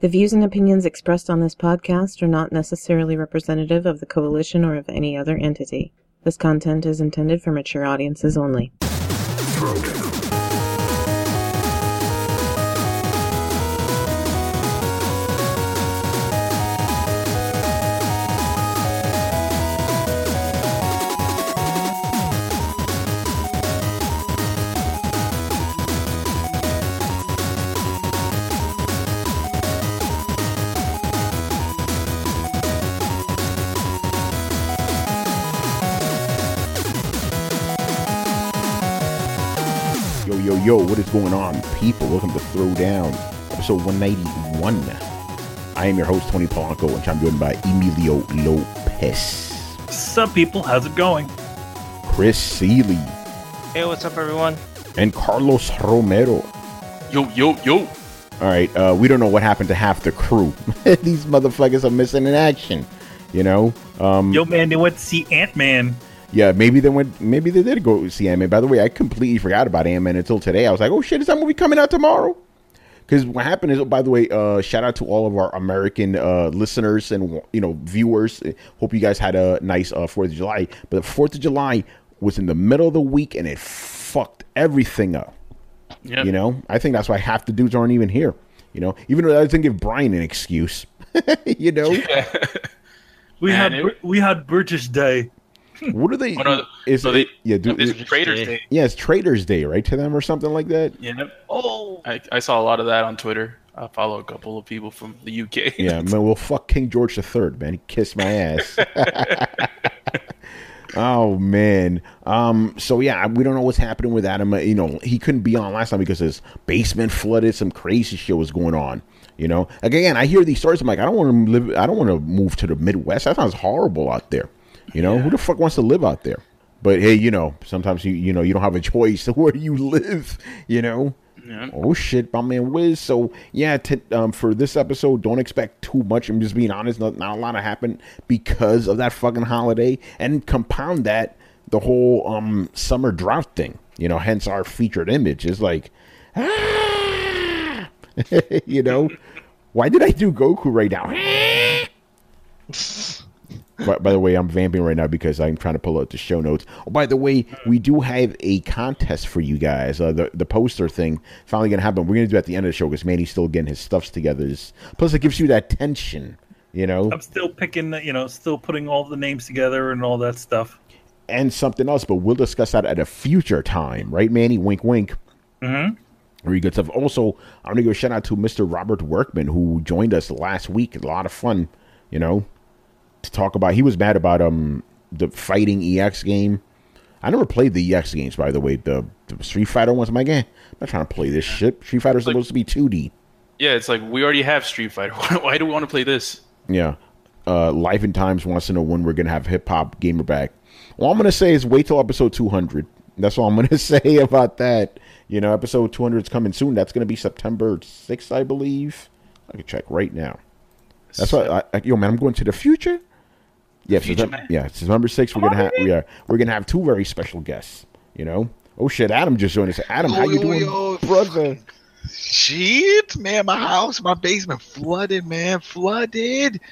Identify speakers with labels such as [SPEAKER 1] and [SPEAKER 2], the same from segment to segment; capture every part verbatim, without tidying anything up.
[SPEAKER 1] The views and opinions expressed on this podcast are not necessarily representative of the Coalition or of any other entity. This content is intended for mature audiences only. Throwdown.
[SPEAKER 2] Yo, yo, what is going on, people? Welcome to Throwdown, episode one ninety-one. I am your host, Tony Polanco, and I'm joined by Emilio Lopez.
[SPEAKER 3] What's up, people? How's it going?
[SPEAKER 2] Chris Seeley.
[SPEAKER 4] Hey, what's up, everyone?
[SPEAKER 2] And Carlos Romero.
[SPEAKER 3] Yo, yo, yo.
[SPEAKER 2] All right, uh, we don't know what happened to half the crew. These motherfuckers are missing in action, you know? Um,
[SPEAKER 3] yo, man, they went to see Ant-Man.
[SPEAKER 2] Yeah, maybe they went. Maybe they did go see Ant-Man. By the way, I completely forgot about Ant-Man until today. I was like, "Oh shit, is that movie coming out tomorrow?" Because what happened is, oh, by the way, uh, shout out to all of our American uh, listeners and you know viewers. Hope you guys had a nice uh, Fourth of July. But the Fourth of July was in the middle of the week, and it fucked everything up. Yep. You know, I think that's why half the dudes aren't even here. You know, even though I didn't give Brian an excuse. you know,
[SPEAKER 3] we
[SPEAKER 4] Man,
[SPEAKER 3] had
[SPEAKER 4] it,
[SPEAKER 3] we had British Day.
[SPEAKER 2] What are they?
[SPEAKER 4] Oh, no,
[SPEAKER 2] is
[SPEAKER 4] so they,
[SPEAKER 2] yeah, do,
[SPEAKER 4] it's Traders Day.
[SPEAKER 2] Yeah, it's Traders Day, right? To them or something like that.
[SPEAKER 4] Yeah. Oh, I, I saw a lot of that on Twitter. I follow a couple of people from the U K.
[SPEAKER 2] Yeah, man. Well, fuck King George the Third, man. He kissed my ass. Oh man. Um. So yeah, we don't know what's happening with Adam. You know, he couldn't be on last time because his basement flooded. Some crazy shit was going on. You know. Again, I hear these stories. I'm like, I don't want to live. I don't want to move to the Midwest. That sounds horrible out there. You know, yeah. Who the fuck wants to live out there? But hey, you know, sometimes you you know you don't have a choice where you live. You know. Yeah. Oh shit, my man Wiz. So yeah, t- um, for this episode, don't expect too much. I'm just being honest. Not, not a lot of happened because of that fucking holiday, and compound that the whole um summer drought thing. You know, hence our featured image is like, ah! you know, why did I do Goku right now? But by the way, I'm vamping right now because I'm trying to pull out the show notes. Oh, by the way, we do have a contest for you guys. Uh, the the poster thing finally going to happen. We're going to do it at the end of the show because Manny's still getting his stuffs together. Plus, it gives you that tension, you know.
[SPEAKER 3] I'm still picking, you know, still putting all the names together and all that stuff.
[SPEAKER 2] And something else, but we'll discuss that at a future time, right, Manny? Wink, wink.
[SPEAKER 3] Mm-hmm.
[SPEAKER 2] Very good stuff. Also, I'm going to give a shout out to Mister Robert Workman who joined us last week. A lot of fun, you know. To talk about, he was mad about um the fighting E X game. I never played the E X games, by the way. The, the Street Fighter ones. I'm like, eh, I'm not trying to play this shit. Street Fighter's like, supposed to be two D.
[SPEAKER 4] Yeah, it's like we already have Street Fighter. Why do we want to play this?
[SPEAKER 2] Yeah. Uh, Life and Times wants to know when we're gonna have Hip Hop Gamer back. All I'm gonna say is wait till episode two hundred. That's all I'm gonna say about that. You know, episode two hundred is coming soon. That's gonna be September sixth, I believe. I can check right now. That's what. I, I, yo, man, I'm going to the future. Yeah, September, yeah. September sixth, we're gonna have we are we're gonna have two very special guests. You know. Oh shit, Adam just joined us. Adam,
[SPEAKER 5] yo,
[SPEAKER 2] how you
[SPEAKER 5] yo,
[SPEAKER 2] doing,
[SPEAKER 5] yo.
[SPEAKER 2] brother?
[SPEAKER 5] Shit, man, my house, my basement flooded, man, flooded.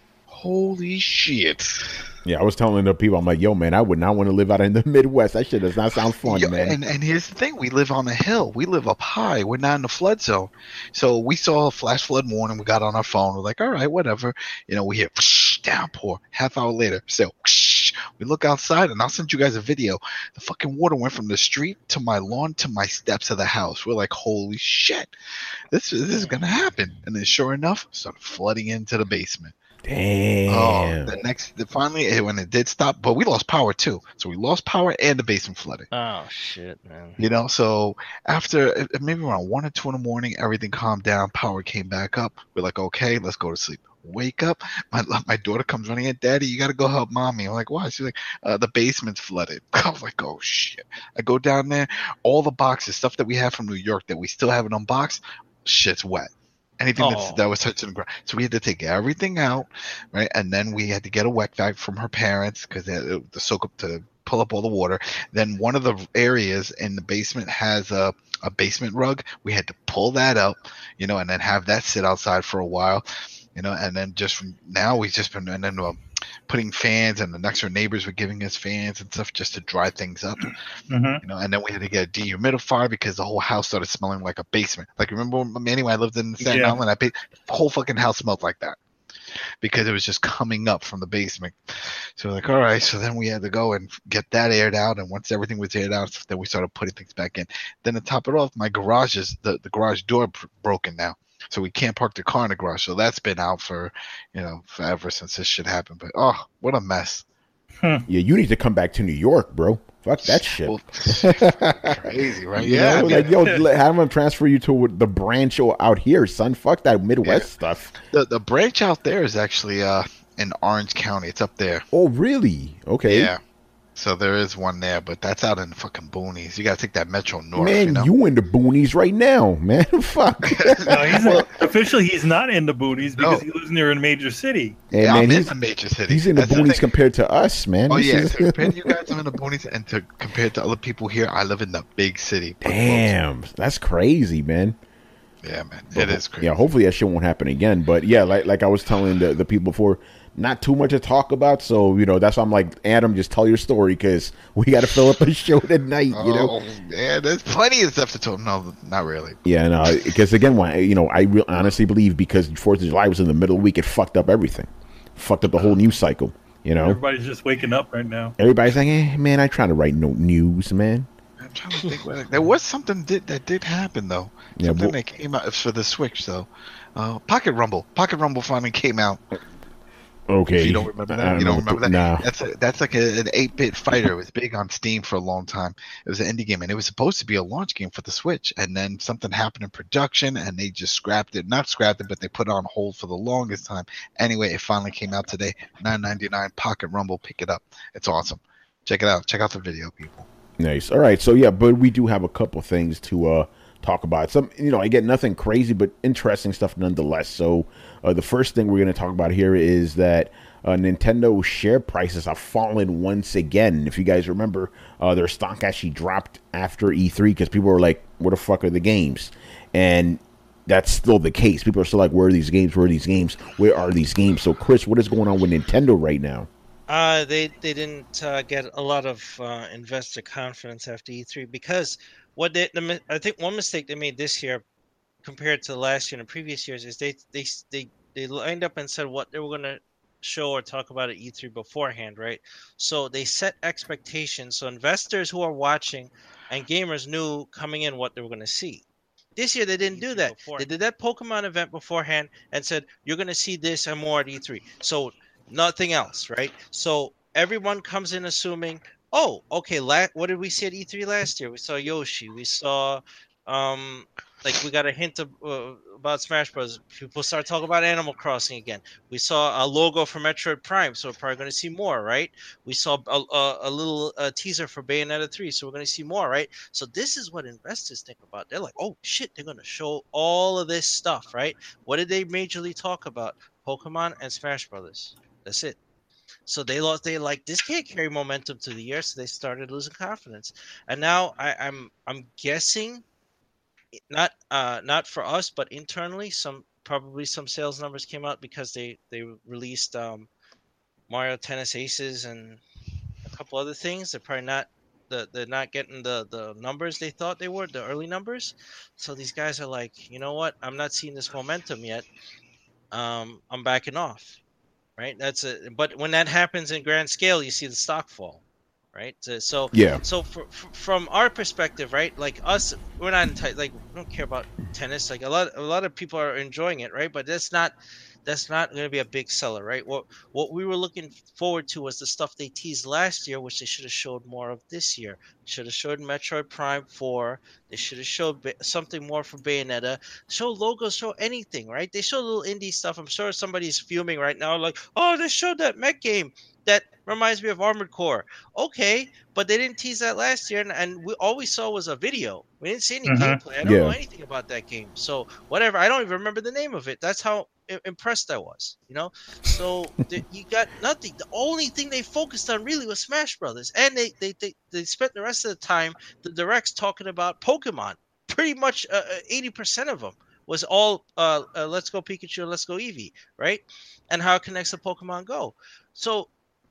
[SPEAKER 5] Holy shit.
[SPEAKER 2] Yeah, I was telling the people, I'm like, yo, man, I would not want to live out in the Midwest. That shit does not sound fun, yo, man.
[SPEAKER 5] And, and here's the thing. We live on a hill. We live up high. We're not in the flood zone. So we saw a flash flood warning. We got on our phone. We're like, all right, whatever. You know, we hear whoosh, downpour. Half hour later, so whoosh, we look outside, and I'll send you guys a video. The fucking water went from the street to my lawn to my steps of the house. We're like, holy shit. This, this is going to happen. And then sure enough, started flooding into the basement.
[SPEAKER 2] Damn.
[SPEAKER 5] Oh, the next, the, finally, when it did stop, but we lost power too. So we lost power and the basement flooded.
[SPEAKER 4] Oh shit, man.
[SPEAKER 5] You know, so after maybe around one or two in the morning, everything calmed down. Power came back up. We're like, okay, let's go to sleep. Wake up. My my daughter comes running in. Daddy, you got to go help mommy. I'm like, why? She's like, uh, the basement's flooded. I was like, oh shit. I go down there. All the boxes, stuff that we have from New York that we still haven't unboxed, shit's wet. Anything
[SPEAKER 4] oh.
[SPEAKER 5] that's, that was touching the ground. So we had to take everything out, right? And then we had to get a wet vac from her parents because they had to soak up to pull up all the water. Then one of the areas in the basement has a, a basement rug. We had to pull that up, you know, and then have that sit outside for a while, you know, and then just from now we've just been and then uh, putting fans, and the next door neighbors were giving us fans and stuff just to dry things up,
[SPEAKER 3] Mm-hmm.
[SPEAKER 5] you know. And then we had to get a dehumidifier because the whole house started smelling like a basement. Like remember when, anyway, I lived in Staten
[SPEAKER 3] Yeah.
[SPEAKER 5] Island, I paid, the whole fucking house smelled like that because it was just coming up from the basement. So we're like, all right. So then we had to go and get that aired out. And once everything was aired out, then we started putting things back in. Then to top it off, my garage is the, the garage door b- broken now. So we can't park the car in the garage. So that's been out for, you know, forever since this shit happened. But oh, what a mess.
[SPEAKER 2] Yeah, you need to come back to New York, bro. Fuck that shit.
[SPEAKER 5] Well, crazy, right?
[SPEAKER 2] You
[SPEAKER 5] Yeah.
[SPEAKER 2] know,
[SPEAKER 5] I mean,
[SPEAKER 2] like yo, let- have them transfer you to the branch out here, son. Fuck that Midwest
[SPEAKER 5] Yeah.
[SPEAKER 2] stuff.
[SPEAKER 5] the, the branch out there is actually uh, in Orange County. It's up there.
[SPEAKER 2] Oh, really? Okay.
[SPEAKER 5] Yeah. So there is one there, but that's out in the fucking boonies. You got to take that Metro North,
[SPEAKER 2] Man,
[SPEAKER 5] you know?
[SPEAKER 2] you in the boonies right now, man. Fuck.
[SPEAKER 3] No, he's officially he's not in the boonies because
[SPEAKER 5] No.
[SPEAKER 3] he lives near a major city.
[SPEAKER 2] And
[SPEAKER 5] yeah,
[SPEAKER 2] man,
[SPEAKER 5] I'm in
[SPEAKER 2] he's,
[SPEAKER 5] the major city.
[SPEAKER 2] he's in the
[SPEAKER 5] That's
[SPEAKER 2] boonies
[SPEAKER 5] thing.
[SPEAKER 2] compared to us, man.
[SPEAKER 5] Oh
[SPEAKER 2] This
[SPEAKER 5] yeah,
[SPEAKER 2] is-
[SPEAKER 5] so compared to you guys, I'm in the boonies, and to compared to other people here, I live in the big city.
[SPEAKER 2] Damn, that's crazy, man.
[SPEAKER 5] Yeah, man, it is crazy.
[SPEAKER 2] Yeah, hopefully that shit won't happen again. But yeah, like like I was telling the, the people before, not too much to talk about. So you know that's why I'm like, Adam, just tell your story because we got to fill up a show tonight. You know.
[SPEAKER 5] Oh, yeah, there's plenty of stuff to talk. No, not really.
[SPEAKER 2] Yeah, no, because again, why you know I re- honestly believe because Fourth of July was in the middle of the week, it fucked up everything, fucked up the whole news cycle. You know,
[SPEAKER 3] Everybody's just waking up right now.
[SPEAKER 2] everybody's like, eh, man, I trying to write no news, man.
[SPEAKER 5] I'm trying to think. What, there was something did, that did happen though.
[SPEAKER 2] Yeah,
[SPEAKER 5] Something
[SPEAKER 2] but-
[SPEAKER 5] that came out for the Switch though. Uh, Pocket Rumble. Pocket Rumble finally came out.
[SPEAKER 2] Okay,
[SPEAKER 5] If you don't remember
[SPEAKER 2] I
[SPEAKER 5] that? You don't
[SPEAKER 2] know
[SPEAKER 5] remember
[SPEAKER 2] what
[SPEAKER 5] that?
[SPEAKER 2] the- Nah.
[SPEAKER 5] That's a, that's like a, an eight-bit fighter. It was big on Steam for a long time. It was an indie game, and it was supposed to be a launch game for the Switch. And then something happened in production, and they just scrapped it. Not scrapped it, but they put it on hold for the longest time. Anyway, it finally came out today. nine ninety-nine Pocket Rumble. Pick it up. It's awesome. Check it out. Check out the video, people.
[SPEAKER 2] Nice. All right. So yeah, but we do have a couple things to uh talk about. Some, you know, I get nothing crazy, but interesting stuff nonetheless. So uh, the first thing we're going to talk about here is that uh, Nintendo share prices have fallen once again. If you guys remember, uh, their stock actually dropped after E three because people were like, "Where the fuck are the games?" And that's still the case. People are still like, "Where are these games? Where are these games? Where are these games?" So, Chris, what is going on with Nintendo right now?
[SPEAKER 6] Uh, they they didn't uh, get a lot of uh, investor confidence after E three because what they the, mi- I think one mistake they made this year compared to last year and the previous years is they they they they lined up and said what they were going to show or talk about at E three beforehand, right? So they set expectations so investors who are watching and gamers knew coming in what they were going to see. This year they didn't do that. They did that Pokemon event beforehand and said you're going to see this and more at E three. So nothing else, right? So everyone comes in assuming, oh, okay, la- what did we see at E three last year? We saw Yoshi. We saw, um, like, we got a hint of, uh, about Smash Bros. People start talking about Animal Crossing again. We saw a logo for Metroid Prime, so we're probably going to see more, right? We saw a, a, a little uh, teaser for Bayonetta three, so we're going to see more, right? So this is what investors think about. They're like, oh, shit, they're going to show all of this stuff, right? What did they majorly talk about? Pokemon and Smash Brothers. That's it. So they lost. They like this can't carry momentum to the year, so they started losing confidence. And now I, I'm I'm guessing, not uh not for us, but internally, some probably some sales numbers came out because they they released um, Mario Tennis Aces and a couple other things. They're probably not the they're not getting the the numbers they thought they were, the early numbers. So these guys are like, you know what? I'm not seeing this momentum yet. Um, I'm backing off. Right, that's a. But when that happens in grand scale, you see the stock fall, right? So, so
[SPEAKER 2] Yeah.
[SPEAKER 6] So for, for, from our perspective, right, like us, we're not enti- like we don't care about tennis. Like a lot, a lot of people are enjoying it, right? But that's not, that's not going to be a big seller, right? What what we were looking forward to was the stuff they teased last year, which they should have showed more of this year. Should have showed Metroid Prime four. They should have showed ba- something more for Bayonetta. Show logos, show anything, right? They show little indie stuff. I'm sure somebody's fuming right now, like, oh, they showed that mech game. that reminds me of Armored Core. Okay, but they didn't tease that last year, and, and we all we saw was a video. We didn't see any
[SPEAKER 3] Mhm.
[SPEAKER 6] gameplay. I don't
[SPEAKER 2] Yeah.
[SPEAKER 6] know anything about that game. So whatever. I don't even remember the name of it. That's how i- impressed I was. You know. So the, you got nothing. The only thing they focused on really was Smash Brothers, and they they they, they spent the rest of the time the directs talking about Pokemon. Pretty much uh, eighty percent of them was all uh, uh, Let's Go Pikachu and Let's Go Eevee, right? And how it connects to Pokemon Go. So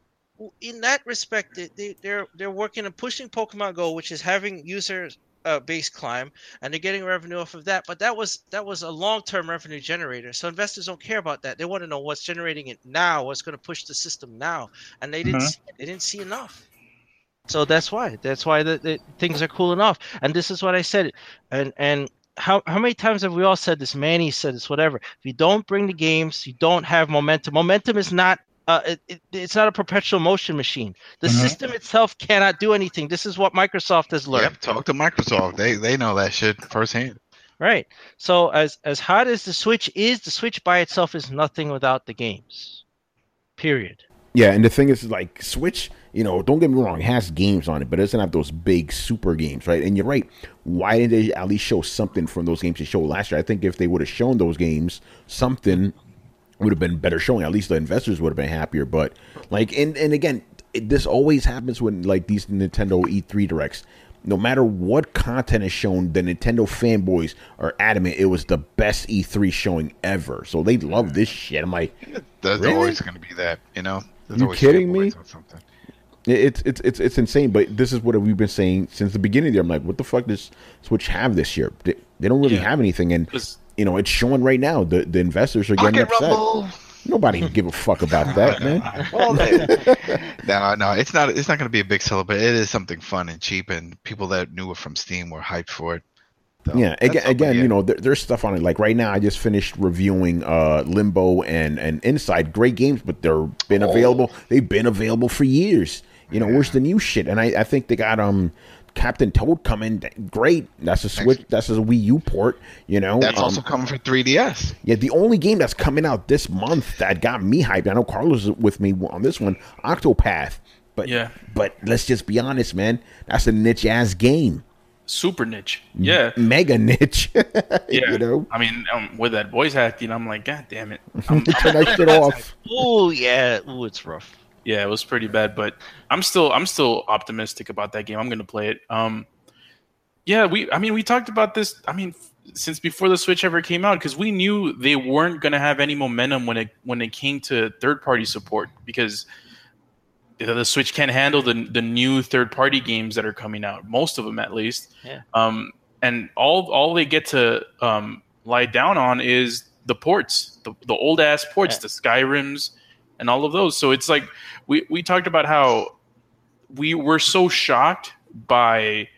[SPEAKER 6] w- in that respect, they, they, they're they're working and pushing Pokemon Go, which is having user uh, base climb, and they're getting revenue off of that. But that was that was a long term revenue generator. So investors don't care about that. They want to know what's generating it now, what's going to push the system now, and they didn't
[SPEAKER 3] Mhm.
[SPEAKER 6] see, they didn't see enough. So that's why that's why the, the things are cooling off. And this is what I said. And and how how many times have we all said this? Manny said this. Whatever. If you don't bring the games, you don't have momentum. Momentum is not. Uh, it, it, it's not a perpetual motion machine. The
[SPEAKER 3] Mhm.
[SPEAKER 6] system itself cannot do anything. This is what Microsoft has learned.
[SPEAKER 5] Yep, talk to Microsoft. They they know that shit firsthand.
[SPEAKER 6] Right. So as as hot as the Switch is, the Switch by itself is nothing without the games. Period.
[SPEAKER 2] Yeah, and the thing is, like, Switch, you know, don't get me wrong, it has games on it, but it doesn't have those big super games, right? And you're right. Why didn't they at least show something from those games to show last year? I think if they would have shown those games, something would have been better showing. At least the investors would have been happier. But, like, and, and again, it, this always happens when, like, these Nintendo E three Directs. No matter what content is shown, the Nintendo fanboys are adamant it was the best E three showing ever. So they love this shit. I'm like,
[SPEAKER 5] There's
[SPEAKER 2] Really?
[SPEAKER 5] always going to be that, you know. There's
[SPEAKER 2] You
[SPEAKER 5] always
[SPEAKER 2] kidding
[SPEAKER 5] fanboys
[SPEAKER 2] me?
[SPEAKER 5] or something.
[SPEAKER 2] It's it's it's it's insane, but this is what we've been saying since the beginning. There, I'm like, what the fuck does Switch have this year? They, they don't really
[SPEAKER 4] Yeah.
[SPEAKER 2] have anything, and
[SPEAKER 4] 'Cause-
[SPEAKER 2] you know it's showing right now. The the investors are getting
[SPEAKER 5] Pocket
[SPEAKER 2] upset.
[SPEAKER 5] Rumble.
[SPEAKER 2] Nobody give a fuck about that, man.
[SPEAKER 5] Well, they- no, no, it's not. It's not going to be a big seller, but it is something fun and cheap, and people that knew it from Steam were hyped for it. So,
[SPEAKER 2] Yeah,
[SPEAKER 5] that's
[SPEAKER 2] again,
[SPEAKER 5] all, but
[SPEAKER 2] again,
[SPEAKER 5] yeah.
[SPEAKER 2] you know, there, there's stuff on it. Like right now, I just finished reviewing uh, Limbo and and Inside. Great games, but they're been
[SPEAKER 5] Oh.
[SPEAKER 2] available. They've been available for years. You know, where's the new shit? And I, I think they got um Captain Toad coming. Great, that's a Switch. That's a Wii U port. You know,
[SPEAKER 5] That's
[SPEAKER 2] Um,
[SPEAKER 5] also coming for three D S.
[SPEAKER 2] Yeah, the only game that's coming out this month that got me hyped, I know Carlos is with me on this one, Octopath. But
[SPEAKER 4] Yeah.
[SPEAKER 2] but let's just be honest, man. That's a niche ass game.
[SPEAKER 4] Super niche. Yeah.
[SPEAKER 2] Mega niche.
[SPEAKER 4] Yeah.
[SPEAKER 2] You know?
[SPEAKER 4] I mean, um, with that voice acting, I'm like, God damn it. I'm,
[SPEAKER 2] Turn that shit off.
[SPEAKER 6] Oh yeah. Ooh, it's rough.
[SPEAKER 4] yeah, it was pretty bad, but I'm still I'm still optimistic about that game. I'm gonna play it. Um, yeah, we I mean we talked about this. I mean, since before the Switch ever came out, because we knew they weren't gonna have any momentum when it when it came to third party support, because you know, the Switch can't handle the the new third party games that are coming out. Most of them, at least.
[SPEAKER 6] Yeah.
[SPEAKER 4] Um, and all all they get to um, lie down on is the ports, the, the old ass ports,
[SPEAKER 6] Yeah.
[SPEAKER 4] the Skyrims, and all of those. So it's like we we talked about how we were so shocked by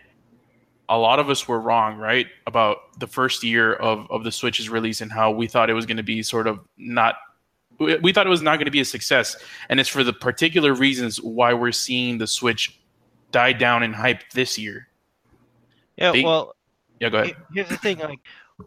[SPEAKER 4] a lot of us were wrong, right, about the first year of of the Switch's release and how we thought it was going to be sort of not. We we thought it was not going to be a success, and it's for the particular reasons why we're seeing the Switch die down in hype this year.
[SPEAKER 6] Yeah.
[SPEAKER 4] They-
[SPEAKER 6] Well,
[SPEAKER 4] Yeah, go ahead.
[SPEAKER 6] Here- Here's the thing, like,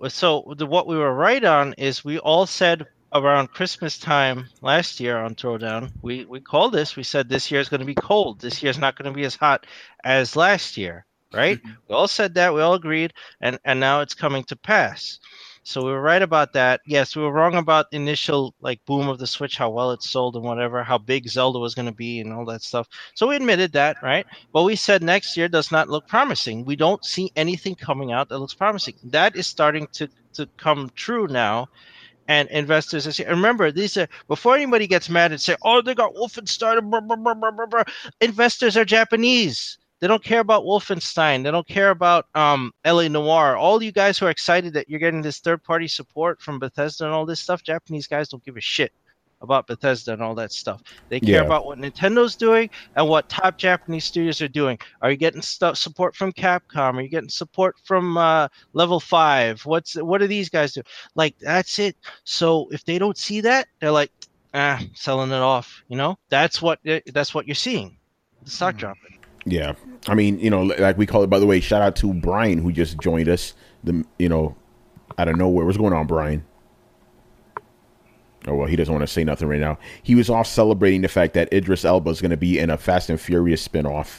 [SPEAKER 6] so the, what we were right on is we all said around Christmas time last year on Throwdown, we we called this. We said this year is going to be cold. This year is not going to be as hot as last year, right? We all said that. We all agreed, and and now it's coming to pass. So we were right about that. Yes, we were wrong about the initial like boom of the Switch, how well it sold and whatever, how big Zelda was going to be and all that stuff. So we admitted that, right? But we said next year does not look promising. We don't see anything coming out that looks promising. That is starting to, to come true now. And investors are saying, remember, these are before anybody gets mad and say, oh, they got Wolfenstein. Blah, blah, blah, blah, blah, blah. Investors are Japanese. They don't care about Wolfenstein. They don't care about um, L A Noire. All you guys who are excited that you're getting this third-party support from Bethesda and all this stuff, Japanese guys don't give a shit about Bethesda and all that stuff. They care
[SPEAKER 2] Yeah.
[SPEAKER 6] about what Nintendo's doing and what top Japanese studios are doing. Are you getting stuff support from Capcom? Are you getting support from uh, Level Five? What's what do these guys do? Like that's it. So if they don't see that, they're like, ah, selling it off. You know, that's what that's what you're seeing. The stock dropping.
[SPEAKER 2] Yeah, I mean, you know, like we call it. By the way, shout out to Brian who just joined us. The you know, out of nowhere, what's going on, Brian? Oh, well, he doesn't want to say nothing right now. He was off celebrating the fact that Idris Elba is going to be in a Fast and Furious spinoff.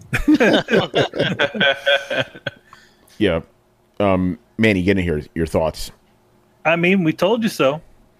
[SPEAKER 2] Yeah. Um, Manny, get in here. Your thoughts.
[SPEAKER 3] I mean, we told you so.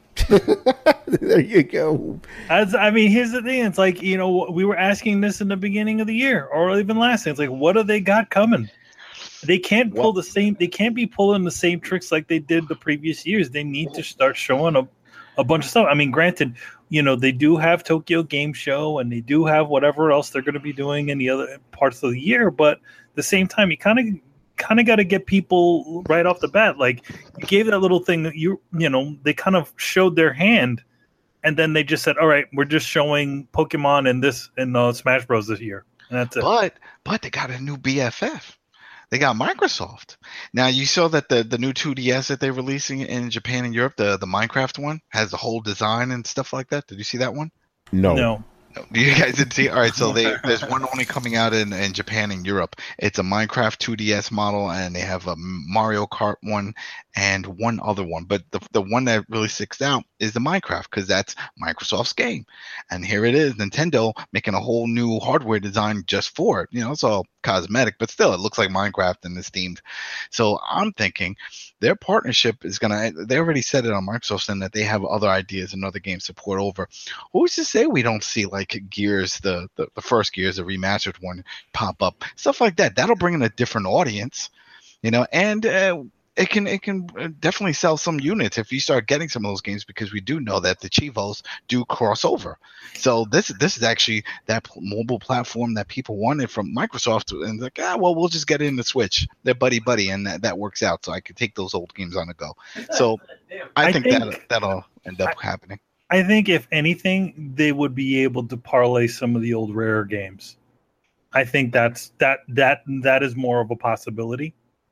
[SPEAKER 2] There you go.
[SPEAKER 3] As I mean, here's the thing. It's like, you know, we were asking this in the beginning of the year or even last year. It's like, what do they got coming? They can't pull the same. They can't be pulling the same tricks like they did the previous years. They need to start showing a, a bunch of stuff. I mean, granted, you know, they do have Tokyo Game Show and they do have whatever else they're going to be doing in the other parts of the year. But at the same time, you kind of kind of got to get people right off the bat. Like you gave that little thing that you you know they kind of showed their hand, and then they just said, "All right, we're just showing Pokemon in this in uh, Smash Bros this year," and that's it.
[SPEAKER 5] But but they got a new B F F. They got Microsoft. Now you saw that the, the new two D S that they're releasing in Japan and Europe, the, the Minecraft one, has the whole design and stuff like that. Did you see that one?
[SPEAKER 2] No.
[SPEAKER 3] No.
[SPEAKER 5] No, you guys didn't see it? All right, so they, there's one only coming out in, in Japan and Europe. It's a Minecraft two D S model, and they have a Mario Kart one and one other one. But the the one that really sticks out is the Minecraft, because that's Microsoft's game. And here it is, Nintendo making a whole new hardware design just for it. You know, it's all cosmetic, but still, it looks like Minecraft and it's themed. So I'm thinking their partnership is going to, they already said it on Microsoft, and that they have other ideas and other games to port over. Who's to say we don't see like Gears, the, the, the first Gears, the remastered one, pop up? Stuff like that. That'll bring in a different audience, you know, and uh, it can it can definitely sell some units if you start getting some of those games, because we do know that the Chivos do cross over. So this this is actually that mobile platform that people wanted from Microsoft, and like, ah, well, we'll just get it in the Switch. They're buddy buddy, and that, that works out. So I could take those old games on the go. So I,
[SPEAKER 3] I
[SPEAKER 5] think,
[SPEAKER 3] think
[SPEAKER 5] that that'll end up
[SPEAKER 3] I,
[SPEAKER 5] happening.
[SPEAKER 3] I think if anything, they would be able to parlay some of the old rare games. I think that's that that that is more of a possibility.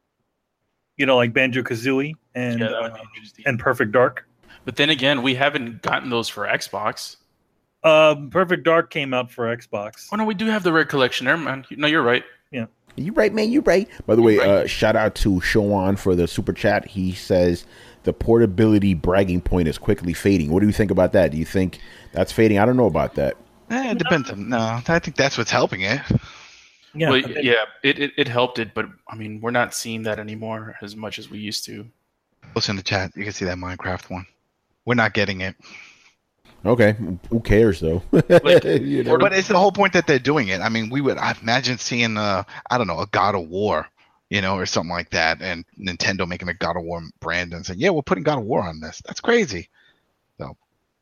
[SPEAKER 3] You know, like Banjo-Kazooie and
[SPEAKER 4] Yeah, that would
[SPEAKER 3] uh,
[SPEAKER 4] be interesting.
[SPEAKER 3] and Perfect Dark.
[SPEAKER 4] But then again, we haven't gotten those for Xbox.
[SPEAKER 3] Um, Perfect Dark came out for Xbox.
[SPEAKER 4] Oh no, we do have the Red Collection there, man. No, you're right.
[SPEAKER 3] Yeah.
[SPEAKER 2] You right, man. You right. By the way,
[SPEAKER 4] Right.
[SPEAKER 2] uh, shout out to Showan for the super chat. He says the portability bragging point is quickly fading. What do you think about that? Do you think that's fading? I don't know about that.
[SPEAKER 5] Eh, it depends. On, no, I think that's what's helping it.
[SPEAKER 3] Yeah.
[SPEAKER 4] Well,
[SPEAKER 3] I think-
[SPEAKER 4] yeah, it, it it helped it, but I mean, we're not seeing that anymore as much as we used to.
[SPEAKER 5] Listen to chat. You can see that Minecraft one. We're not getting it.
[SPEAKER 2] Okay, who cares though?
[SPEAKER 4] Like,
[SPEAKER 2] You know?
[SPEAKER 5] But it's the whole point that they're doing it. I mean, we would I imagine seeing, uh, I don't know, a God of War, you know, or something like that, and Nintendo making a God of War brand and saying, yeah, we're putting God of War on this. That's crazy. So,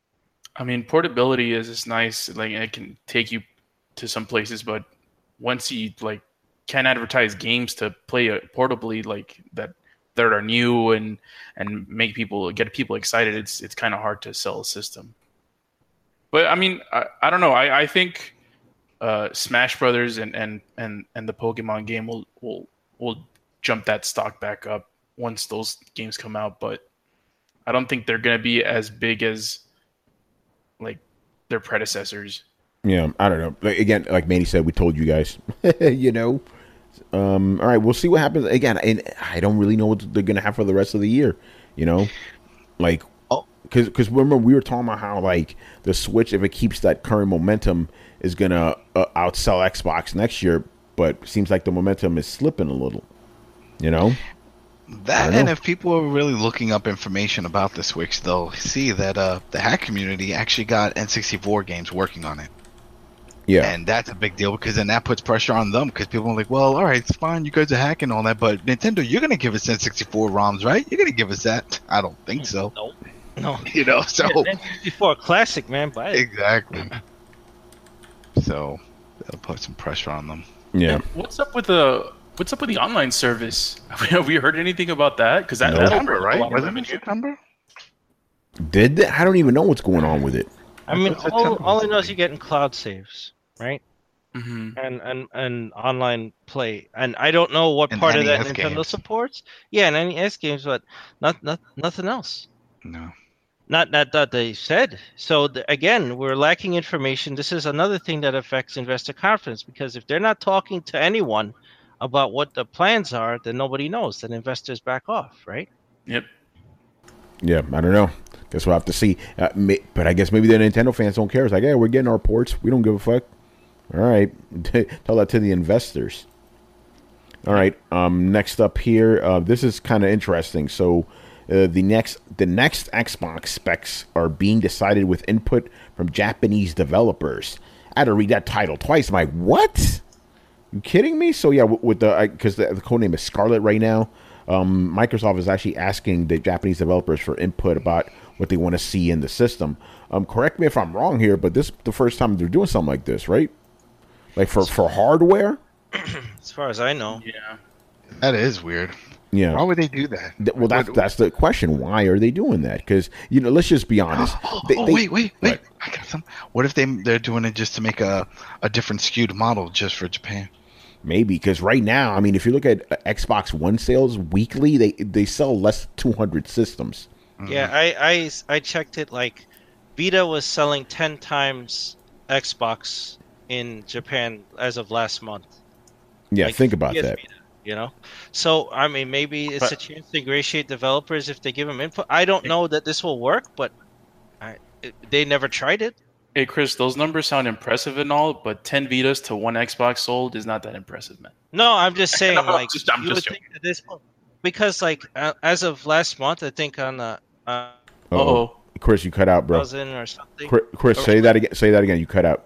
[SPEAKER 4] I mean, portability is is nice. Like it can take you to some places, but once you like can advertise games to play it portably, like that that are new and and make people get people excited, it's it's kind of hard to sell a system. But I mean, I, I don't know. I, I think uh, Smash Brothers and, and, and, and the Pokemon game will, will will jump that stock back up once those games come out. But I don't think they're going to be as big as like their predecessors.
[SPEAKER 2] Yeah, I don't know. Like, again, like Manny said, we told you guys. You know. Um, all right, we'll see what happens. Again, and I don't really know what they're gonna have for the rest of the year. You know, like,
[SPEAKER 5] Oh.
[SPEAKER 2] because because remember we were talking about how like the Switch, if it keeps that current momentum, is gonna uh, outsell Xbox next year. But seems like the momentum is slipping a little. You know.
[SPEAKER 5] that
[SPEAKER 2] don't
[SPEAKER 5] and
[SPEAKER 2] know.
[SPEAKER 5] if people are really looking up information about the Switch, they'll see that uh, the hack community actually got N sixty-four games working on it.
[SPEAKER 2] Yeah.
[SPEAKER 5] And that's a big deal, because then that puts pressure on them, because people are like, well, all right, it's fine, you guys are hacking all that, but Nintendo, you're going to give us N sixty-four ROMs, right? You're going to give us that? I don't think so.
[SPEAKER 6] No, no.
[SPEAKER 5] You know, so
[SPEAKER 6] N sixty-four classic, man. Buy it.
[SPEAKER 5] exactly. So that'll put some pressure on them.
[SPEAKER 2] yeah.
[SPEAKER 4] And what's up with the what's up with the online service? Have we heard anything about that? Because that,
[SPEAKER 2] No.
[SPEAKER 4] that'll
[SPEAKER 5] September,
[SPEAKER 4] bring a
[SPEAKER 5] right?
[SPEAKER 4] lot of
[SPEAKER 5] Was it
[SPEAKER 4] revenue.
[SPEAKER 5] September?
[SPEAKER 2] Did they? I don't even know what's going on with it.
[SPEAKER 6] I mean,
[SPEAKER 5] It's
[SPEAKER 6] all,
[SPEAKER 5] September.
[SPEAKER 6] all I know is you're getting cloud saves, right?
[SPEAKER 4] Mhm.
[SPEAKER 6] And and and online play. And I don't know what
[SPEAKER 5] And
[SPEAKER 6] part of that
[SPEAKER 5] N E S
[SPEAKER 6] Nintendo
[SPEAKER 5] games.
[SPEAKER 6] supports. Yeah, and N E S games, but not not nothing else.
[SPEAKER 5] No.
[SPEAKER 6] Not not that they said. So the, again, we're lacking information. This is another thing that affects investor confidence, because if they're not talking to anyone about what the plans are, then nobody knows. Then investors back off, right?
[SPEAKER 4] Yep.
[SPEAKER 2] Yeah, I don't know. Guess we'll have to see. Uh, may, but I guess maybe the Nintendo fans don't care. It's like, yeah, we're getting our ports. We don't give a fuck. All right. Tell that to the investors. All right. Um, next up here, uh, this is kind of interesting. So uh, the next the next Xbox specs are being decided with input from Japanese developers. I had to read that title twice. I'm like, what? You kidding me? So yeah, with the because the, the code name is Scarlet right now. Um, Microsoft is actually asking the Japanese developers for input about what they want to see in the system. Um, correct me if I'm wrong here, but this is the first time they're doing something like this, right? Like for, for hardware?
[SPEAKER 6] As far as I know.
[SPEAKER 4] Yeah.
[SPEAKER 5] That is weird.
[SPEAKER 2] Yeah.
[SPEAKER 5] Why would they do that?
[SPEAKER 2] Th- Well, that's that's the question. Why are they doing that? Because, you know, let's just be honest.
[SPEAKER 5] Oh,
[SPEAKER 2] They-
[SPEAKER 5] oh,
[SPEAKER 2] they-
[SPEAKER 5] wait, wait, wait!
[SPEAKER 2] What?
[SPEAKER 5] I got some. What if they they're doing it just to make a a different skewed model just for Japan?
[SPEAKER 2] Maybe, because right now, I mean, if you look at uh, Xbox One sales weekly, they they sell less than two hundred systems.
[SPEAKER 6] Yeah, I, I I checked it. Like, Vita was selling ten times Xbox in Japan as of last month.
[SPEAKER 2] Yeah,
[SPEAKER 6] Like,
[SPEAKER 2] think about
[SPEAKER 6] P S
[SPEAKER 2] that.
[SPEAKER 6] Vita, you know, so I mean, maybe it's
[SPEAKER 4] But-
[SPEAKER 6] a chance to ingratiate developers if they give them input. I don't know that this will work, but I, it, they never tried it.
[SPEAKER 4] Hey, Chris, those numbers sound impressive and all, but ten Vitas to one Xbox sold is not that impressive, man.
[SPEAKER 6] No, I'm just saying,
[SPEAKER 4] No, I'm
[SPEAKER 6] like,
[SPEAKER 4] just- I'm
[SPEAKER 6] you
[SPEAKER 4] just
[SPEAKER 6] would think that this because, like, uh, as of last month, I think on the uh,
[SPEAKER 2] Uh-oh.
[SPEAKER 4] Uh-oh.
[SPEAKER 2] Chris, you cut out, bro.
[SPEAKER 6] thousand or something.
[SPEAKER 2] Chris, Chris, say that again. Say that again. You cut out.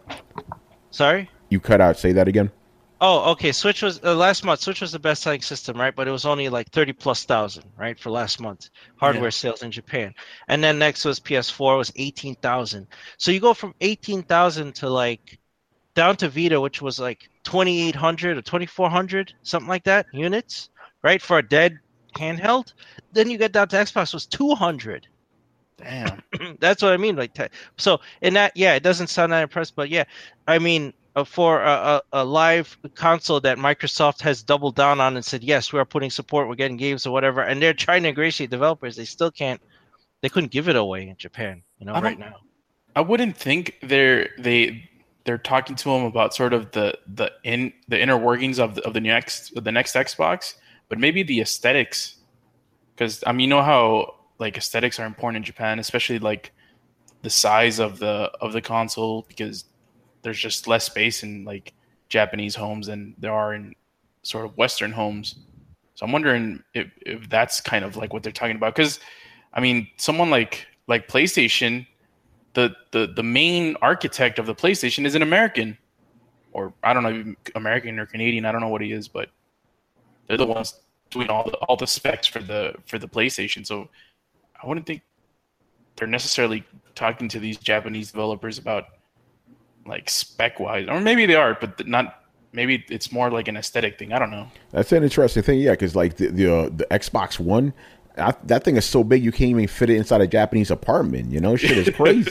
[SPEAKER 6] Sorry.
[SPEAKER 2] You cut out. Say that again.
[SPEAKER 6] Oh, okay. Switch was uh, last month. Switch was the best selling system, right? But it was only like thirty plus thousand, right, for last month hardware
[SPEAKER 4] Yeah.
[SPEAKER 6] sales in Japan. And then next was P S four was eighteen thousand. So you go from eighteen thousand to like down to Vita, which was like twenty eight hundred or twenty four hundred, something like that units, right, for a dead handheld. Then you get down to Xbox was two hundred.
[SPEAKER 4] Damn.
[SPEAKER 6] That's what I mean. Like, te- so in that, yeah, it doesn't sound that impressive, but yeah, I mean, uh, for a, a, a live console that Microsoft has doubled down on and said, yes, we are putting support, we're getting games or whatever, and they're trying to ingratiate developers, they still can't, they couldn't give it away in Japan, you know,
[SPEAKER 4] I
[SPEAKER 6] right
[SPEAKER 4] don't-
[SPEAKER 6] now.
[SPEAKER 4] I wouldn't think they're they they're talking to him about sort of the the in the inner workings of the, of the next of the next Xbox, but maybe the aesthetics, because I mean, you know how like aesthetics are important in Japan, especially like the size of the of the console, because there's just less space in like Japanese homes than there are in sort of Western homes. So I'm wondering if, if that's kind of like what they're talking about, because I mean, someone like like PlayStation. The, the the main architect of the PlayStation is an American, or I don't know, American or Canadian. I don't know what he is, but they're the ones doing all the all the specs for the for the PlayStation. So I wouldn't think they're necessarily talking to these Japanese developers about like spec wise, or maybe they are, but not. Maybe it's more like an aesthetic thing. I don't know.
[SPEAKER 2] That's an interesting thing, yeah, because like the the, uh, the Xbox One, I, that thing is so big you can't even fit it inside a Japanese apartment. You know, shit is crazy.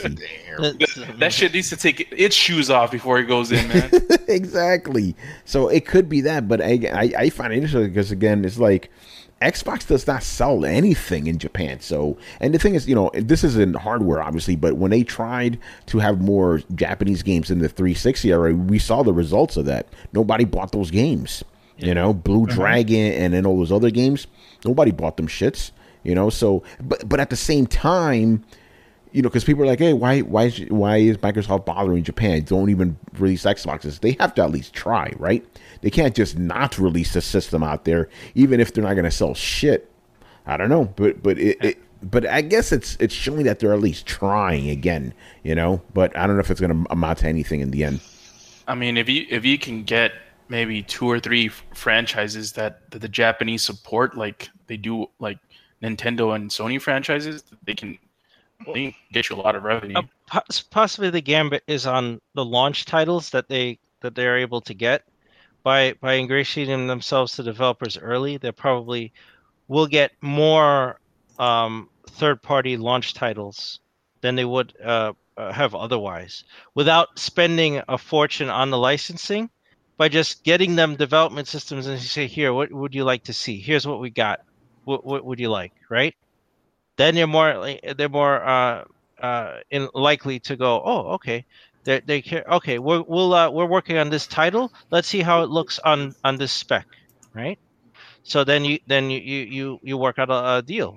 [SPEAKER 4] That, that shit needs to take its shoes off before it goes in, man.
[SPEAKER 2] Exactly. So it could be that, but I, I, I find it interesting because again, it's like Xbox does not sell anything in Japan. So, and the thing is, you know, this isn't hardware, obviously, but when they tried to have more Japanese games in the three sixty era, we saw the results of that. Nobody bought those games. You know, Blue Dragon and then all those other games. Nobody bought them shits. You know, so but but at the same time, you know, because people are like, hey, why why is, why is Microsoft bothering Japan? Don't even release Xboxes. They have to at least try, right? They can't just not release the system out there, even if they're not going to sell shit. I don't know, but but it, it but I guess it's it's showing that they're at least trying again, you know. But I don't know if it's going to amount to anything in the end.
[SPEAKER 4] I mean, if you if you can get maybe two or three f- franchises that, that the Japanese support, like they do, like Nintendo and Sony franchises, they can, they can get you a lot of revenue.
[SPEAKER 6] Uh, pos- possibly the gambit is on the launch titles that they that they're able to get by by ingratiating themselves to developers early. They probably will get more um, third party launch titles than they would uh, uh, have otherwise, without spending a fortune on the licensing. By just getting them development systems and you say, here, what would you like to see? Here's what we got. What, what would you like, right? Then they're more they're more uh, uh, in, likely to go, oh, okay, they they care. Okay, we're we'll uh, we're working on this title. Let's see how it looks on, on this spec, right? So then you then you you you, you work out a, a deal,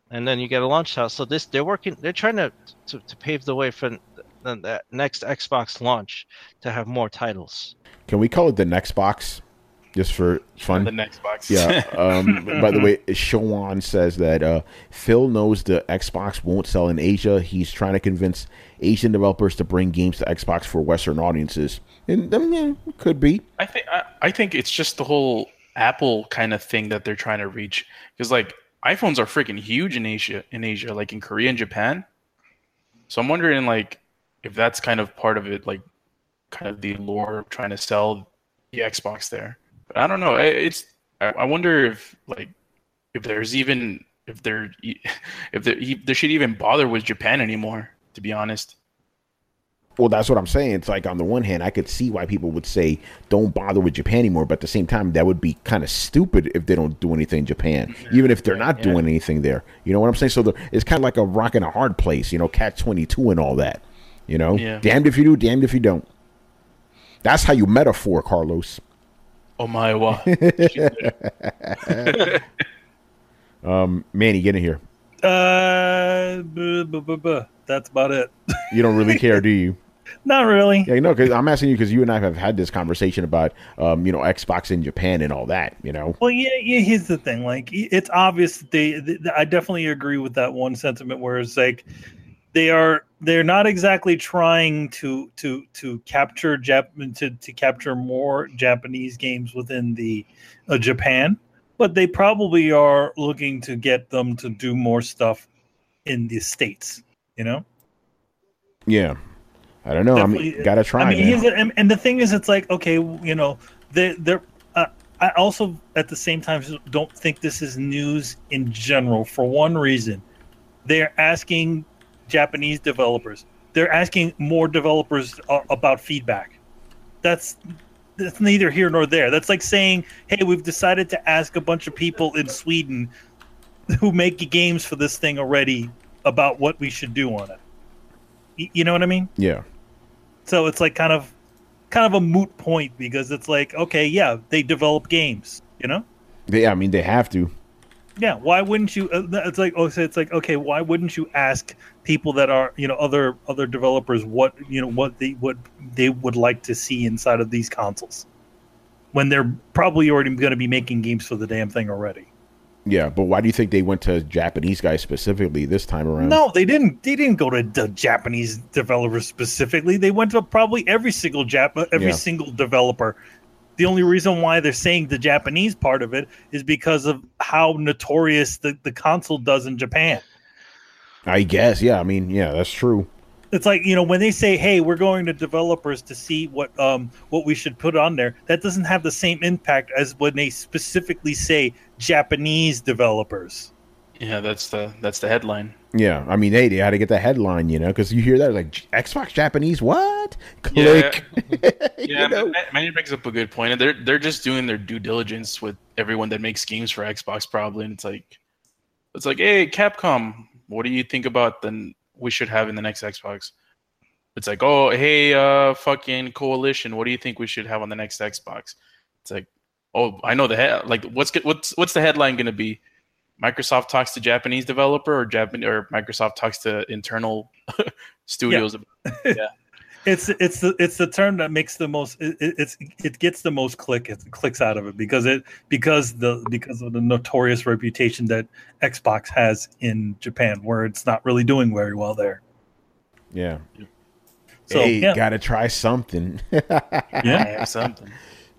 [SPEAKER 6] and then you get a launch title. So this they're working. They're trying to to, to pave the way for the, the next Xbox launch to have more titles.
[SPEAKER 2] Can we call it the next box? Just for fun.
[SPEAKER 4] The next box.
[SPEAKER 2] Yeah. Um, by the way, Showan says that uh, Phil knows the Xbox won't sell in Asia. He's trying to convince Asian developers to bring games to Xbox for Western audiences. And I mean, yeah, could be.
[SPEAKER 4] I think I, I think it's just the whole Apple kind of thing that they're trying to reach. Because like iPhones are freaking huge in Asia, in Asia, like in Korea and Japan. So I'm wondering like if that's kind of part of it, like kind of the lure of trying to sell the Xbox there. But I don't know. It's I wonder if like if there's even if there if there, there should even bother with Japan anymore. To be honest.
[SPEAKER 2] Well, that's what I'm saying. It's like on the one hand, I could see why people would say don't bother with Japan anymore, but at the same time, that would be kind of stupid if they don't do anything in Japan, even if they're not
[SPEAKER 4] yeah.
[SPEAKER 2] doing anything there. You know what I'm saying? So the, it's kind of like a rock and a hard place. You know, catch twenty-two and all that. You know,
[SPEAKER 4] yeah.
[SPEAKER 2] damned if you do, damned if you don't. That's how you metaphor, Carlos.
[SPEAKER 4] Oh my wow.
[SPEAKER 2] um, Manny, get in here.
[SPEAKER 3] Uh, buh, buh, buh, buh. That's about it.
[SPEAKER 2] You don't really care, do you?
[SPEAKER 3] Not really.
[SPEAKER 2] Yeah, you know, because I'm asking you because you and I have had this conversation about, um, you know, Xbox in Japan and all that. You know.
[SPEAKER 3] Well, yeah, yeah. Here's the thing. Like, it's obvious that they, they. I definitely agree with that one sentiment where it's like they are. They're not exactly trying to to to capture Jap to to capture more Japanese games within the uh, Japan, but they probably are looking to get them to do more stuff in the States. You know.
[SPEAKER 2] Yeah. I don't know. Definitely, I mean, gotta try.
[SPEAKER 3] I mean, he's, and, and the thing is, it's like, okay, you know, they, they're. Uh, I also, at the same time, don't think this is news in general. For one reason, they're asking Japanese developers. They're asking more developers uh, about feedback. That's that's neither here nor there. That's like saying, hey, we've decided to ask a bunch of people in Sweden who make games for this thing already about what we should do on it. You know what I mean?
[SPEAKER 2] Yeah.
[SPEAKER 3] So it's like kind of kind of a moot point because it's like, okay, yeah, they develop games, you know?
[SPEAKER 2] Yeah, I mean, they have to.
[SPEAKER 3] Yeah, why wouldn't you? Uh, it's like, oh, so it's like, okay, why wouldn't you ask people that are, you know, other other developers what, you know, what they what they would like to see inside of these consoles when they're probably already going to be making games for the damn thing already?
[SPEAKER 2] Yeah, but why do you think they went to Japanese guys specifically this time around?
[SPEAKER 3] No, they didn't. They didn't go to the Japanese developers specifically. They went to probably every single Jap, every
[SPEAKER 2] yeah.
[SPEAKER 3] single developer. The only reason why they're saying the Japanese part of it is because of how notorious the, the console does in Japan.
[SPEAKER 2] I guess, yeah. I mean, yeah, that's true.
[SPEAKER 3] It's like, you know, when they say, hey, we're going to developers to see what um what we should put on there, that doesn't have the same impact as when they specifically say Japanese developers.
[SPEAKER 4] Yeah, that's the that's the headline.
[SPEAKER 2] Yeah, I mean, hey, they had to get the headline, you know, because you hear that like Xbox Japanese, what? Click.
[SPEAKER 4] Yeah, yeah you know? Manny brings up a good point, and they're they're just doing their due diligence with everyone that makes games for Xbox, probably, and it's like, it's like, hey, Capcom, what do you think about the we should have in the next Xbox? It's like, oh, hey, uh, fucking Coalition, what do you think we should have on the next Xbox? It's like, oh, I know the head. Like, what's what's what's the headline going to be? Microsoft talks to Japanese developer, or Japan, or Microsoft talks to internal studios.
[SPEAKER 3] Yeah.
[SPEAKER 4] Yeah.
[SPEAKER 3] It's it's the it's the term that makes the most it, it's it gets the most click it clicks out of it because it because the because of the notorious reputation that Xbox has in Japan, where it's not really doing very well there.
[SPEAKER 2] Yeah.
[SPEAKER 3] So
[SPEAKER 2] hey,
[SPEAKER 3] yeah.
[SPEAKER 2] gotta try something.
[SPEAKER 3] Yeah,
[SPEAKER 4] something.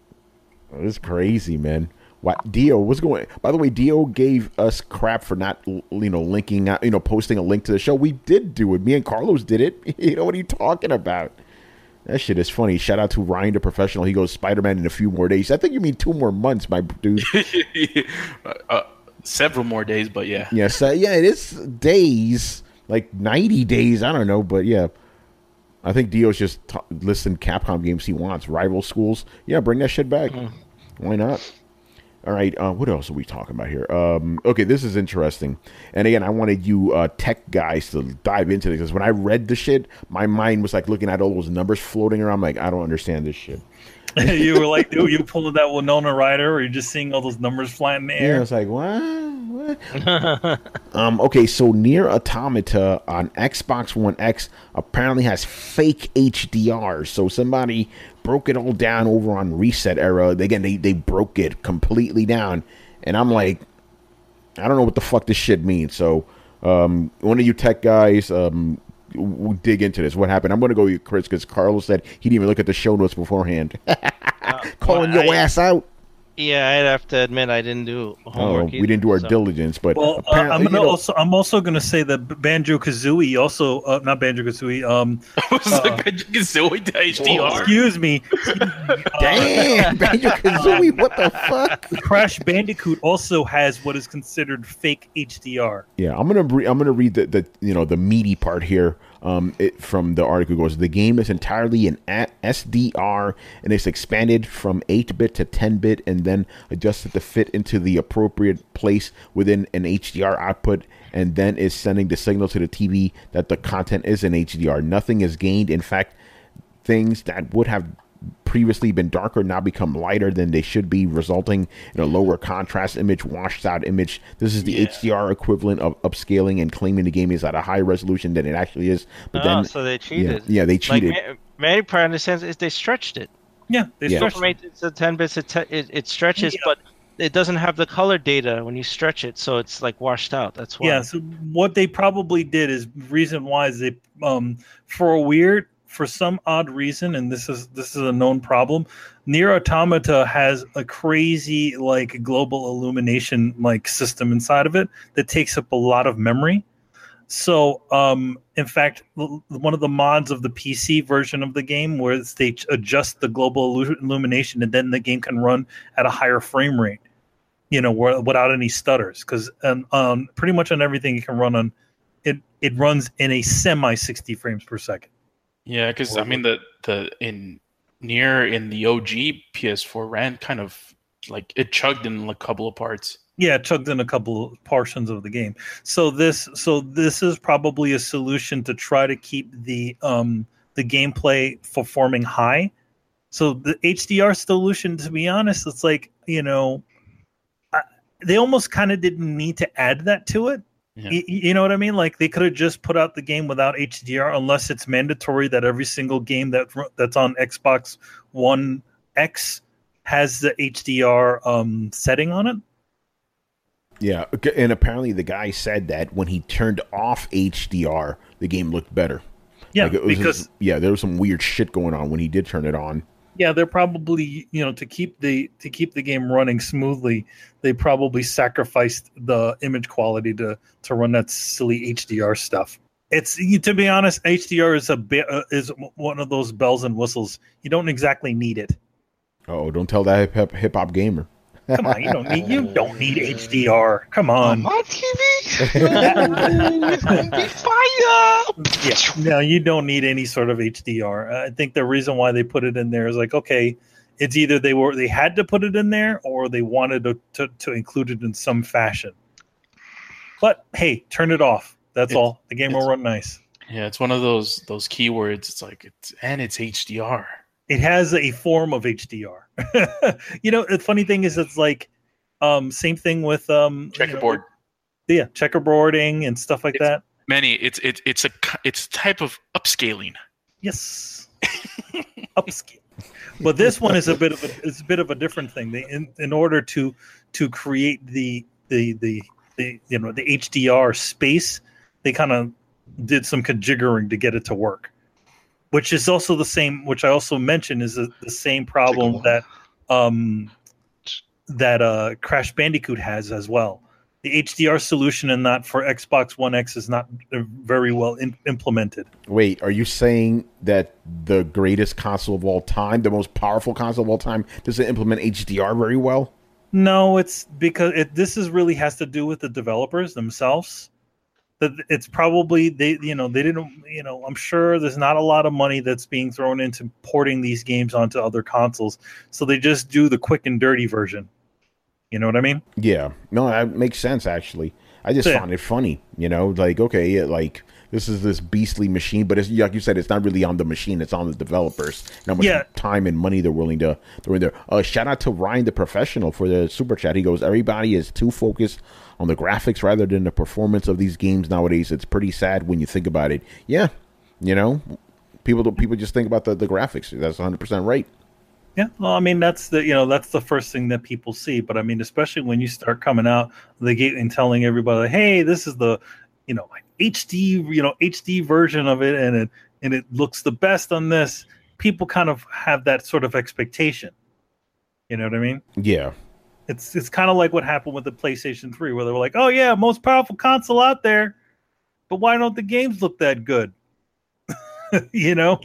[SPEAKER 2] It's crazy, man. What Dio? What's going? By the way, Dio gave us crap for not, you know, linking out, you know, posting a link to the show. We did do it. Me and Carlos did it. You know what are you talking about? That shit is funny. Shout out to Ryan the Professional. He goes Spider-Man in a few more days. I think you mean two more months, my dude.
[SPEAKER 4] uh, several more days, but yeah.
[SPEAKER 2] Yeah, so, yeah, it is days, like ninety days. I don't know, but yeah. I think Dio's just t- listing Capcom games he wants. Rival Schools. Yeah, bring that shit back. Mm. Why not? All right, uh, what else are we talking about here? Um, okay, this is interesting. And again, I wanted you uh, tech guys to dive into this because when I read the shit, my mind was like looking at all those numbers floating around. I'm like, I don't understand this shit.
[SPEAKER 3] You were like, dude, you pulling that Winona Ryder, or you're just seeing all those numbers flying in the air?
[SPEAKER 2] Yeah, it's like, what? What? um, okay, so Nier Automata on Xbox One X apparently has fake H D R. So somebody broke it all down over on Reset Era. Again, they, they broke it completely down. And I'm like, I don't know what the fuck this shit means. So um, one of you tech guys, um, we'll dig into this. What happened? I'm going to go with Chris because Carlos said he didn't even look at the show notes beforehand. uh, Calling well, your I, ass out.
[SPEAKER 6] Yeah, I'd have to admit I didn't do homework.
[SPEAKER 2] Oh,
[SPEAKER 6] either,
[SPEAKER 2] we didn't do our
[SPEAKER 6] so.
[SPEAKER 2] diligence, but
[SPEAKER 3] well, uh, I'm gonna also I'm also gonna say that Banjo Kazooie also uh, not Banjo Kazooie. Um,
[SPEAKER 4] was uh, like Banjo Kazooie H D R?
[SPEAKER 3] Excuse me.
[SPEAKER 2] Damn, Banjo Kazooie, what the fuck?
[SPEAKER 3] Crash Bandicoot also has what is considered fake H D R.
[SPEAKER 2] Yeah, I'm gonna re- I'm gonna read the, the you know the meaty part here. Um, it, from the article goes, the game is entirely in S D R and it's expanded from eight bit to ten bit and then adjusted to fit into the appropriate place within an H D R output, and then is sending the signal to the T V that the content is in H D R. Nothing is gained. In fact, things that would have previously been darker now become lighter than they should be, resulting in a lower contrast image, washed out image. This is the yeah. H D R equivalent of upscaling and claiming the game is at a higher resolution than it actually is. But
[SPEAKER 6] oh,
[SPEAKER 2] then,
[SPEAKER 6] so they cheated.
[SPEAKER 2] Yeah, yeah they cheated.
[SPEAKER 6] Like, Many part in the sense is they stretched it.
[SPEAKER 3] Yeah, they
[SPEAKER 2] yeah.
[SPEAKER 3] stretched
[SPEAKER 6] it. It's a ten bits. It, te- it, it stretches,
[SPEAKER 3] yeah.
[SPEAKER 6] but it doesn't have the color data when you stretch it, so it's like washed out. That's why.
[SPEAKER 3] Yeah. So what they probably did is reason why is they um for a weird. For some odd reason, and this is this is a known problem, Nier Automata has a crazy like global illumination like system inside of it that takes up a lot of memory. So, um, in fact, one of the mods of the P C version of the game, where they adjust the global illumination, and then the game can run at a higher frame rate, you know, without any stutters. Because um, um, pretty much on everything it can run on, it it runs in a semi sixty frames per second.
[SPEAKER 4] Yeah, because I mean the the in Nier in the O G P S four ran kind of like it chugged in a couple of parts.
[SPEAKER 3] Yeah, it chugged in a couple of portions of the game. So this so this is probably a solution to try to keep the um the gameplay performing high. So the H D R solution, to be honest, it's like, you know, I, they almost kind of didn't need to add that to it. Yeah. You, you know what I mean? Like they could have just put out the game without H D R, unless it's mandatory that every single game that that's on Xbox One X has the H D R um, setting on it.
[SPEAKER 2] Yeah, and apparently the guy said that when he turned off H D R, the game looked better.
[SPEAKER 3] Yeah,
[SPEAKER 2] like it was
[SPEAKER 3] because
[SPEAKER 2] just, yeah, there was some weird shit going on when he did turn it on.
[SPEAKER 3] Yeah, they're probably, you know, to keep the to keep the game running smoothly, they probably sacrificed the image quality to to run that silly H D R stuff. It's, to be honest, H D R is a bit uh, is one of those bells and whistles. You don't exactly need it.
[SPEAKER 2] Oh, don't tell that hip hip hop gamer.
[SPEAKER 3] Come on, you don't need you don't need H D R. Come on,
[SPEAKER 5] on my T V. It's gonna be fire.
[SPEAKER 3] Yeah, no, you don't need any sort of H D R. I think the reason why they put it in there is like, okay, it's either they were they had to put it in there or they wanted to to, to include it in some fashion. But hey, turn it off. That's it's, all. The game will run nice.
[SPEAKER 4] Yeah, it's one of those those keywords. It's like it's and it's H D R.
[SPEAKER 3] It has a form of H D R. You know, the funny thing is, it's like um, same thing with um,
[SPEAKER 4] checkerboard.
[SPEAKER 3] You know, yeah, checkerboarding and stuff like
[SPEAKER 4] it's,
[SPEAKER 3] that.
[SPEAKER 4] Many, it's it's it's a it's a type of upscaling.
[SPEAKER 3] Yes, upscale. But this one is a bit of a it's a bit of a different thing. They, in in order to to create the the the the you know the H D R space, they kind of did some conjiggering to get it to work. Which is also the same, which I also mentioned is the, the same problem that um, that uh, Crash Bandicoot has as well. The H D R solution in that for Xbox One X is not very well in- implemented.
[SPEAKER 2] Wait, are you saying that the greatest console of all time, the most powerful console of all time, doesn't implement H D R very well?
[SPEAKER 3] No, it's because it, this is really has to do with the developers themselves. That it's probably they you know they didn't you know I'm sure there's not a lot of money that's being thrown into porting these games onto other consoles, so they just do the quick and dirty version. You know what I mean?
[SPEAKER 2] Yeah, no, that makes sense actually. I just so, found yeah. it funny, you know, like okay, like this is this beastly machine, but it's like you said, it's not really on the machine; it's on the developers. And how much
[SPEAKER 3] Yeah.
[SPEAKER 2] time and money they're willing to throw in there. Uh, shout out to Ryan the Professional for the super chat. He goes, "Everybody is too focused on the graphics rather than the performance of these games nowadays. It's pretty sad when you think about it." Yeah, you know, people don't, people just think about the, the graphics. That's one hundred percent right.
[SPEAKER 3] Yeah, well, I mean that's the you know that's the first thing that people see. But I mean, especially when you start coming out of the gate and telling everybody, like, "Hey, this is the you know H D you know H D version of it, and it and it looks the best on this." People kind of have that sort of expectation. You know what I mean?
[SPEAKER 2] Yeah.
[SPEAKER 3] It's it's kind of like what happened with the PlayStation three, where they were like, "Oh yeah, most powerful console out there, but why don't the games look that good?" you know.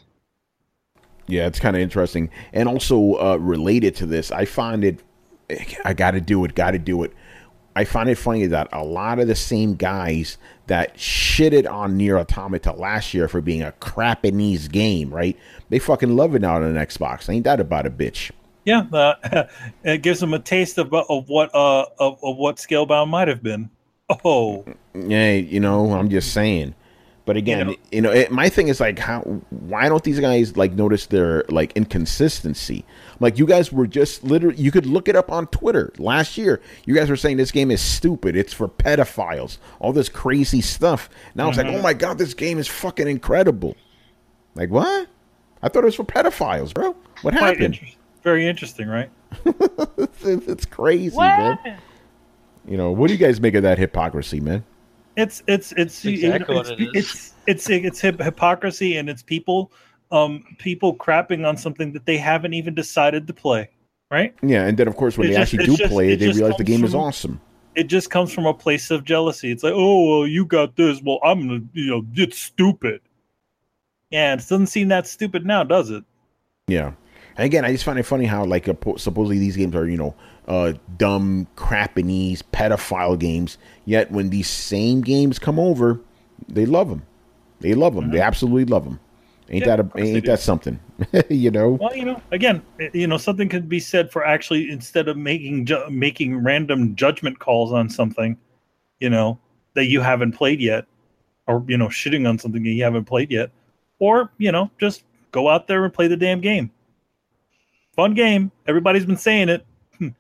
[SPEAKER 2] Yeah, it's kind of interesting. And also uh, related to this, I find it, I got to do it, got to do it. I find it funny that a lot of the same guys that shitted on Nier Automata last year for being a crappinese game, right? They fucking love it now on an Xbox. Ain't that about a bitch?
[SPEAKER 3] Yeah, uh, it gives them a taste of of what uh of, of what Scalebound might have been. Oh,
[SPEAKER 2] Yeah, you know, I'm just saying. But again, you know, you know it, my thing is like, how? Why don't these guys like notice their like inconsistency? Like, you guys were just literally, you could look it up on Twitter last year. You guys were saying this game is stupid. It's for pedophiles. All this crazy stuff. Now mm-hmm. it's like, oh my god, this game is fucking incredible. Like, what? I thought it was for pedophiles, bro. What
[SPEAKER 3] Quite
[SPEAKER 2] happened?
[SPEAKER 3] Inter- very interesting, right?
[SPEAKER 2] it's, it's crazy,
[SPEAKER 7] what
[SPEAKER 2] man.
[SPEAKER 7] happened?
[SPEAKER 2] You know, what do you guys make of that hypocrisy, man?
[SPEAKER 3] It's it's it's
[SPEAKER 7] exactly
[SPEAKER 3] you know, it's,
[SPEAKER 7] what it is.
[SPEAKER 3] it's it's it's, it's hip- hypocrisy, and it's people um people crapping on something that they haven't even decided to play, right?
[SPEAKER 2] Yeah, and then of course when
[SPEAKER 3] It
[SPEAKER 2] they
[SPEAKER 3] just-
[SPEAKER 2] actually
[SPEAKER 3] it's
[SPEAKER 2] do
[SPEAKER 3] just-
[SPEAKER 2] play
[SPEAKER 3] it
[SPEAKER 2] it, they
[SPEAKER 3] just
[SPEAKER 2] realize the
[SPEAKER 3] comes
[SPEAKER 2] game is
[SPEAKER 3] from-
[SPEAKER 2] awesome.
[SPEAKER 3] It just comes from a place of jealousy. It's like, oh well, you got this. Well, I'm gonna, you know, it's stupid. Yeah, it doesn't seem that stupid now, does it?
[SPEAKER 2] Yeah. And again, I just find it funny how, like, uh, supposedly these games are, you know, uh, dumb, crappinese, pedophile games. Yet when these same games come over, they love them. They love them. Mm-hmm. They absolutely love them. Ain't
[SPEAKER 3] Yeah,
[SPEAKER 2] that
[SPEAKER 3] of
[SPEAKER 2] a,
[SPEAKER 3] course they
[SPEAKER 2] ain't
[SPEAKER 3] do.
[SPEAKER 2] that something? You know?
[SPEAKER 3] Well, you know, again, you know, something could be said for actually, instead of making ju- making random judgment calls on something, you know, that you haven't played yet, or, you know, shitting on something that you haven't played yet, or, you know, just go out there and play the damn game. Fun game. Everybody's been saying it.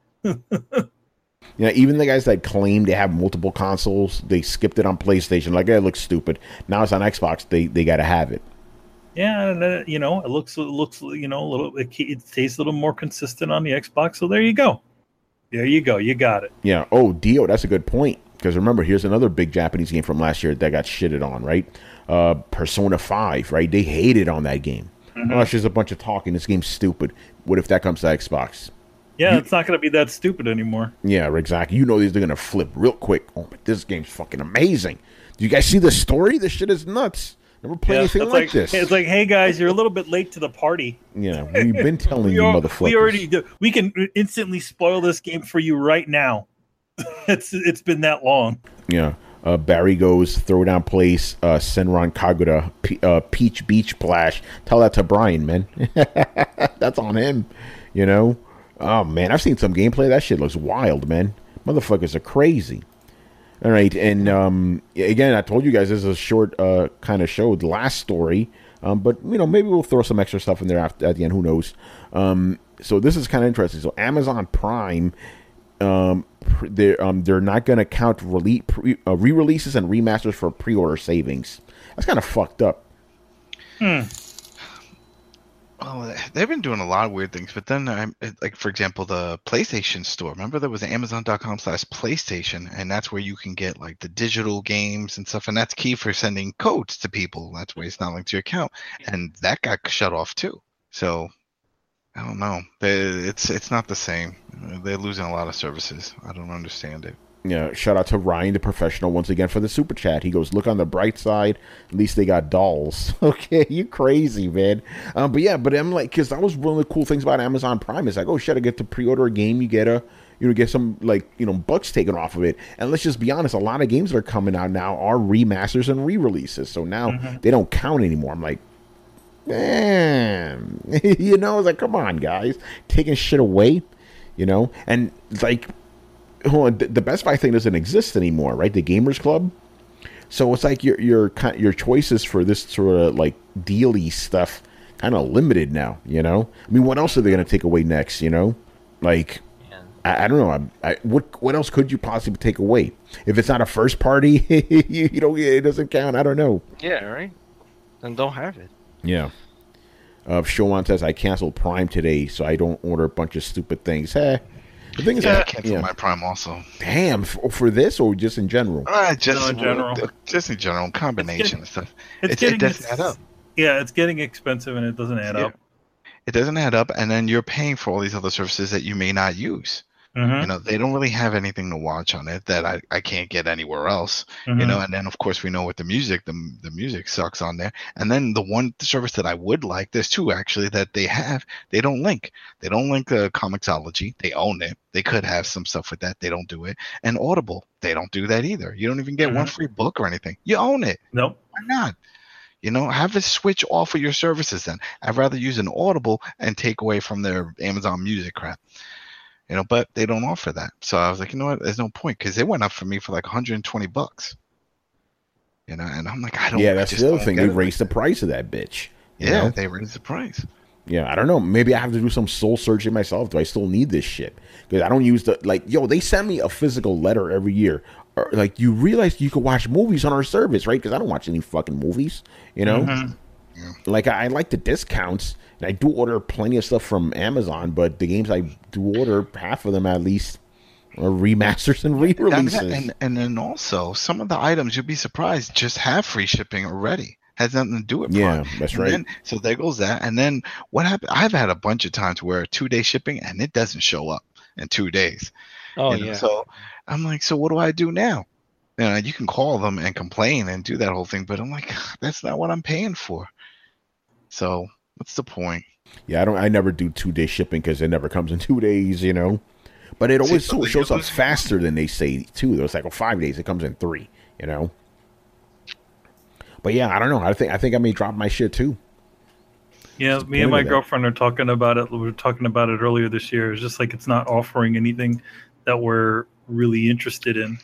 [SPEAKER 2] Yeah, even the guys that claim they have multiple consoles, they skipped it on PlayStation. Like, it looks stupid. Now it's on Xbox. They they got to have it.
[SPEAKER 3] Yeah, and uh, you know, it looks it looks you know a little it, it tastes a little more consistent on the Xbox. So there you go. There you go. You got it.
[SPEAKER 2] Yeah. Oh, Dio, that's a good point. Because remember, here's another big Japanese game from last year that got shitted on, right? Uh, Persona five, right? They hated on that game.
[SPEAKER 3] Mm-hmm.
[SPEAKER 2] Oh, it's just a bunch of talking. This game's stupid. What if that comes to Xbox?
[SPEAKER 3] Yeah,
[SPEAKER 2] You-
[SPEAKER 3] it's not going to be that stupid anymore.
[SPEAKER 2] Yeah, exactly. You know these are going to flip real quick. Oh, but this game's fucking amazing. Do you guys see the story? This shit is nuts. Never played
[SPEAKER 3] Yeah,
[SPEAKER 2] anything
[SPEAKER 3] it's
[SPEAKER 2] like, this.
[SPEAKER 3] It's like, hey guys, you're a little bit late to the party.
[SPEAKER 2] Yeah, we've been telling
[SPEAKER 3] we,
[SPEAKER 2] you,
[SPEAKER 3] are,
[SPEAKER 2] motherfuckers.
[SPEAKER 3] we already do. We can instantly spoil this game for you right now. it's it's been that long.
[SPEAKER 2] Yeah. Uh, Barry goes, throw down place, uh, Senran Kagura, P- uh, Peach Beach Splash. Tell that to Brian, man. That's on him, you know? Oh, man, I've seen some gameplay. That shit looks wild, man. Motherfuckers are crazy. All right, and um, again, I told you guys this is a short uh, kind of show, the last story. Um, but, you know, maybe we'll throw some extra stuff in there after, at the end. Who knows? Um, so this is kind of interesting. So Amazon Prime... Um, they're um, they're not going to count rele- pre- uh, re-releases and remasters for pre-order savings. That's kind of fucked up.
[SPEAKER 3] Hmm.
[SPEAKER 5] Oh, they've been doing a lot of weird things, but then, um, it- like for example, the PlayStation Store. Remember, there was Amazon dot com slash PlayStation, and that's where you can get like the digital games and stuff, and that's key for sending codes to people. That's why it's not linked to your account, and that got shut off too. So I don't know. They, it's it's not the same. They're losing a lot of services. I don't understand it.
[SPEAKER 2] Yeah, shout out to Ryan, the professional, once again for the super chat. He goes, look on the bright side. At least they got dolls. Okay, you crazy, man. Um, but yeah, but I'm like, because that was one of the cool things about Amazon Prime. It's like, oh shit, I get to pre-order a game. You get a, you know, get some like, you know, bucks taken off of it. And let's just be honest, a lot of games that are coming out now are remasters and re-releases. So now mm-hmm. they don't count anymore. I'm like, man, you know, it's like, come on, guys, taking shit away, you know, and like. Hold on, the Best Buy thing doesn't exist anymore, right? The Gamers Club. So it's like your your ki- your choices for this sort of like dealy stuff kind of limited now. You know, I mean, what else are they going to take away next? You know, like
[SPEAKER 6] Yeah.
[SPEAKER 2] I, I don't know. I, I, what what else could you possibly take away if it's not a first party? you, you know, it doesn't count. I don't know.
[SPEAKER 6] Yeah, right. Then don't have it.
[SPEAKER 2] Yeah. Uh, Showan says I canceled Prime today, so I don't order a bunch of stupid things. Hey, the thing is,
[SPEAKER 5] Yeah, I
[SPEAKER 2] that,
[SPEAKER 5] canceled
[SPEAKER 2] yeah.
[SPEAKER 5] my Prime also.
[SPEAKER 2] Damn, for, for this or just in general?
[SPEAKER 5] Uh, just
[SPEAKER 3] No, in general.
[SPEAKER 5] just in general, combination and stuff.
[SPEAKER 3] It's
[SPEAKER 5] It- it
[SPEAKER 3] getting
[SPEAKER 5] doesn't
[SPEAKER 3] it's-
[SPEAKER 5] add up.
[SPEAKER 3] Yeah, it's getting expensive and it doesn't add
[SPEAKER 5] Yeah.
[SPEAKER 3] up.
[SPEAKER 5] It doesn't add up, and then you're paying for all these other services that you may not use.
[SPEAKER 3] Mhm,
[SPEAKER 5] You know, they don't really have anything to watch on it that I, I can't get anywhere else. You
[SPEAKER 3] mhm.
[SPEAKER 5] know, and then of course we know with the music, the the music sucks on there. And then the one service that I would like, there's two actually that they have. They don't link. They don't link uh, Comixology. They own it. They could have some stuff with that. They don't do it. And Audible, they don't do that either. You don't even get one
[SPEAKER 3] Mhm.
[SPEAKER 5] free book or anything. You own it.
[SPEAKER 3] Nope.
[SPEAKER 5] Why not? You know, have a switch off of your services then. I'd rather use an Audible and take away from their Amazon Music crap. You know, but they don't offer that. So I was like, you know what? There's no point because it went up for me for like one hundred twenty bucks. You know, and I'm like, I don't.
[SPEAKER 2] Yeah,
[SPEAKER 5] I
[SPEAKER 2] that's
[SPEAKER 5] just
[SPEAKER 2] the other
[SPEAKER 5] don't
[SPEAKER 2] thing.
[SPEAKER 5] get
[SPEAKER 2] They
[SPEAKER 5] it.
[SPEAKER 2] raised the price of that bitch. you
[SPEAKER 5] Yeah,
[SPEAKER 2] know?
[SPEAKER 5] they raised the price.
[SPEAKER 2] Yeah, I don't know. Maybe I have to do some soul searching myself. Do I still need this shit? Because I don't use the like. Yo, they send me a physical letter every year. Or, like, you realize you can watch movies on our service, right? Because I don't watch any fucking movies. You know,
[SPEAKER 3] Mhm.
[SPEAKER 2] like I, I like the discounts, and I do order plenty of stuff from Amazon. But the games I do order, half of them at least, are remasters and
[SPEAKER 5] And,
[SPEAKER 2] re-releases.
[SPEAKER 5] and and then also some of the items you'll be surprised just have free shipping already. Has nothing to do with
[SPEAKER 2] Yeah,
[SPEAKER 5] Prime.
[SPEAKER 2] that's
[SPEAKER 5] And
[SPEAKER 2] right.
[SPEAKER 5] then- so there goes that. And then what happened? I've had a bunch of times where two day shipping and it doesn't show up in two days.
[SPEAKER 6] Oh
[SPEAKER 5] you know?
[SPEAKER 6] yeah.
[SPEAKER 5] So I'm like, so what do I do now? You know, you can call them and complain and do that whole thing, but I'm like, that's not what I'm paying for. So what's the point?
[SPEAKER 2] Yeah, I don't. I never do two day shipping because it never comes in two days. You know, but it
[SPEAKER 5] See,
[SPEAKER 2] always
[SPEAKER 5] so
[SPEAKER 2] shows
[SPEAKER 5] you-
[SPEAKER 2] up faster than they say too. It's like well, five days. It comes in three. You know. But yeah, I don't know. I think I think I may drop my shit too.
[SPEAKER 3] Yeah,
[SPEAKER 2] the
[SPEAKER 3] me and
[SPEAKER 2] point
[SPEAKER 3] my
[SPEAKER 2] of that?
[SPEAKER 3] girlfriend are talking about it. We were talking about it earlier this year. It's just like it's not offering anything that we're really interested in.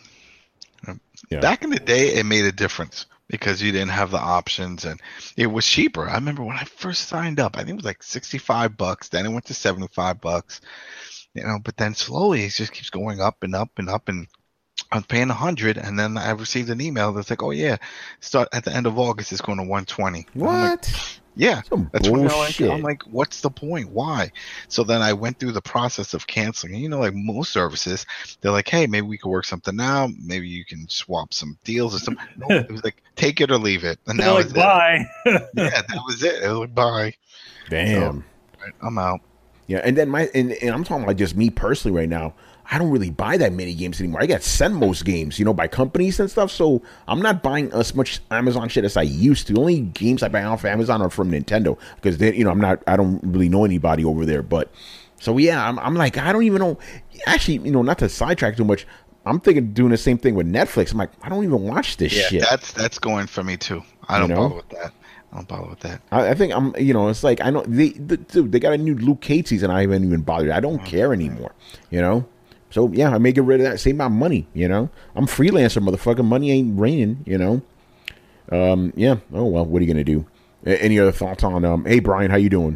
[SPEAKER 2] Yeah.
[SPEAKER 5] Back in the day, it made a difference because you didn't have the options and it was cheaper. I remember when I first signed up, I think it was like sixty-five bucks. Then it went to seventy-five bucks, you know, but then slowly it just keeps going up and up and up. And I was paying a hundred. And then I received an email that's like, oh, yeah, start at the end of August, it's going to one twenty. And I'm like,
[SPEAKER 2] What?
[SPEAKER 5] yeah.
[SPEAKER 2] Some
[SPEAKER 5] That's when they're like,
[SPEAKER 2] bullshit.
[SPEAKER 5] I'm like, what's the point? Why? So then I went through the process of canceling. And you know, like most services, they're like, hey, maybe we could work something out. Maybe you can swap some deals or something. No, it was like, take it or leave it. And
[SPEAKER 3] They're
[SPEAKER 5] that
[SPEAKER 3] like,
[SPEAKER 5] was it.
[SPEAKER 3] bye.
[SPEAKER 5] Yeah, that was it. It was like, bye.
[SPEAKER 2] Damn.
[SPEAKER 5] Right, I'm out.
[SPEAKER 2] Yeah, and then my and, and I'm talking about just me personally right now. I don't really buy that many games anymore. I got sent most games, you know, by companies and stuff. So I'm not buying as much Amazon shit as I used to. The only games I buy off Amazon are from Nintendo because they, you know, I'm not. I don't really know anybody over there. But so yeah, I'm, I'm like, I don't even know. Actually, you know, not to sidetrack too much. I'm thinking of doing the same thing with Netflix. I'm like, I don't even watch this
[SPEAKER 5] Yeah,
[SPEAKER 2] shit.
[SPEAKER 5] that's that's going for me too. I
[SPEAKER 2] You
[SPEAKER 5] don't
[SPEAKER 2] know?
[SPEAKER 5] bother with that. I don't bother with that.
[SPEAKER 2] I, I think I'm, you know, it's like I know they, the, dude, they got a new Luke Cage season. I haven't even bothered. I don't care anymore, you know. So yeah, I may get rid of that. Save my money, you know. I'm freelancer, motherfucker. Money ain't raining, you know. Um, yeah. Oh well, what are you gonna do? A- any other thoughts on? Um, hey Brian, how you doing?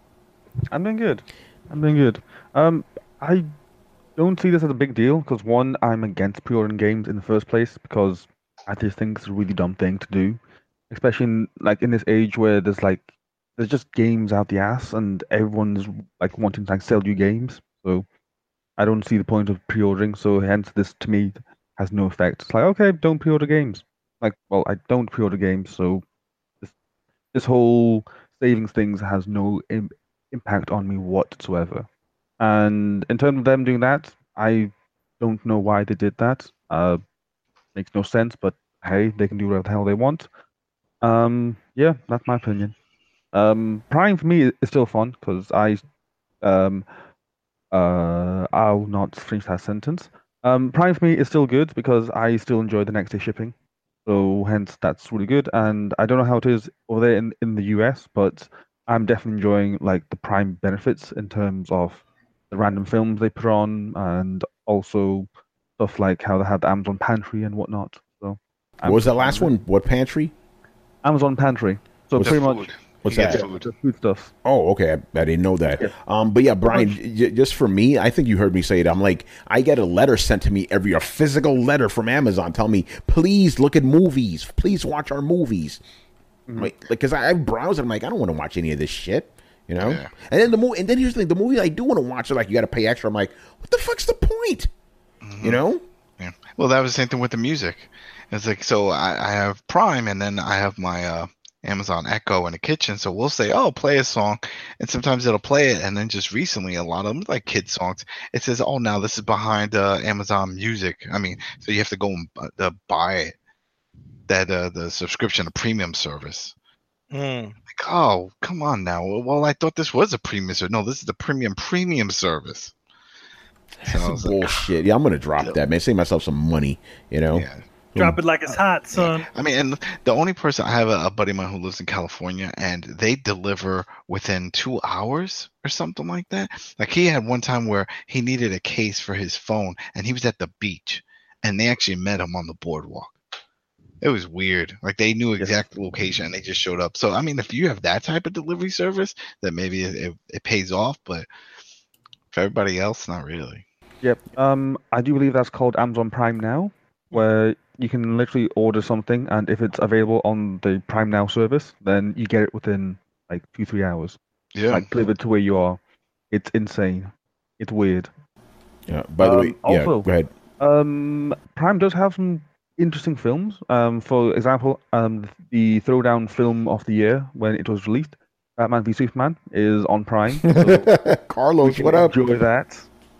[SPEAKER 7] I'm doing good. I'm doing good. Um, I don't see this as a big deal because one, I'm against pre-ordering games in the first place because I just think it's a really dumb thing to do, especially in, like in this age where there's like there's just games out the ass and everyone's like wanting to like sell you games. So I don't see the point of pre-ordering. So hence this to me has no effect. It's like okay, don't pre-order games. Like well, I don't pre-order games, so this this whole savings things has no Im- impact on me whatsoever. And in terms of them doing that, I don't know why they did that. Uh, makes no sense, but hey, they can do whatever the hell they want. Um, yeah, that's my opinion. Um, Prime for me is still fun because I, um, uh, I'll not finish that sentence. Um, Prime for me is still good because I still enjoy the next day shipping. So hence that's really good. And I don't know how it is over there in, in the U S, but I'm definitely enjoying like the Prime benefits in terms of the random films they put on and also stuff like how they have the Amazon Pantry and whatnot. So
[SPEAKER 2] What was that last one? What pantry?
[SPEAKER 7] Amazon Pantry. So
[SPEAKER 2] What's
[SPEAKER 7] pretty
[SPEAKER 5] the
[SPEAKER 7] much
[SPEAKER 5] food.
[SPEAKER 2] What's
[SPEAKER 5] You
[SPEAKER 2] that?
[SPEAKER 5] get food.
[SPEAKER 7] the food stuff.
[SPEAKER 2] Oh, okay. I, I didn't know that.
[SPEAKER 7] Yeah.
[SPEAKER 2] Um, but yeah, Brian, j- just for me, I think you heard me say it. I'm like, I get a letter sent to me every a physical letter from Amazon telling me, please look at movies. Please watch our movies.
[SPEAKER 7] Mm-hmm.
[SPEAKER 2] Like, because I, I browse and I'm like, I don't want to watch any of this shit. You know?
[SPEAKER 5] Yeah.
[SPEAKER 2] And then the movie, and then here's the thing: the movie I do want to watch, are like, you got to pay extra. I'm like, what the fuck's the point?
[SPEAKER 5] Mm-hmm.
[SPEAKER 2] You know?
[SPEAKER 5] Yeah. Well, that was the same thing with the music. It's like, so I, I have Prime, and then I have my uh, Amazon Echo in the kitchen. So we'll say, oh, play a song. And sometimes it'll play it. And then just recently, a lot of them, like kid songs, it says, oh, now this is behind uh, Amazon Music. I mean, so you have to go and uh, buy it, that uh, the subscription, a premium service.
[SPEAKER 6] Mm.
[SPEAKER 5] Like, oh, come on now. Well, I thought this was a premium service. No, this is the premium premium service. So I was
[SPEAKER 2] Some
[SPEAKER 5] like,
[SPEAKER 2] bullshit. Yeah, I'm gonna drop that, man. Save myself some money. You know?
[SPEAKER 5] yeah.
[SPEAKER 3] Drop it like it's hot, son.
[SPEAKER 5] I mean, and the only person I have a, a buddy of mine who lives in California, and they deliver within two hours or something like that. Like he had one time where he needed a case for his phone, and he was at the beach, and they actually met him on the boardwalk. It was weird. Like they knew exact location, and they just showed up. So I mean, if you have that type of delivery service, that maybe it, it, it pays off, but for everybody else, not really.
[SPEAKER 7] Yep. Um, I do believe that's called Amazon Prime Now, where you can literally order something, and if it's available on the Prime Now service, then you get it within like two, three hours.
[SPEAKER 5] Yeah.
[SPEAKER 7] Like delivered to where you are. It's insane. It's weird.
[SPEAKER 2] Yeah. By the
[SPEAKER 7] Um,
[SPEAKER 2] way, yeah.
[SPEAKER 7] also-
[SPEAKER 2] Go ahead.
[SPEAKER 7] Um, Prime does have some interesting films. Um, for example, um, the Throwdown film of the year when it was released, Batman v Superman, is on Prime. So
[SPEAKER 2] Carlos,
[SPEAKER 7] we
[SPEAKER 2] what
[SPEAKER 7] can
[SPEAKER 2] up?
[SPEAKER 7] enjoy that.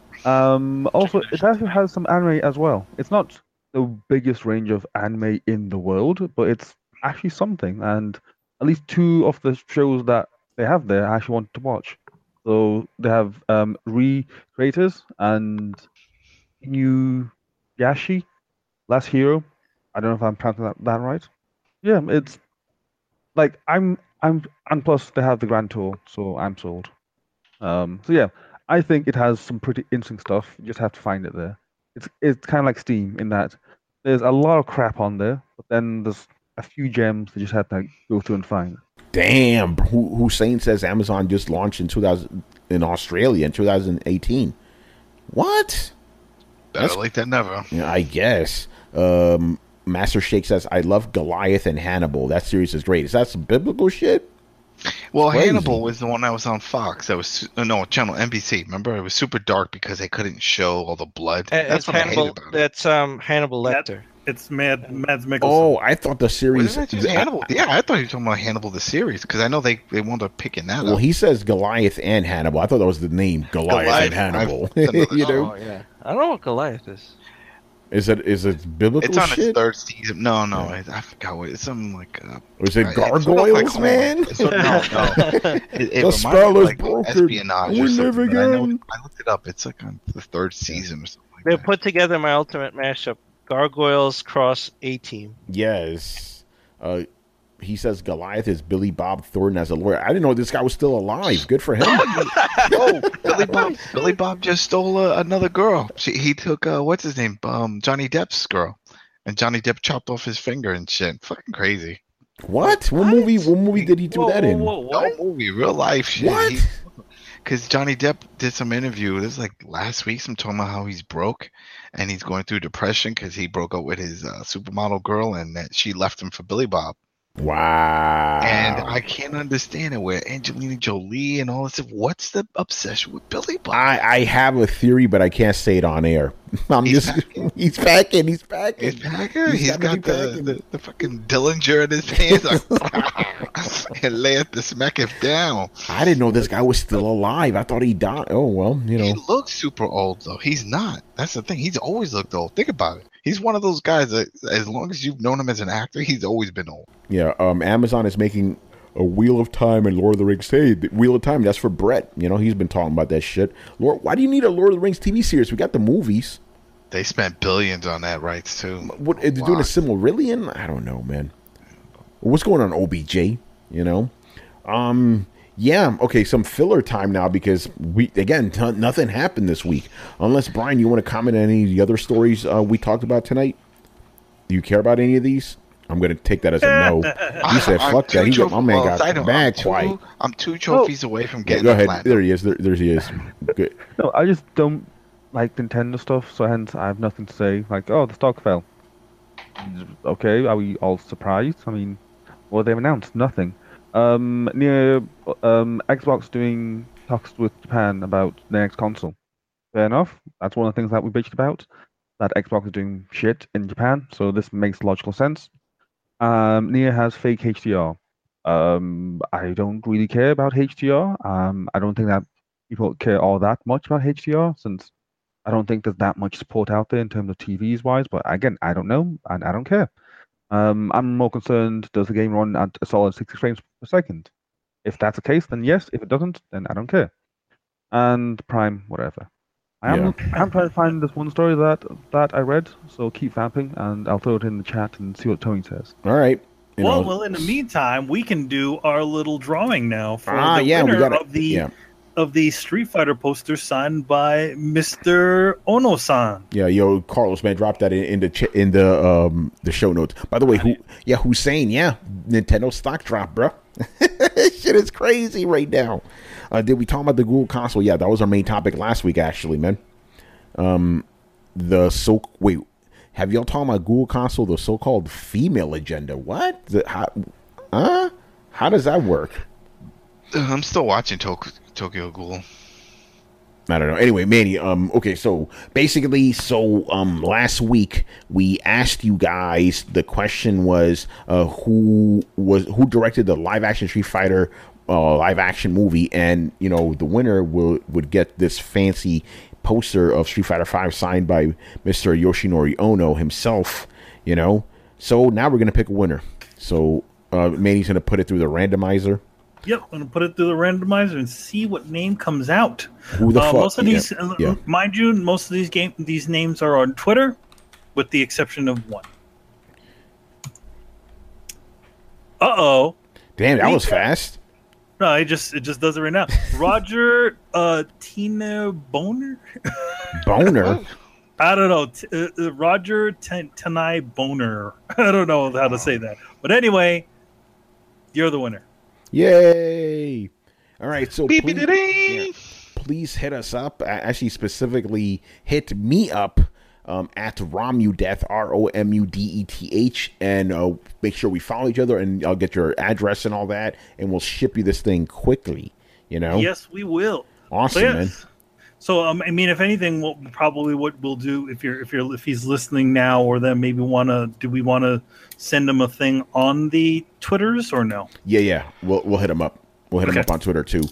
[SPEAKER 7] Um, also, it actually has some anime as well. It's not the biggest range of anime in the world, but it's actually something. And at least two of the shows that they have there, I actually want to watch. So they have um, Re-Creators and Inuyasha, Last Hero. I don't know if I'm pronouncing that, that right. Yeah, it's like I'm, I'm, and plus they have the Grand Tour, so I'm sold. Um, so yeah, I think it has some pretty interesting stuff. You just have to find it there. It's it's kind of like Steam in that there's a lot of crap on there, but then there's a few gems that you just have to go through and find.
[SPEAKER 2] Damn, Hu- Hussein says Amazon just launched in two thousand in Australia in two thousand eighteen. What?
[SPEAKER 5] Better
[SPEAKER 2] That's-
[SPEAKER 5] late than never.
[SPEAKER 2] Yeah, I guess. Um, Master Shake says, I love Goliath and Hannibal. That series is great. Is that some biblical shit?
[SPEAKER 5] Well,
[SPEAKER 2] Crazy.
[SPEAKER 5] Hannibal was the one that was on Fox. That was su- uh, no channel N B C. Remember, it was super dark because they couldn't show all the blood.
[SPEAKER 6] Uh,
[SPEAKER 5] That's
[SPEAKER 6] it's
[SPEAKER 5] what I
[SPEAKER 6] Hannibal.
[SPEAKER 5] hated about it.
[SPEAKER 6] That's um Hannibal
[SPEAKER 3] That-
[SPEAKER 6] Lecter.
[SPEAKER 3] It's Mad Mads Mikkelsen.
[SPEAKER 2] Oh, I thought the
[SPEAKER 5] What
[SPEAKER 2] series.
[SPEAKER 5] is that? Just Hannibal? Yeah, I thought you were talking about Hannibal the series because I know they they wound up picking that
[SPEAKER 2] Well,
[SPEAKER 5] up.
[SPEAKER 2] he says Goliath and Hannibal. I thought that was the name, Goliath,
[SPEAKER 5] Goliath.
[SPEAKER 2] and Hannibal.
[SPEAKER 5] I've-
[SPEAKER 2] you know,
[SPEAKER 6] Oh yeah, I don't know what Goliath is.
[SPEAKER 2] is it is it biblical
[SPEAKER 5] It's on
[SPEAKER 2] shit?
[SPEAKER 5] its third season. No, no, I, I forgot what it's something like. Uh,
[SPEAKER 2] Or is it
[SPEAKER 5] it's sort of
[SPEAKER 2] gargoyles,
[SPEAKER 5] like Homeland.
[SPEAKER 2] man?
[SPEAKER 5] It's sort of- no, no. It, it
[SPEAKER 2] The
[SPEAKER 5] reminds
[SPEAKER 2] spell
[SPEAKER 5] me of
[SPEAKER 2] is
[SPEAKER 5] like
[SPEAKER 2] broken.
[SPEAKER 5] espionage
[SPEAKER 2] We
[SPEAKER 5] or something.
[SPEAKER 2] live
[SPEAKER 5] but I know
[SPEAKER 2] again.
[SPEAKER 5] I looked it up. It's like on the third season or something like
[SPEAKER 6] They
[SPEAKER 5] that.
[SPEAKER 6] put together my ultimate mashup: Gargoyles cross A Team.
[SPEAKER 2] Yes. Uh, he says Goliath is Billy Bob Thornton as a lawyer. I didn't know this guy was still alive. Good for him.
[SPEAKER 5] Oh, Billy Bob! Billy Bob just stole uh, another girl. She, he took uh, what's his name? Um, Johnny Depp's girl, and Johnny Depp chopped off his finger and shit. Fucking crazy.
[SPEAKER 2] What? What movie? What movie did he do
[SPEAKER 6] Whoa,
[SPEAKER 2] that
[SPEAKER 6] whoa,
[SPEAKER 2] in?
[SPEAKER 6] whoa, what?
[SPEAKER 5] No movie, real life shit.
[SPEAKER 2] What?
[SPEAKER 5] Because Johnny Depp did some interview. This was like last week. Some talking about how he's broke and he's going through depression because he broke up with his uh, supermodel girl and that she left him for Billy Bob.
[SPEAKER 2] Wow.
[SPEAKER 5] And I can't understand it. Where Angelina Jolie and all this stuff. What's the obsession with Billy Bob?
[SPEAKER 2] I, I have a theory, but I can't say it on air. I'm
[SPEAKER 5] He's
[SPEAKER 2] just he's packing. He's packing.
[SPEAKER 5] He's Packer.
[SPEAKER 2] He's
[SPEAKER 5] He's
[SPEAKER 2] gotta
[SPEAKER 5] got
[SPEAKER 2] be
[SPEAKER 5] the,
[SPEAKER 2] packing.
[SPEAKER 5] the, the fucking Dillinger in his pants like, and lay it to smack him down.
[SPEAKER 2] I didn't know this guy was still alive. I thought he died. Oh well, you
[SPEAKER 5] He
[SPEAKER 2] know.
[SPEAKER 5] looks super old though. He's not. That's the thing. He's always looked old. Think about it. He's one of those guys that, as long as you've known him as an actor, he's always been old.
[SPEAKER 2] Yeah. Um. Amazon is making a Wheel of Time and Lord of the Rings. Hey, the Wheel of Time. That's for Brett. You know, he's been talking about that shit. Lord, why do you need a Lord of the Rings T V series? We got the movies.
[SPEAKER 5] They spent billions on that rights too.
[SPEAKER 2] What they're doing a
[SPEAKER 5] Lot.
[SPEAKER 2] Silmarillion? I don't know, man. What's going on, O B J? You know. Um. Yeah. Okay. Some filler time now because we again t- nothing happened this week. Unless Brian, you want to comment on any of the other stories uh, we talked about tonight? Do you care about any of these? I'm gonna take that as a no. He said,
[SPEAKER 5] I'm
[SPEAKER 2] "Fuck
[SPEAKER 5] two
[SPEAKER 2] that." He got
[SPEAKER 5] trophy-
[SPEAKER 2] my man
[SPEAKER 5] well,
[SPEAKER 2] got
[SPEAKER 5] I
[SPEAKER 2] the
[SPEAKER 5] know,
[SPEAKER 2] bag
[SPEAKER 5] I'm two,
[SPEAKER 2] quiet.
[SPEAKER 5] I'm two trophies away from
[SPEAKER 2] Yeah,
[SPEAKER 5] getting
[SPEAKER 2] go
[SPEAKER 5] the
[SPEAKER 2] ahead.
[SPEAKER 5] platinum.
[SPEAKER 2] There he is. There, there he is. Good.
[SPEAKER 7] No, I just don't like Nintendo stuff, so hence I have nothing to say. Like, oh, the stock fell. Okay, are we all surprised? I mean, what they've announced? Nothing. Um, near um, Xbox doing talks with Japan about the next console. Fair enough. That's one of the things that we bitched about. That Xbox is doing shit in Japan, so this makes logical sense. Um, Nia has fake H D R. Um, I don't really care about H D R. Um, I don't think that people care all that much about H D R since I don't think there's that much support out there in terms of T Vs wise. But again, I don't know and I don't care. Um, I'm more concerned, does the game run at a solid sixty frames per second? If that's the case, then yes. If it doesn't, then I don't care. And Prime, whatever. I am
[SPEAKER 2] Yeah.
[SPEAKER 7] I'm trying to find this one story that that I read, so keep vamping, and I'll throw it in the chat and see what Tony says.
[SPEAKER 2] All right. You
[SPEAKER 3] well,
[SPEAKER 2] know,
[SPEAKER 3] well. In the meantime, we can do our little drawing now for
[SPEAKER 2] Ah,
[SPEAKER 3] the
[SPEAKER 2] yeah, we
[SPEAKER 3] winner
[SPEAKER 2] gotta-
[SPEAKER 3] of the
[SPEAKER 2] yeah.
[SPEAKER 3] of the Street Fighter poster signed by Mister Ono-san.
[SPEAKER 2] Yeah, yo, Carlos, man, drop that in, in the ch- in the um the show notes. By the way, who? Yeah, Hussein. Yeah, Nintendo stock drop, bro. Shit is crazy right now. Uh, did we talk about the Google console? Yeah, that was our main topic last week, actually, man. Um, the so wait, have y'all talked about Google console? The so-called female agenda. What? The, how? Huh? How does that work?
[SPEAKER 5] Uh, I'm still watching Tok- Tokyo Ghoul.
[SPEAKER 2] I don't know. Anyway, Manny, um, okay, so basically, so um, last week we asked you guys, the question was, uh, who was who directed the live action Street Fighter uh, live action movie, and you know the winner will would get this fancy poster of Street Fighter five signed by Mister Yoshinori Ono himself. You know, so now we're gonna pick a winner. So uh, Manny's gonna put it through the randomizer.
[SPEAKER 3] Yep, I'm gonna put it through the randomizer and see what name comes out.
[SPEAKER 2] Who the
[SPEAKER 3] uh,
[SPEAKER 2] fuck?
[SPEAKER 3] Most of
[SPEAKER 2] Yeah,
[SPEAKER 3] these, uh,
[SPEAKER 2] yeah.
[SPEAKER 3] mind you, most of these game these names are on Twitter, with the exception of one. Uh oh.
[SPEAKER 2] Damn, that
[SPEAKER 3] We
[SPEAKER 2] was
[SPEAKER 3] got-
[SPEAKER 2] fast.
[SPEAKER 3] No, it just it just does it right now. Roger uh, Tina Boner.
[SPEAKER 2] Boner.
[SPEAKER 3] I don't know. T- uh, uh, Roger T- Tanai Boner. I don't know how to say that. But anyway, you're the winner.
[SPEAKER 2] Yay! All right, so please,
[SPEAKER 5] Beep-a-da-ding.
[SPEAKER 2] yeah, please hit us up. A- Actually, specifically hit me up um, at Romudeth, R O M U D E T H, and uh, make sure we follow each other, and I'll get your address and all that, and we'll ship you this thing quickly. You know?
[SPEAKER 3] Yes, we will.
[SPEAKER 2] Awesome,
[SPEAKER 3] So, yes.
[SPEAKER 2] man.
[SPEAKER 3] So um, I mean, if anything, we'll, probably what we'll do if you're if you're if he's listening now, or then maybe want to do we want to send him a thing on the Twitters or no?
[SPEAKER 2] Yeah, yeah. We'll we'll hit him up. We'll hit him
[SPEAKER 3] Okay.
[SPEAKER 2] up on Twitter too.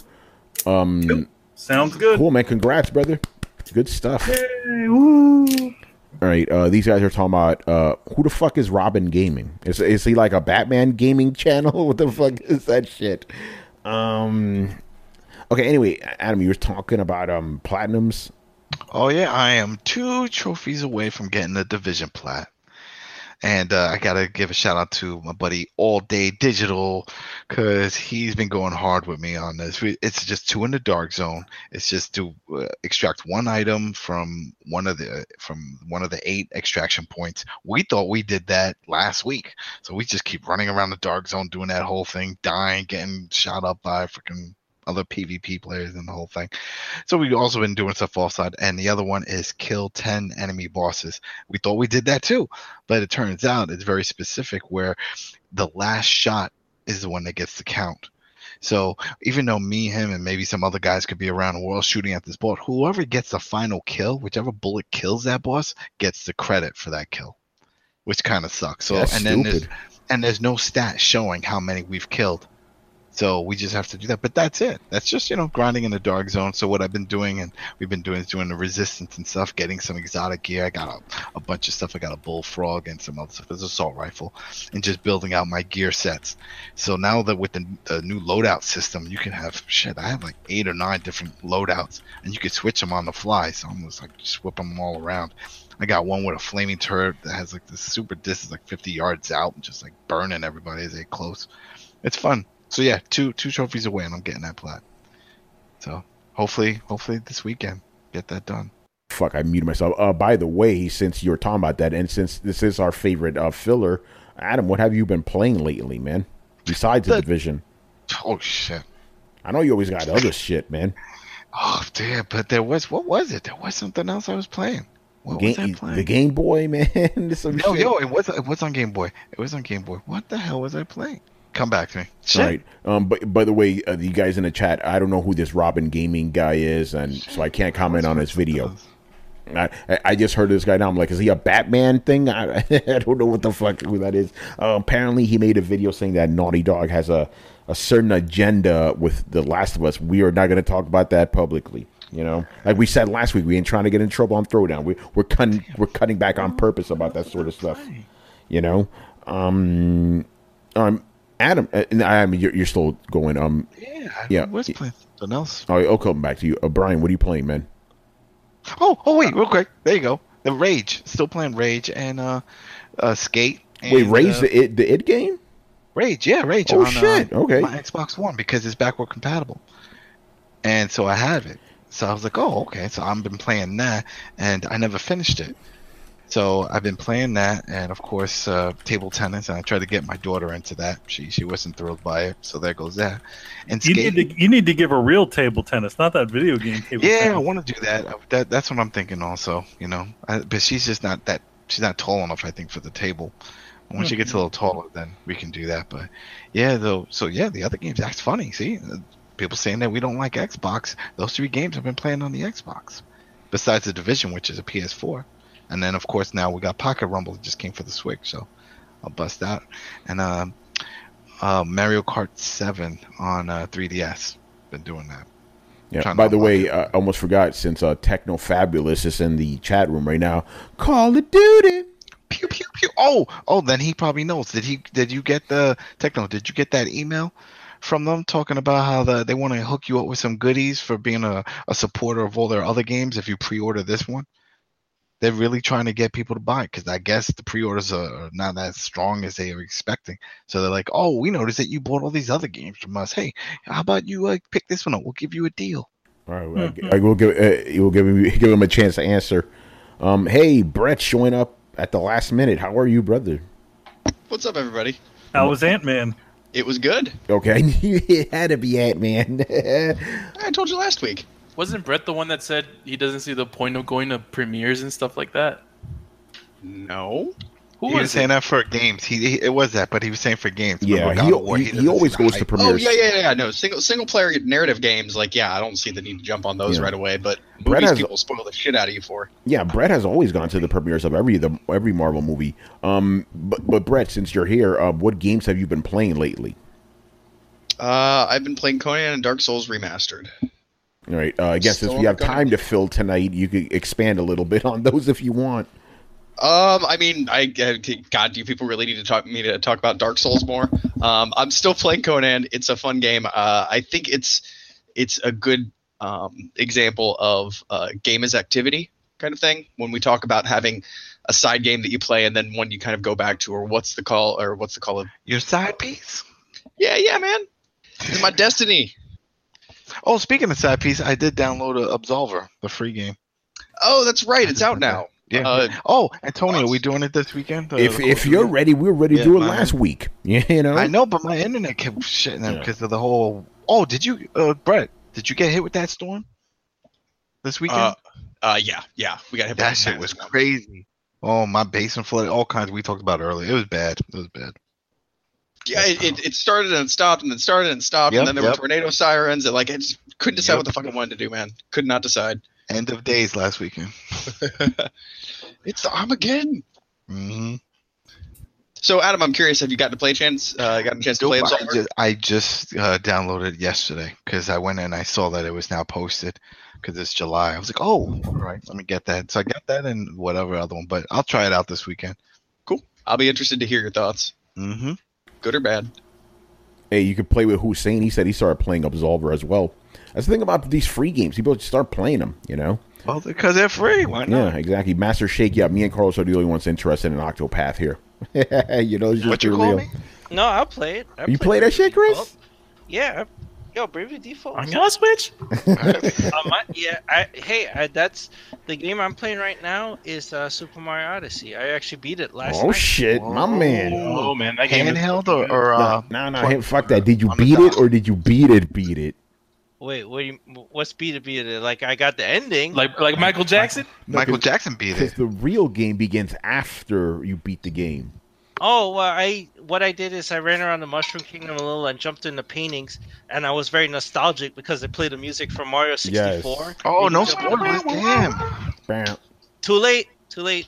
[SPEAKER 2] Um,
[SPEAKER 3] Sounds good.
[SPEAKER 2] cool, man. Congrats, brother. Good stuff.
[SPEAKER 3] Yay, woo.
[SPEAKER 2] All right, uh, these guys are talking about uh, who the fuck is Robin Gaming? Is is he like a Batman gaming channel? What the fuck is that shit? Um, okay, anyway, Adam, you were talking about um platinums.
[SPEAKER 5] Oh yeah, I am two trophies away from getting the division plat. And uh, I gotta give a shout out to my buddy All Day Digital, because he's been going hard with me on this. We- It's just two in the dark zone. It's just to uh, extract one item from one of the from one of the eight extraction points. We thought we did that last week, so we just keep running around the dark zone doing that whole thing, dying, getting shot up by freaking other PvP players and the whole thing. So we've also been doing stuff offside, and the other one is kill ten enemy bosses. We thought we did that too, but it turns out it's very specific where the last shot is the one that gets the count. So even though me, him, and maybe some other guys could be around the world shooting at this boss, whoever gets the final kill, whichever bullet kills that boss, gets the credit for that kill, which kind of sucks. So
[SPEAKER 2] That's
[SPEAKER 5] and then there's,
[SPEAKER 2] stupid.
[SPEAKER 5] and there's no stat showing how many we've killed. So we just have to do that. But that's it. That's just, you know, grinding in the dark zone. So what I've been doing, and we've been doing, is doing the resistance and stuff, getting some exotic gear. I got a, a bunch of stuff. I got a bullfrog and some other stuff. There's an assault rifle, and just building out my gear sets. So now that with the, the new loadout system, you can have, shit, I have like eight or nine different loadouts, and you can switch them on the fly. So I'm just like, just whip them all around. I got one with a flaming turret that has like this super distance, like fifty yards out, and just like burning everybody as they close. It's fun. So yeah, two two trophies away, and I'm getting that plat. So hopefully, hopefully this weekend, get that done.
[SPEAKER 2] Fuck, I muted myself. Uh, by the way, since you're talking about that, and since this is our favorite uh, filler, Adam, what have you been playing lately, man? Besides the, the Division.
[SPEAKER 5] Oh shit!
[SPEAKER 2] I know you always got other shit, man.
[SPEAKER 5] Oh damn! But there was what was it? There was something else I was playing. What
[SPEAKER 2] Game,
[SPEAKER 5] was I playing?
[SPEAKER 2] The Game Boy, man. Some
[SPEAKER 5] no,
[SPEAKER 2] shit.
[SPEAKER 5] yo, it was it was on Game Boy. It was on Game Boy. What the hell was I playing? Come back to me.
[SPEAKER 2] Shit. All right. Um. But by the way, uh, you guys in the chat, I don't know who this Robin Gaming guy is, and so I can't comment on his video. I, I just heard this guy now. I'm like, is he a Batman thing? I, I don't know what the fuck who that is. Uh, apparently, he made a video saying that Naughty Dog has a, a certain agenda with The Last of Us. We are not going to talk about that publicly. You know, like we said last week, we ain't trying to get in trouble on Throwdown. We, we're cutting we're cutting back on purpose about that sort of stuff. You know, um, um, Adam, uh, I mean, you're, you're still going. Um,
[SPEAKER 5] yeah, I
[SPEAKER 2] yeah.
[SPEAKER 5] was playing something else.
[SPEAKER 2] All right, I'll come back to you, uh, Brian. What are you playing, man?
[SPEAKER 5] Oh, oh wait, real quick. There you go. The Rage. Still playing Rage and uh, uh Skate. And,
[SPEAKER 2] wait, Rage
[SPEAKER 5] uh,
[SPEAKER 2] the it the it game?
[SPEAKER 5] Rage, yeah, Rage.
[SPEAKER 2] Oh
[SPEAKER 5] on,
[SPEAKER 2] shit!
[SPEAKER 5] Uh,
[SPEAKER 2] okay.
[SPEAKER 5] My Xbox One because it's backward compatible, and so I have it. So I was like, oh, okay. So I've been playing that, and I never finished it. So I've been playing that, and of course, uh, table tennis. And I tried to get my daughter into that. She she wasn't thrilled by it. So there goes that. And
[SPEAKER 3] you
[SPEAKER 5] skate,
[SPEAKER 3] need to you need to give her real table tennis, not that video game table.
[SPEAKER 5] yeah,
[SPEAKER 3] tennis.
[SPEAKER 5] I want to do that. that. That's what I'm thinking. Also, you know, I, but she's just not that. She's not tall enough, I think, for the table. Once mm-hmm. she gets a little taller, then we can do that. But yeah, though. So yeah, the other games. That's funny. See. People saying that we don't like Xbox. Those three games I've been playing on the Xbox. Besides the Division, which is a P S four. And then, of course, now we got Pocket Rumble. It just came for the Switch, so I'll bust that. And uh, uh, Mario Kart seven on uh, three D S. Been doing that.
[SPEAKER 2] Yeah. By the way, I almost forgot, since uh, Techno Fabulous is in the chat room right now, Call of Duty.
[SPEAKER 5] Pew, pew, pew. Oh, oh, then he probably knows. Did he? Did you get the Techno? Did you get that email from them talking about how the, they want to hook you up with some goodies for being a, a supporter of all their other games if you pre-order this one? They're really trying to get people to buy it because I guess the pre-orders are not as strong as they were expecting. So they're like, oh, we noticed that you bought all these other games from us. Hey, how about you uh, pick this one up? We'll give you a deal.
[SPEAKER 2] All right, well, mm-hmm. I, I will give uh, you will give him give him a chance to answer. Um, hey, Brett, showing up at the last minute. How are you, brother?
[SPEAKER 8] What's up, everybody?
[SPEAKER 3] How was Ant-Man?
[SPEAKER 8] It was good.
[SPEAKER 2] Okay, it had to be Ant-Man.
[SPEAKER 8] I told you last week.
[SPEAKER 4] Wasn't Brett the one that said he doesn't see the point of going to premieres and stuff like that?
[SPEAKER 8] No.
[SPEAKER 5] Who he was, was saying that for games. He, he it was that, but he was saying for games.
[SPEAKER 2] Yeah, he, War, he, he, he always goes to premieres.
[SPEAKER 8] Oh yeah, yeah, yeah. No, single single player narrative games. Like, yeah, I don't see the need to jump on those yeah. right away. But
[SPEAKER 2] Brett
[SPEAKER 8] movies,
[SPEAKER 2] has,
[SPEAKER 8] people spoil the shit out of you for.
[SPEAKER 2] Yeah, Brett has always gone to the premieres of every the every Marvel movie. Um, but but Brett, since you're here, uh, what games have you been playing lately?
[SPEAKER 8] Uh, I've been playing Conan and Dark Souls Remastered.
[SPEAKER 2] All right. Uh, I guess Still since we have time to fill tonight, you could expand a little bit on those if you want.
[SPEAKER 8] Um, I mean, I God, do people really need to talk me to talk about Dark Souls more? Um, I'm still playing Conan. It's a fun game. Uh, I think it's it's a good um, example of uh, game as activity kind of thing. When we talk about having a side game that you play and then one you kind of go back to, or what's the call, or what's the call of
[SPEAKER 5] your side piece?
[SPEAKER 8] Yeah, yeah, man. It's my destiny.
[SPEAKER 5] Oh, speaking of side piece, I did download a Absolver, the free game.
[SPEAKER 8] Oh, that's right. It's out now.
[SPEAKER 5] Yeah.
[SPEAKER 8] Uh,
[SPEAKER 5] oh, Antonio, are we doing it this weekend?
[SPEAKER 2] If the if you're ready, we were ready to yeah, do it last man. week. Yeah, you know.
[SPEAKER 5] I know, but my internet kept shitting out because yeah. of the whole. Oh, did you, uh, Brett? Did you get hit with that storm this weekend?
[SPEAKER 8] Uh, uh yeah, yeah. We got hit.
[SPEAKER 5] That shit was crazy. Oh, my basement flooded. All kinds. We talked about it earlier. It was bad. It was bad.
[SPEAKER 8] Yeah, it, it, it started and stopped and then started and stopped yep, and then there yep. were tornado sirens and like I just couldn't decide yep. what the fuck I wanted to do, man. Could not decide.
[SPEAKER 5] End of days last weekend.
[SPEAKER 8] It's the Armageddon.
[SPEAKER 5] Mm-hmm.
[SPEAKER 8] So, Adam, I'm curious. Have you gotten to play a chance? Uh, gotten a chance to play
[SPEAKER 5] Absolver? I just, I just uh, downloaded it yesterday because I went and I saw that it was now posted because it's July. I was like, oh, all right, let me get that. So I got that and whatever other one, but I'll try it out this weekend.
[SPEAKER 8] Cool. I'll be interested to hear your thoughts.
[SPEAKER 5] Mm-hmm.
[SPEAKER 8] Good or bad?
[SPEAKER 2] Hey, you could play with Hussein. He said he started playing Absolver as well. That's the thing about these free games. People just start playing them, you know?
[SPEAKER 5] Well, because they're free. Why not?
[SPEAKER 2] Yeah, exactly. Master Shake, yeah, me and Carlos are the only ones interested in Octopath here. You know, it's just
[SPEAKER 5] what you
[SPEAKER 2] real.
[SPEAKER 5] call me?
[SPEAKER 6] No, I'll play it. I'll
[SPEAKER 2] you
[SPEAKER 6] play,
[SPEAKER 2] play that shit, Chris?
[SPEAKER 6] Yeah. Yo, Bravely Default.
[SPEAKER 4] On your Switch?
[SPEAKER 6] uh, my, yeah, I, hey, I, that's the game I'm playing right now. Is uh, Super Mario Odyssey. I actually beat it last
[SPEAKER 2] Oh
[SPEAKER 6] night.
[SPEAKER 2] shit, my man.
[SPEAKER 4] Oh man, that game is
[SPEAKER 5] Handheld or, or uh,
[SPEAKER 2] No, no, no, fuck that. Did you
[SPEAKER 5] on the
[SPEAKER 2] beat it
[SPEAKER 5] dock.
[SPEAKER 2] or did you beat it? Beat it.
[SPEAKER 6] Wait, what do you, what's beat it? Beat it? Like I got the ending.
[SPEAKER 4] like like Michael Jackson.
[SPEAKER 5] Michael Jackson beat
[SPEAKER 2] Because
[SPEAKER 5] it.
[SPEAKER 2] the real game begins after you beat the game.
[SPEAKER 6] Oh, well, I what I did is I ran around the Mushroom Kingdom a little and jumped into paintings, and I was very nostalgic because they played the music from Mario sixty-four.
[SPEAKER 2] Yes.
[SPEAKER 5] Oh, no
[SPEAKER 6] Jump-
[SPEAKER 5] spoilers, damn.
[SPEAKER 2] Bam.
[SPEAKER 6] Too late. Too late.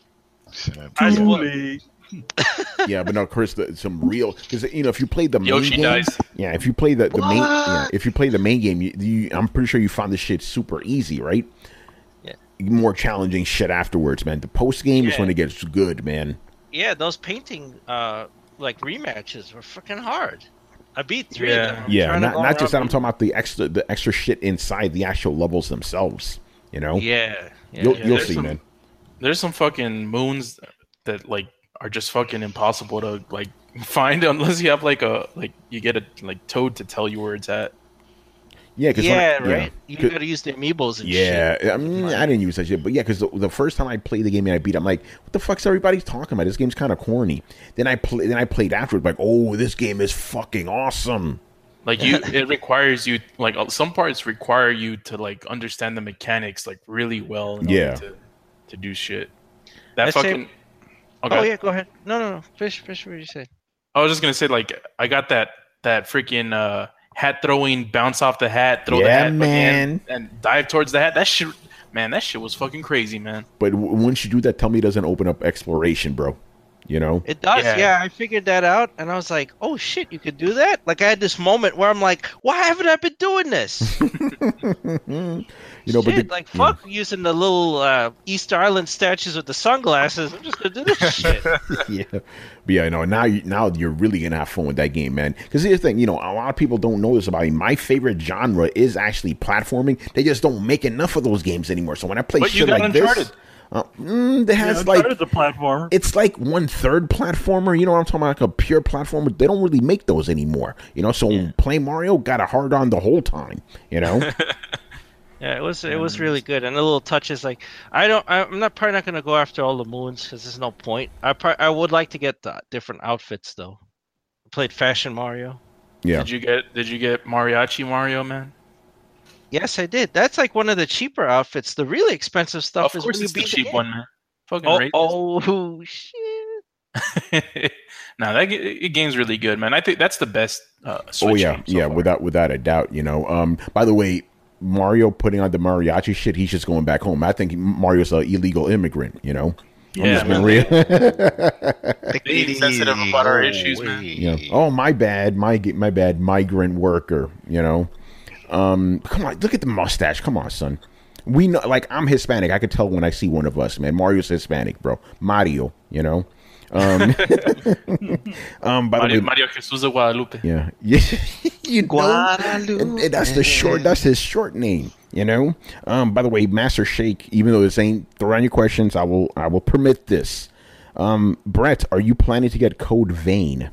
[SPEAKER 6] I
[SPEAKER 3] Too
[SPEAKER 6] spoiled-
[SPEAKER 3] late.
[SPEAKER 2] Yeah, but no, Chris, the, some real because you know if you play the main
[SPEAKER 4] Yoshi
[SPEAKER 2] game,
[SPEAKER 4] dies.
[SPEAKER 2] yeah, if you play the, the main,
[SPEAKER 5] What?
[SPEAKER 2] yeah, if you play the main game, you, you, I'm pretty sure you found this shit super easy, right?
[SPEAKER 6] Yeah.
[SPEAKER 2] More challenging shit afterwards, man. The post game is
[SPEAKER 6] Yeah.
[SPEAKER 2] when it gets good, man.
[SPEAKER 6] Yeah, those painting uh like rematches were freaking hard. I beat three
[SPEAKER 4] Yeah.
[SPEAKER 6] of them. I'm
[SPEAKER 2] Yeah,
[SPEAKER 6] trying to
[SPEAKER 2] not
[SPEAKER 6] go
[SPEAKER 2] not just that.
[SPEAKER 6] around-
[SPEAKER 2] I'm talking about the extra the extra shit inside the actual levels themselves. You know,
[SPEAKER 6] Yeah. yeah
[SPEAKER 2] you'll
[SPEAKER 6] yeah.
[SPEAKER 2] you'll
[SPEAKER 4] there's
[SPEAKER 2] see,
[SPEAKER 4] some-
[SPEAKER 2] man.
[SPEAKER 4] There's some fucking moons that like are just fucking impossible to like find unless you have like a like you get a like Toad to tell you where it's at.
[SPEAKER 2] Yeah, because
[SPEAKER 6] Yeah, right. You
[SPEAKER 2] Cause-
[SPEAKER 6] gotta use the amiibos and
[SPEAKER 2] Yeah,
[SPEAKER 6] shit.
[SPEAKER 2] I mean, I didn't use that shit, but yeah, because the, the first time I played the game and I beat, it, I'm like, what the fuck's everybody talking about? This game's kind of corny. Then I play, then I played afterwards, like, oh, this game is fucking awesome.
[SPEAKER 4] Like you, it requires you like uh, some parts require you to like understand the mechanics like really well. In
[SPEAKER 2] Yeah.
[SPEAKER 4] order to, to do shit. That
[SPEAKER 6] I'd say-
[SPEAKER 4] fucking. Okay.
[SPEAKER 6] Oh yeah, go ahead. No, no, no. Fish, fish. What did you say?
[SPEAKER 4] I was just gonna say like I got that that freaking uh, hat throwing bounce off the hat, throw the
[SPEAKER 2] Yeah,
[SPEAKER 4] hat
[SPEAKER 2] man.
[SPEAKER 4] and, and dive towards the hat. That shit, man, that shit was fucking crazy, man.
[SPEAKER 2] But w- once you do that, tell me it doesn't open up exploration, bro. You know?
[SPEAKER 6] It does,
[SPEAKER 4] Yeah.
[SPEAKER 6] yeah. I figured that out, and I was like, "Oh shit, you could do that!" Like I had this moment where I'm like, "Why haven't I been doing this?"
[SPEAKER 2] You know, but
[SPEAKER 6] Shit,
[SPEAKER 2] the,
[SPEAKER 6] like
[SPEAKER 2] yeah.
[SPEAKER 6] fuck using the little uh, Easter Island statues with the sunglasses. I'm just gonna do this shit.
[SPEAKER 2] yeah, but yeah, no. Now, you, now you're really gonna have fun with that game, man. Because here's the thing, you know, a lot of people don't know this about me. My favorite genre is actually platforming. They just don't make enough of those games anymore. So when I play
[SPEAKER 4] But you
[SPEAKER 2] shit
[SPEAKER 4] got
[SPEAKER 2] like
[SPEAKER 4] Uncharted.
[SPEAKER 2] this, uh, mm, it has
[SPEAKER 3] Yeah,
[SPEAKER 2] like
[SPEAKER 3] Uncharted's a platformer.
[SPEAKER 2] it's like one third platformer. You know what I'm talking about? Like a pure platformer. They don't really make those anymore. You know, so play Mario got a hard on the whole time. You know.
[SPEAKER 6] Yeah, it was it was really good, and the little touches like I don't I'm not probably not gonna go after all the moons because there's no point. I pro- I would like to get the different outfits though. I played Fashion Mario.
[SPEAKER 2] Yeah.
[SPEAKER 4] Did you get Did you get Mariachi Mario, man?
[SPEAKER 6] Yes, I did. That's like one of the cheaper outfits. The really expensive stuff
[SPEAKER 4] Of
[SPEAKER 6] is
[SPEAKER 4] course,
[SPEAKER 6] when you
[SPEAKER 4] it's the
[SPEAKER 6] beat
[SPEAKER 4] cheap
[SPEAKER 6] game.
[SPEAKER 4] one, man. Fucking
[SPEAKER 6] Oh,
[SPEAKER 4] rate.
[SPEAKER 6] oh shit!
[SPEAKER 4] Nah, that ga- game's really good, man. I think that's the best. Uh, Switch
[SPEAKER 2] Oh yeah,
[SPEAKER 4] game so
[SPEAKER 2] yeah,
[SPEAKER 4] far.
[SPEAKER 2] without without a doubt. You know. Um. By the way, Mario putting on the mariachi shit. He's just going back home. I think Mario's an illegal immigrant. You know. I'm
[SPEAKER 4] Yeah,
[SPEAKER 2] just being
[SPEAKER 4] man.
[SPEAKER 2] real.
[SPEAKER 5] Take
[SPEAKER 4] Being
[SPEAKER 5] it
[SPEAKER 4] sensitive
[SPEAKER 5] easy.
[SPEAKER 4] about our
[SPEAKER 5] Oh,
[SPEAKER 4] issues, man.
[SPEAKER 5] wait.
[SPEAKER 2] Yeah. Oh, my bad. My my bad. Migrant worker. You know. Um. Come on. Look at the mustache. Come on, son. We know. Like I'm Hispanic. I can tell when I see one of us. Man, Mario's Hispanic, bro. Mario. You know. Um. um. By the
[SPEAKER 4] Mario,
[SPEAKER 2] way.
[SPEAKER 4] Mario Jesus de Guadalupe.
[SPEAKER 2] Yeah. Yeah. you know.
[SPEAKER 5] Guadalupe.
[SPEAKER 2] And, and that's the short. That's his short name. You know. Um. By the way, Master Shake. Even though this ain't throw on your questions, I will. I will permit this. Um. Brett, are you planning to get Code Vein?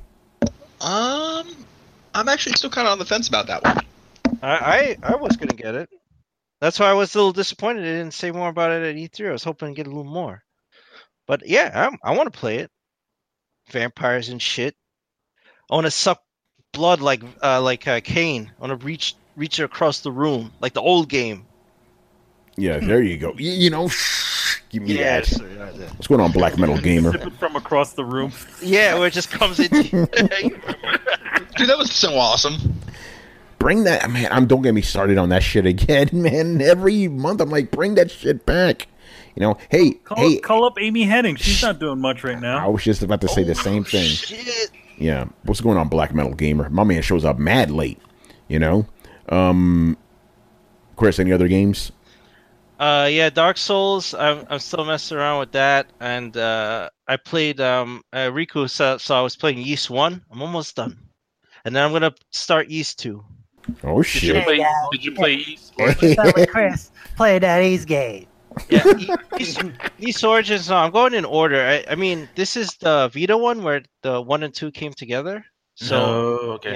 [SPEAKER 8] Um, I'm actually still kind of on the fence about that one.
[SPEAKER 6] I, I I was gonna get it. That's why I was a little disappointed. They didn't say more about it at E three. I was hoping to get a little more. But yeah, I'm, I want to play it. Vampires and shit. I want to suck blood like uh, like uh, Kane. I want to reach reach it across the room like the old game.
[SPEAKER 2] Yeah. There you go. You, you know. Give me that.
[SPEAKER 6] Yes. Yeah, yeah.
[SPEAKER 2] What's going on, Black Metal Gamer?
[SPEAKER 3] Sip it from across the room.
[SPEAKER 6] Yeah, where it just comes into.
[SPEAKER 8] Dude, that was so awesome.
[SPEAKER 2] Bring that, man. I'm don't get me started on that shit again, man. Every month I'm like, bring that shit back. You know, hey,
[SPEAKER 3] Call,
[SPEAKER 2] hey.
[SPEAKER 3] call up Amy Hennig. She's not doing much right
[SPEAKER 2] I
[SPEAKER 3] now.
[SPEAKER 2] was just about to say the same thing.
[SPEAKER 6] Shit.
[SPEAKER 2] Yeah. What's going on, Black Metal Gamer? My man shows up mad late. You know. Um. Chris, any other games?
[SPEAKER 6] Uh, yeah, Dark Souls. I'm I'm still messing around with that, and uh, I played um uh, Riku. So, so I was playing Yeast One. I'm almost done, and then I'm gonna start Yeast Two.
[SPEAKER 2] Oh
[SPEAKER 4] Did you
[SPEAKER 2] shit.
[SPEAKER 4] play?
[SPEAKER 9] Yeah.
[SPEAKER 4] Did you play? East?
[SPEAKER 9] Start with Chris. Play Daddy's game.
[SPEAKER 6] Yeah, E- Yeast, Yeast Origins. No, I'm going in order. I, I mean, this is the Vita one where the one and two came together. So
[SPEAKER 4] Oh, okay.
[SPEAKER 6] yeah,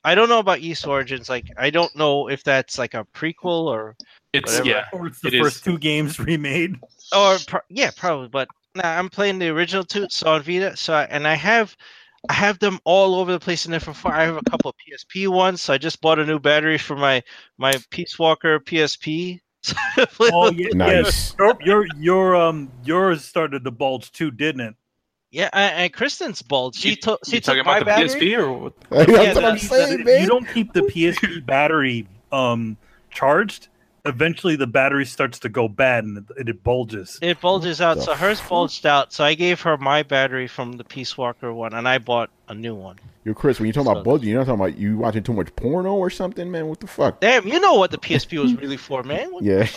[SPEAKER 6] I don't know about Ys Origins. Like, I don't know if that's like a prequel or
[SPEAKER 4] It's
[SPEAKER 6] whatever.
[SPEAKER 4] yeah.
[SPEAKER 3] Or it's the
[SPEAKER 4] It
[SPEAKER 3] first
[SPEAKER 4] is.
[SPEAKER 3] two games remade.
[SPEAKER 6] or pro- yeah, probably. But nah, I'm playing the original two, so on Vita. So I, and I have, I have them all over the place in different form. I have a couple of P S P ones. So I just bought a new battery for my my Peace Walker P S P. So I play
[SPEAKER 3] Oh
[SPEAKER 6] with-
[SPEAKER 3] yeah,
[SPEAKER 2] Nice.
[SPEAKER 3] yeah. Your, your your um yours started to bulge too, didn't it?
[SPEAKER 6] yeah. And, and Kristen's bulge. She
[SPEAKER 4] You-
[SPEAKER 6] took. She
[SPEAKER 4] you
[SPEAKER 6] took
[SPEAKER 4] talking
[SPEAKER 6] my
[SPEAKER 4] about the
[SPEAKER 6] battery.
[SPEAKER 4] P S P or what?
[SPEAKER 2] That's
[SPEAKER 6] Yeah,
[SPEAKER 2] what I'm
[SPEAKER 6] that-
[SPEAKER 2] saying,
[SPEAKER 3] If
[SPEAKER 2] man.
[SPEAKER 3] you don't keep the P S P battery um charged, eventually the battery starts to go bad and it, it bulges.
[SPEAKER 6] It bulges out.
[SPEAKER 2] the
[SPEAKER 6] So hers
[SPEAKER 2] fuck?
[SPEAKER 6] bulged out. So I gave her my battery from the Peace Walker one, and I bought a new one.
[SPEAKER 2] Yo, Chris, when you talking
[SPEAKER 6] So-
[SPEAKER 2] about bulging, you're not talking about you watching too much porno or something, man. What the fuck?
[SPEAKER 6] Damn, you know what the P S P was really for, man. What-
[SPEAKER 2] Yeah.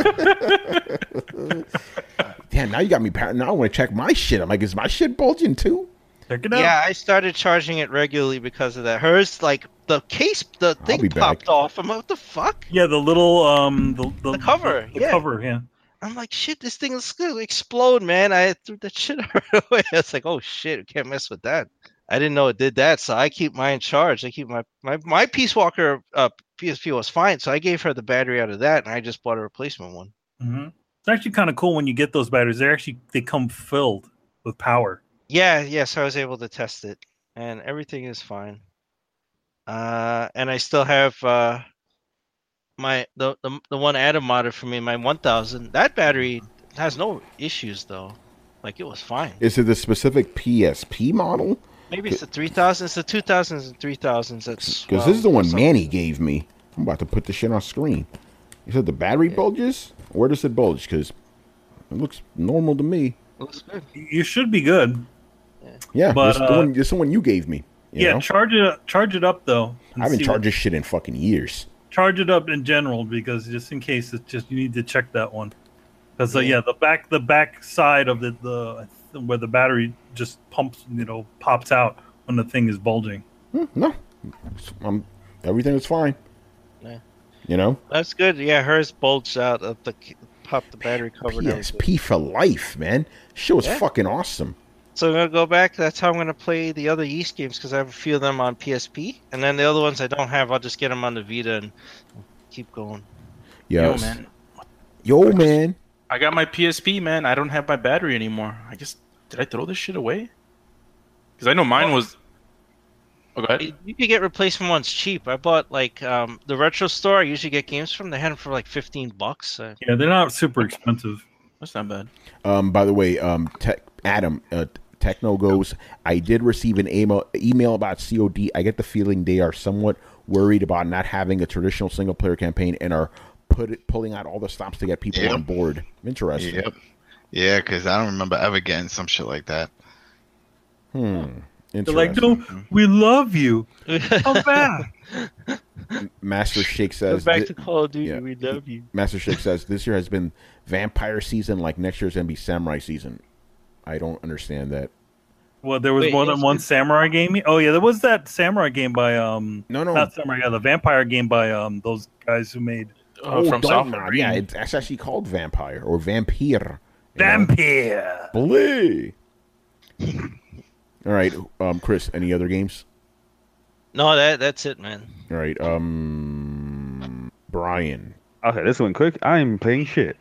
[SPEAKER 2] Damn, now you got me. Par- now I want to check my shit. I'm like, is my shit bulging too?
[SPEAKER 3] Check it out.
[SPEAKER 6] Yeah, I started charging it regularly because of that. Hers, like the case, the thing
[SPEAKER 2] be
[SPEAKER 6] popped
[SPEAKER 2] back.
[SPEAKER 6] off. I'm like, what the fuck?
[SPEAKER 3] Yeah, the little um the the,
[SPEAKER 6] The cover,
[SPEAKER 3] the
[SPEAKER 6] yeah.
[SPEAKER 3] cover, yeah.
[SPEAKER 6] I'm like, shit, this thing is gonna explode, man. I threw that shit away. I was like, oh shit, we can't mess with that. I didn't know it did that, so I keep mine charged. I keep my my my Peace Walker uh, P S P was fine, so I gave her the battery out of that, and I just bought a replacement one.
[SPEAKER 3] hmm It's actually kind of cool when you get those batteries. They actually they come filled with power.
[SPEAKER 6] Yeah, yes, I was able to test it, and everything is fine. Uh, and I still have uh, my the, the the one Adam modded for me, my one thousand. That battery has no issues though. Like it was fine.
[SPEAKER 2] Is it the specific P S P model?
[SPEAKER 6] Maybe it's the three thousand. It's the two thousands and three thousands. That's
[SPEAKER 2] Because this is the one Manny gave me. I'm about to put this shit on screen. You said the battery bulges? Where does it bulge? Because it looks normal to me.
[SPEAKER 6] Looks good.
[SPEAKER 3] You should be good.
[SPEAKER 2] Yeah,
[SPEAKER 3] But,
[SPEAKER 2] this, is the
[SPEAKER 3] uh,
[SPEAKER 2] one, this is the one you gave me. you
[SPEAKER 3] Yeah,
[SPEAKER 2] know?
[SPEAKER 3] charge it charge it up though. and
[SPEAKER 2] I haven't
[SPEAKER 3] see
[SPEAKER 2] charged
[SPEAKER 3] what-
[SPEAKER 2] this shit in fucking years.
[SPEAKER 3] charge it up in general because just in case it's just you need to check that one. Because uh, yeah, the back the back side of the the where the battery just pumps, you know, pops out when the thing is bulging.
[SPEAKER 2] Hmm, no, um, everything is fine.
[SPEAKER 6] Yeah.
[SPEAKER 2] You know,
[SPEAKER 6] That's good. Yeah, hers bulged out of the pop the battery cover. and
[SPEAKER 2] P S
[SPEAKER 6] everything.
[SPEAKER 2] P for life, man. Shit was
[SPEAKER 6] Yeah.
[SPEAKER 2] fucking awesome.
[SPEAKER 6] So I'm gonna go back. That's how I'm gonna play the other Yeast games because I have a few of them on P S P, and then the other ones I don't have, I'll just get them on the Vita and keep going.
[SPEAKER 2] Yes.
[SPEAKER 4] Yo, man.
[SPEAKER 2] Yo, man.
[SPEAKER 4] I got my P S P, man. I don't have my battery anymore. I guess did I throw this shit away? Because I know mine was. Oh, go ahead.
[SPEAKER 6] You could get replacement ones cheap. I bought like um, the retro store I usually get games from. They had them for like fifteen bucks. Uh,
[SPEAKER 3] Yeah, they're not super expensive.
[SPEAKER 4] That's not bad.
[SPEAKER 2] Um, by the way, um, Tech Adam, uh, Techno goes. I did receive an email email about C O D. I get the feeling they are somewhat worried about not having a traditional single player campaign and are put it, pulling out all the stops to get people
[SPEAKER 5] Yep.
[SPEAKER 2] on board. Interesting.
[SPEAKER 5] Yep. Yeah, because I don't remember ever getting some shit like that.
[SPEAKER 2] Hmm.
[SPEAKER 3] They're
[SPEAKER 2] Interesting.
[SPEAKER 3] like, no, we love you. Come back.
[SPEAKER 2] Master Shake
[SPEAKER 6] Go
[SPEAKER 2] says.
[SPEAKER 6] back
[SPEAKER 2] thi-
[SPEAKER 6] to Call of Duty.
[SPEAKER 2] yeah.
[SPEAKER 6] We love you.
[SPEAKER 2] Master Shake says this year has been vampire season, like next year's gonna be samurai season. I don't understand that.
[SPEAKER 3] Well, there was
[SPEAKER 6] Wait,
[SPEAKER 3] more than
[SPEAKER 6] yes,
[SPEAKER 3] one
[SPEAKER 6] it-
[SPEAKER 3] samurai game. Oh yeah, there was that samurai game by um.
[SPEAKER 2] No, no.
[SPEAKER 3] Not samurai. Yeah, the vampire game by um those guys who made
[SPEAKER 4] Oh, from
[SPEAKER 2] Dark
[SPEAKER 4] South
[SPEAKER 2] Mod. Yeah, it's, it's actually called Vampire or Vampire. you know?
[SPEAKER 3] Vampire.
[SPEAKER 2] Blee. All right, um, Chris. Any other games?
[SPEAKER 6] No, that that's it, man.
[SPEAKER 2] All right, um, Brian.
[SPEAKER 7] Okay, this one quick. I'm playing shit.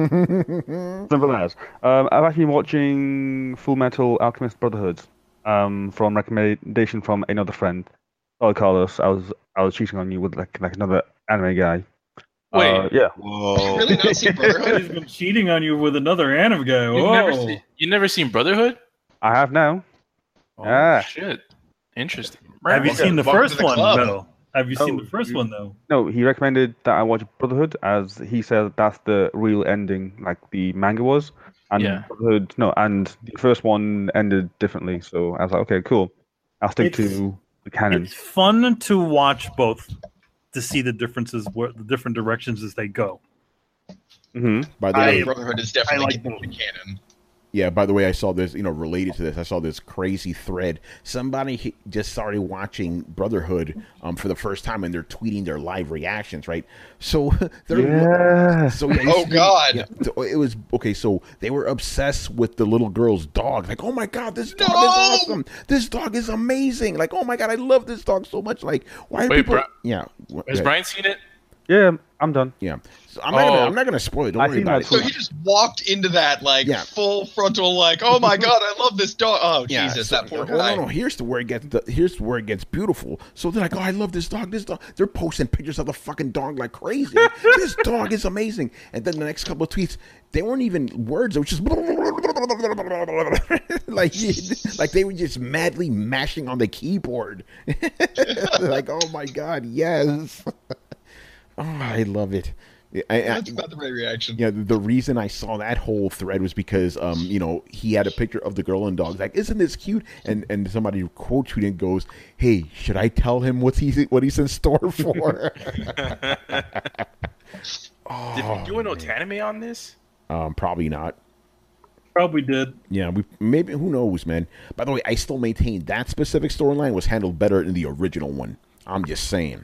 [SPEAKER 7] Simple as. Um, I've actually been watching Full Metal Alchemist Brotherhood. Um, from recommendation from another friend. Oh, Carlos, I was I was cheating on you with like like another anime guy.
[SPEAKER 4] Wait.
[SPEAKER 7] Uh, yeah.
[SPEAKER 5] Whoa.
[SPEAKER 8] Really not seen Brotherhood?
[SPEAKER 3] He's been cheating on you with another anime guy.
[SPEAKER 4] You've
[SPEAKER 3] Whoa.
[SPEAKER 4] never, seen, you never seen Brotherhood?
[SPEAKER 7] I have now.
[SPEAKER 4] Oh,
[SPEAKER 7] Ah.
[SPEAKER 4] shit. Interesting.
[SPEAKER 3] Have you
[SPEAKER 8] Welcome-
[SPEAKER 3] seen the
[SPEAKER 8] welcome to
[SPEAKER 3] first
[SPEAKER 8] the
[SPEAKER 3] one
[SPEAKER 8] club.
[SPEAKER 3] though? Have you seen
[SPEAKER 7] Oh,
[SPEAKER 3] the first
[SPEAKER 7] you-
[SPEAKER 3] one though?
[SPEAKER 7] No, he recommended that I watch Brotherhood as he said that's the real ending, like the manga was. And
[SPEAKER 4] Yeah.
[SPEAKER 7] Brotherhood, no, and the first one ended differently. So I was like, okay, cool. I'll stick
[SPEAKER 3] It's-
[SPEAKER 7] to the canon.
[SPEAKER 3] It's fun to watch both to see the differences, where the different directions as they go.
[SPEAKER 7] hmm
[SPEAKER 2] By the
[SPEAKER 8] I,
[SPEAKER 2] way,
[SPEAKER 8] Brotherhood is definitely
[SPEAKER 3] I like
[SPEAKER 8] getting
[SPEAKER 3] both.
[SPEAKER 8] the canon.
[SPEAKER 2] Yeah, by the way, I saw this, you know, related to this, I saw this crazy thread. Somebody he- just started watching Brotherhood um, for the first time, and they're tweeting their live reactions, right? So they're
[SPEAKER 7] Yeah.
[SPEAKER 2] so yeah,
[SPEAKER 8] Oh,
[SPEAKER 2] it's-
[SPEAKER 8] God.
[SPEAKER 2] yeah, so it was okay. So they were obsessed with the little girl's dog. Like, oh my god, this dog
[SPEAKER 8] No!
[SPEAKER 2] is awesome. This dog is amazing. Like, oh my god, I love this dog so much. Like, why are
[SPEAKER 4] Wait,
[SPEAKER 2] people?
[SPEAKER 4] Bri-
[SPEAKER 2] yeah,
[SPEAKER 4] Has
[SPEAKER 2] yeah,
[SPEAKER 4] Brian seen it?
[SPEAKER 7] Yeah, I'm done.
[SPEAKER 2] yeah. So I'm not gonna,
[SPEAKER 4] Oh.
[SPEAKER 2] I'm not gonna spoil it. Don't
[SPEAKER 7] I
[SPEAKER 2] worry
[SPEAKER 7] seen
[SPEAKER 2] about
[SPEAKER 7] that
[SPEAKER 2] it.
[SPEAKER 8] So he just walked into that like
[SPEAKER 2] Yeah.
[SPEAKER 8] full frontal, like, oh my god, I love this dog. Oh
[SPEAKER 2] Yeah,
[SPEAKER 8] Jesus,
[SPEAKER 2] so-
[SPEAKER 8] that poor
[SPEAKER 2] no,
[SPEAKER 8] guy.
[SPEAKER 2] no, no. Here's the where it gets. The, here's where it gets beautiful. So they're like, "Oh, I love this dog. This dog." They're posting pictures of the fucking dog like crazy. This dog is amazing. And then the next couple of tweets, they weren't even words. It was just like, like they were just madly mashing on the keyboard. Like, oh my god, yes. Oh, I love it. I, I,
[SPEAKER 8] That's about the right reaction.
[SPEAKER 2] yeah, the reason I saw that whole thread was because, um, you know, he had a picture of the girl and dog. Like, isn't this cute? And and somebody quote tweeted and goes, "Hey, should I tell him what's he what he's in store for?" Oh,
[SPEAKER 4] Did we do an
[SPEAKER 2] man.
[SPEAKER 4] Otanime on this?
[SPEAKER 2] Um, probably not.
[SPEAKER 3] Probably did.
[SPEAKER 2] Yeah, we maybe who knows, man. By the way, I still maintain that specific storyline was handled better in the original one. I'm just saying.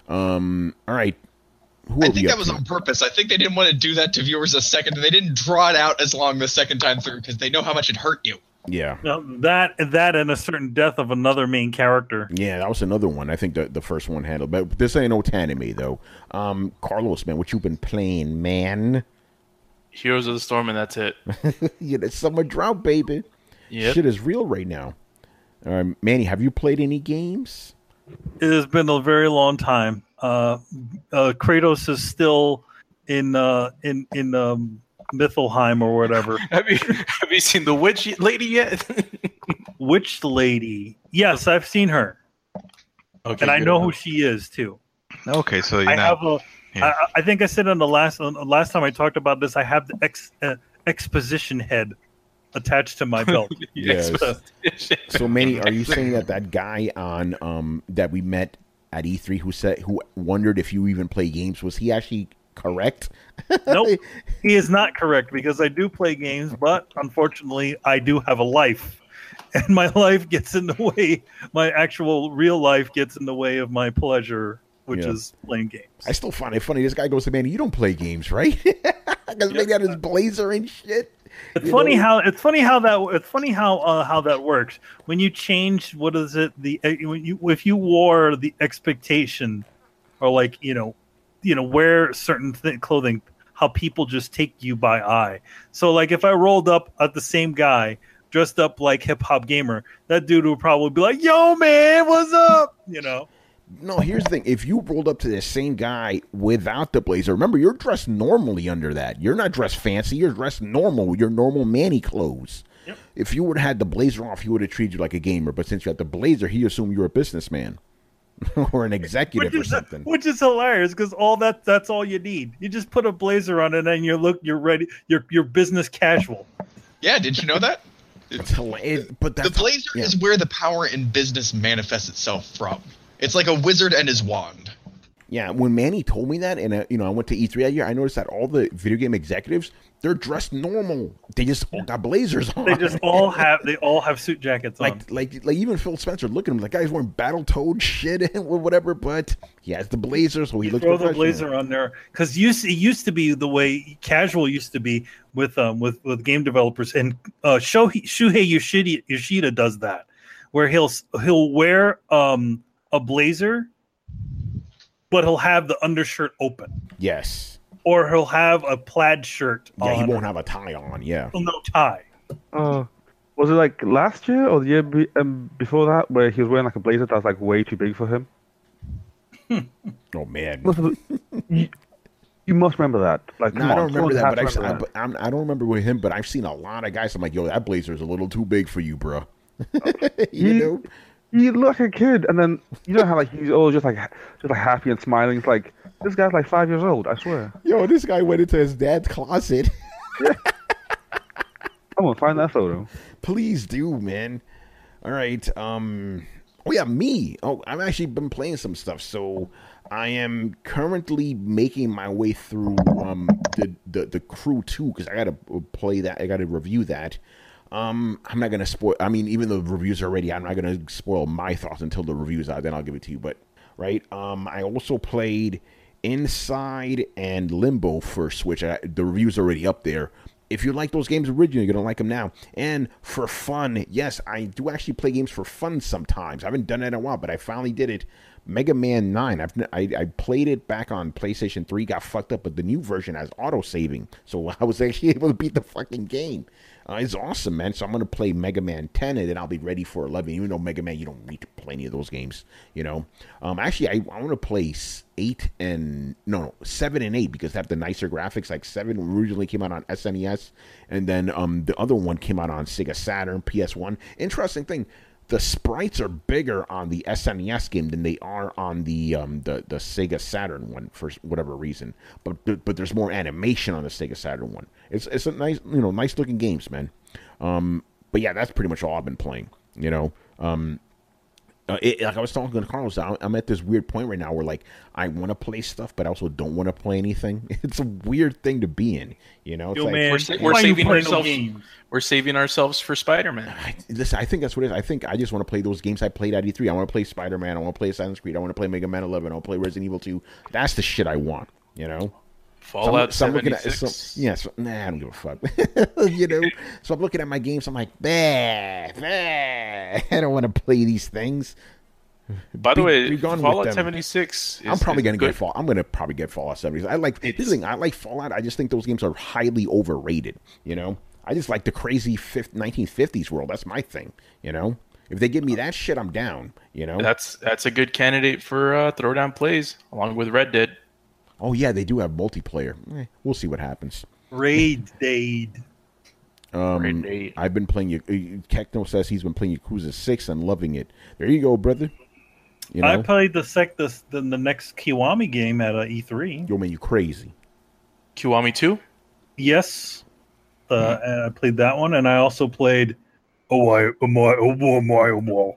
[SPEAKER 2] Um, all right. Who
[SPEAKER 8] I
[SPEAKER 2] are we
[SPEAKER 8] think
[SPEAKER 2] up
[SPEAKER 8] that was
[SPEAKER 2] to?
[SPEAKER 8] on purpose. I think they didn't want to do that to viewers a second. They didn't draw it out as long the second time through because they know how much it hurt you.
[SPEAKER 2] Yeah.
[SPEAKER 3] No, that that and a certain death of another main character.
[SPEAKER 2] Yeah, that was another one. I think the the first one handled, but this ain't no Tanime though. Um, Carlos, man, what you been playing, man?
[SPEAKER 4] Heroes of the Storm, and that's it.
[SPEAKER 2] Yeah, the summer drought, baby.
[SPEAKER 4] Yep.
[SPEAKER 2] Shit is real right now. Um, Manny, have you played any games?
[SPEAKER 3] It has been a very long time. Uh, uh, Kratos is still in uh, in in um, Mithelheim or whatever.
[SPEAKER 4] Have you have you seen the witch lady yet?
[SPEAKER 3] Witch lady. Yes, I've seen her,
[SPEAKER 4] Okay,
[SPEAKER 3] and I
[SPEAKER 4] good
[SPEAKER 3] know
[SPEAKER 4] enough.
[SPEAKER 3] who she is too.
[SPEAKER 5] Okay, so you
[SPEAKER 3] I
[SPEAKER 5] know.
[SPEAKER 3] have a.
[SPEAKER 5] Yeah.
[SPEAKER 3] I, I think I said on the last on the last time I talked about this. I have the ex, uh, exposition head attached to my belt.
[SPEAKER 2] Yes. So, Manny, are you saying that that guy on um that we met at E three who said who wondered if you even play games, was he actually correct?
[SPEAKER 3] Nope, he is not correct because I do play games, but unfortunately, I do have a life, and my life gets in the way. My actual real life gets in the way of my pleasure, which
[SPEAKER 2] Yeah.
[SPEAKER 3] is playing games.
[SPEAKER 2] I still find it funny. This guy goes to Manny, you don't play games, right? Because Manny had his blazer and shit.
[SPEAKER 3] It's
[SPEAKER 2] You
[SPEAKER 3] funny
[SPEAKER 2] know?
[SPEAKER 3] how it's funny how that it's funny how uh, how that works when you change what is it the uh, when you if you wore the expectation or like you know you know wear certain th- clothing, how people just take you by eye. So like if I rolled up at the same guy dressed up like Hip Hop Gamer, that dude would probably be like, "Yo man, what's up?" You know.
[SPEAKER 2] No, here's the thing. If you rolled up to the same guy without the blazer, remember, you're dressed normally under that. You're not dressed fancy. You're dressed normal with your normal Manny clothes.
[SPEAKER 3] Yep.
[SPEAKER 2] If you would have had the blazer off, he would have treated you like a gamer. But since you had the blazer, he assumed you were a businessman or an executive
[SPEAKER 3] Which
[SPEAKER 2] or
[SPEAKER 3] is,
[SPEAKER 2] something.
[SPEAKER 3] which is hilarious because all that that's all you need. You just put a blazer on and then you look you're ready. You're you're business casual.
[SPEAKER 8] Yeah, did you know that?
[SPEAKER 2] It's hilarious. But that's,
[SPEAKER 8] The blazer
[SPEAKER 2] yeah.
[SPEAKER 8] is where the power in business manifests itself from. It's like a wizard and his wand.
[SPEAKER 2] Yeah, when Manny told me that, and uh, you know, I went to E three that year, I noticed that all the video game executives, they're dressed normal. They just all got blazers on.
[SPEAKER 3] They just all have they all have suit jackets on.
[SPEAKER 2] like, like, like even Phil Spencer, look at him, like guy's wearing Battletoad shit or whatever, but he has the blazer, so he
[SPEAKER 3] You
[SPEAKER 2] looks
[SPEAKER 3] throw the
[SPEAKER 2] professional.
[SPEAKER 3] blazer on there because used it used to be the way casual used to be with um with, with game developers and uh Shohei, Shuhei Yoshida, Yoshida does that where he'll he'll wear um a blazer but he'll have the undershirt open
[SPEAKER 2] Yes.
[SPEAKER 3] or he'll have a plaid shirt
[SPEAKER 2] Yeah, he
[SPEAKER 3] on.
[SPEAKER 2] won't have a tie on. Yeah.
[SPEAKER 3] no tie.
[SPEAKER 7] Uh, was it like last year or the year be- um, before that where he was wearing like a blazer that was like way too big for him?
[SPEAKER 2] Oh man.
[SPEAKER 7] Must have- you, you must remember that. Like,
[SPEAKER 2] No,
[SPEAKER 7] come
[SPEAKER 2] I don't
[SPEAKER 7] on,
[SPEAKER 2] remember
[SPEAKER 7] someone
[SPEAKER 2] that,
[SPEAKER 7] has
[SPEAKER 2] but I've,
[SPEAKER 7] to
[SPEAKER 2] I,
[SPEAKER 7] remember
[SPEAKER 2] but I'm, I don't remember with him. But I've seen a lot of guys. I'm like, yo, that blazer is a little too big for you, bro. you
[SPEAKER 7] He-
[SPEAKER 2] know?
[SPEAKER 7] You look like a kid, and then you know how like he's always just like just like happy and smiling. It's like this guy's like five years old. I swear.
[SPEAKER 2] Yo, this guy went into his dad's closet.
[SPEAKER 7] I'm gonna find that photo.
[SPEAKER 2] Please do, man. All right. Um. Oh yeah, me. Oh, I've actually been playing some stuff. So I am currently making my way through um the the, the Crew two because I gotta play that. I gotta review that. Um, I'm not gonna spoil. I mean, even though the reviews are ready, I'm not gonna spoil my thoughts until the reviews are. Then I'll give it to you. But right, um, I also played Inside and Limbo for Switch. I, the reviews are already up there. If you like those games originally, you're going to like them now. And for fun, yes, I do actually play games for fun sometimes. I haven't done it in a while, but I finally did it. Mega Man nine. I've, I, I played it back on PlayStation three, got fucked up, but the new version has auto-saving. So I was actually able to beat the fucking game. Uh, it's awesome, man. So I'm going to play Mega Man ten, and then I'll be ready for eleven. Even though Mega Man, you don't need to play any of those games, you know. Um, actually, I, I want to play eight and, no, no, seven and eight, because they have the nicer graphics. Like, seven originally came out on S N E S, and then um, the other one came out on Sega Saturn, P S one. Interesting thing, the sprites are bigger on the S N E S game than they are on the um, the, the Sega Saturn one for whatever reason. But but there's more animation on the Sega Saturn one. It's it's a nice, you know, nice looking games, man. Um, but yeah, that's pretty much all I've been playing. You know, um, uh, it, like I was talking to Carlos, I'm at this weird point right now where like I want to play stuff, but I also don't want to play anything. It's a weird thing to be in. You know, it's
[SPEAKER 3] Yo,
[SPEAKER 2] like,
[SPEAKER 3] man,
[SPEAKER 4] We're, sa-
[SPEAKER 3] why
[SPEAKER 4] we're
[SPEAKER 3] are you
[SPEAKER 4] saving
[SPEAKER 3] playing no
[SPEAKER 4] ourselves.
[SPEAKER 3] games?
[SPEAKER 4] We're saving ourselves for Spider-Man.
[SPEAKER 2] I, listen, I think that's what it is. I think I just want to play those games I played at E three. I want to play Spider-Man. I want to play Assassin's Creed. I want to play Mega Man eleven. I want to play Resident Evil two. That's the shit I want, you know?
[SPEAKER 4] Fallout
[SPEAKER 2] so I'm, so I'm looking at
[SPEAKER 4] seventy-six.
[SPEAKER 2] some, yeah, so, nah, I don't give a fuck. You know? So I'm looking at my games. I'm like, bah, bah, I don't want to play these things.
[SPEAKER 4] By the
[SPEAKER 2] Be-
[SPEAKER 4] way,
[SPEAKER 2] be gone with
[SPEAKER 4] Fallout
[SPEAKER 2] them.
[SPEAKER 4] seventy-six. Is,
[SPEAKER 2] I'm probably
[SPEAKER 4] is
[SPEAKER 2] gonna
[SPEAKER 4] good.
[SPEAKER 2] get Fall. I'm gonna probably get Fallout seventy. I like this
[SPEAKER 4] It's-
[SPEAKER 2] thing. I like Fallout. I just think those games are highly overrated. You know, I just like the crazy nineteen fifties world. That's my thing. You know, if they give me that shit, I'm down. You know.
[SPEAKER 4] That's that's a good candidate for uh, throwdown plays, along with Red Dead.
[SPEAKER 2] Oh yeah, they do have multiplayer. Eh, we'll see what happens.
[SPEAKER 3] Raid Dade.
[SPEAKER 2] Um,
[SPEAKER 4] Red Dead.
[SPEAKER 2] I've been playing. Kekno says he's been playing Yakuza six and loving it. There you go, brother. You know,
[SPEAKER 3] I played the sec the, the the next Kiwami game at uh, E three.
[SPEAKER 2] yo man, you crazy.
[SPEAKER 4] Kiwami two.
[SPEAKER 3] Yes, uh, and I played that one, and I also played. Oh I oh my oh my oh my oh my.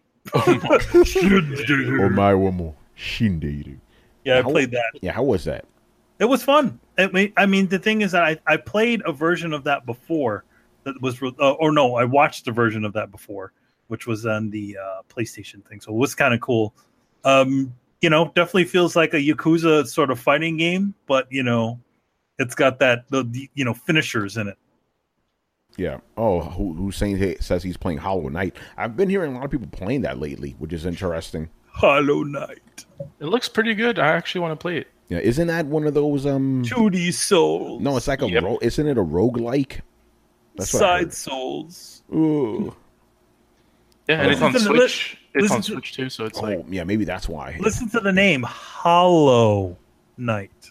[SPEAKER 2] Oh my woman, Shinderu.
[SPEAKER 3] Yeah, I
[SPEAKER 2] How-
[SPEAKER 3] played that.
[SPEAKER 2] Yeah, how was that?
[SPEAKER 3] It was fun. I mean, I mean, the thing is that I, I played a version of that before that was, re- uh, or no, I watched a version of that before, which was on the uh, PlayStation thing. So it was kind of cool. Um, you know, definitely feels like a Yakuza sort of fighting game, but you know, it's got that the, the you know finishers in it.
[SPEAKER 2] Yeah. Oh, who, Hussein he- says he's playing Hollow Knight. I've been hearing a lot of people playing that lately, which is interesting.
[SPEAKER 3] Hollow Knight,
[SPEAKER 4] It looks pretty good. I actually want to play it.
[SPEAKER 2] Yeah, isn't that one of those? Um,
[SPEAKER 3] two D Souls.
[SPEAKER 2] no, it's like a.
[SPEAKER 4] Yep.
[SPEAKER 2] Ro- isn't it a roguelike? That's what I
[SPEAKER 3] Side
[SPEAKER 2] heard.
[SPEAKER 3] Souls.
[SPEAKER 2] Ooh.
[SPEAKER 4] Yeah, and it's on
[SPEAKER 3] Listen to the-
[SPEAKER 4] Switch. It's
[SPEAKER 3] listen
[SPEAKER 4] on
[SPEAKER 3] to-
[SPEAKER 4] Switch too, so it's
[SPEAKER 2] Oh,
[SPEAKER 4] like
[SPEAKER 2] yeah, maybe that's why.
[SPEAKER 3] Listen to the name, Hollow Knight.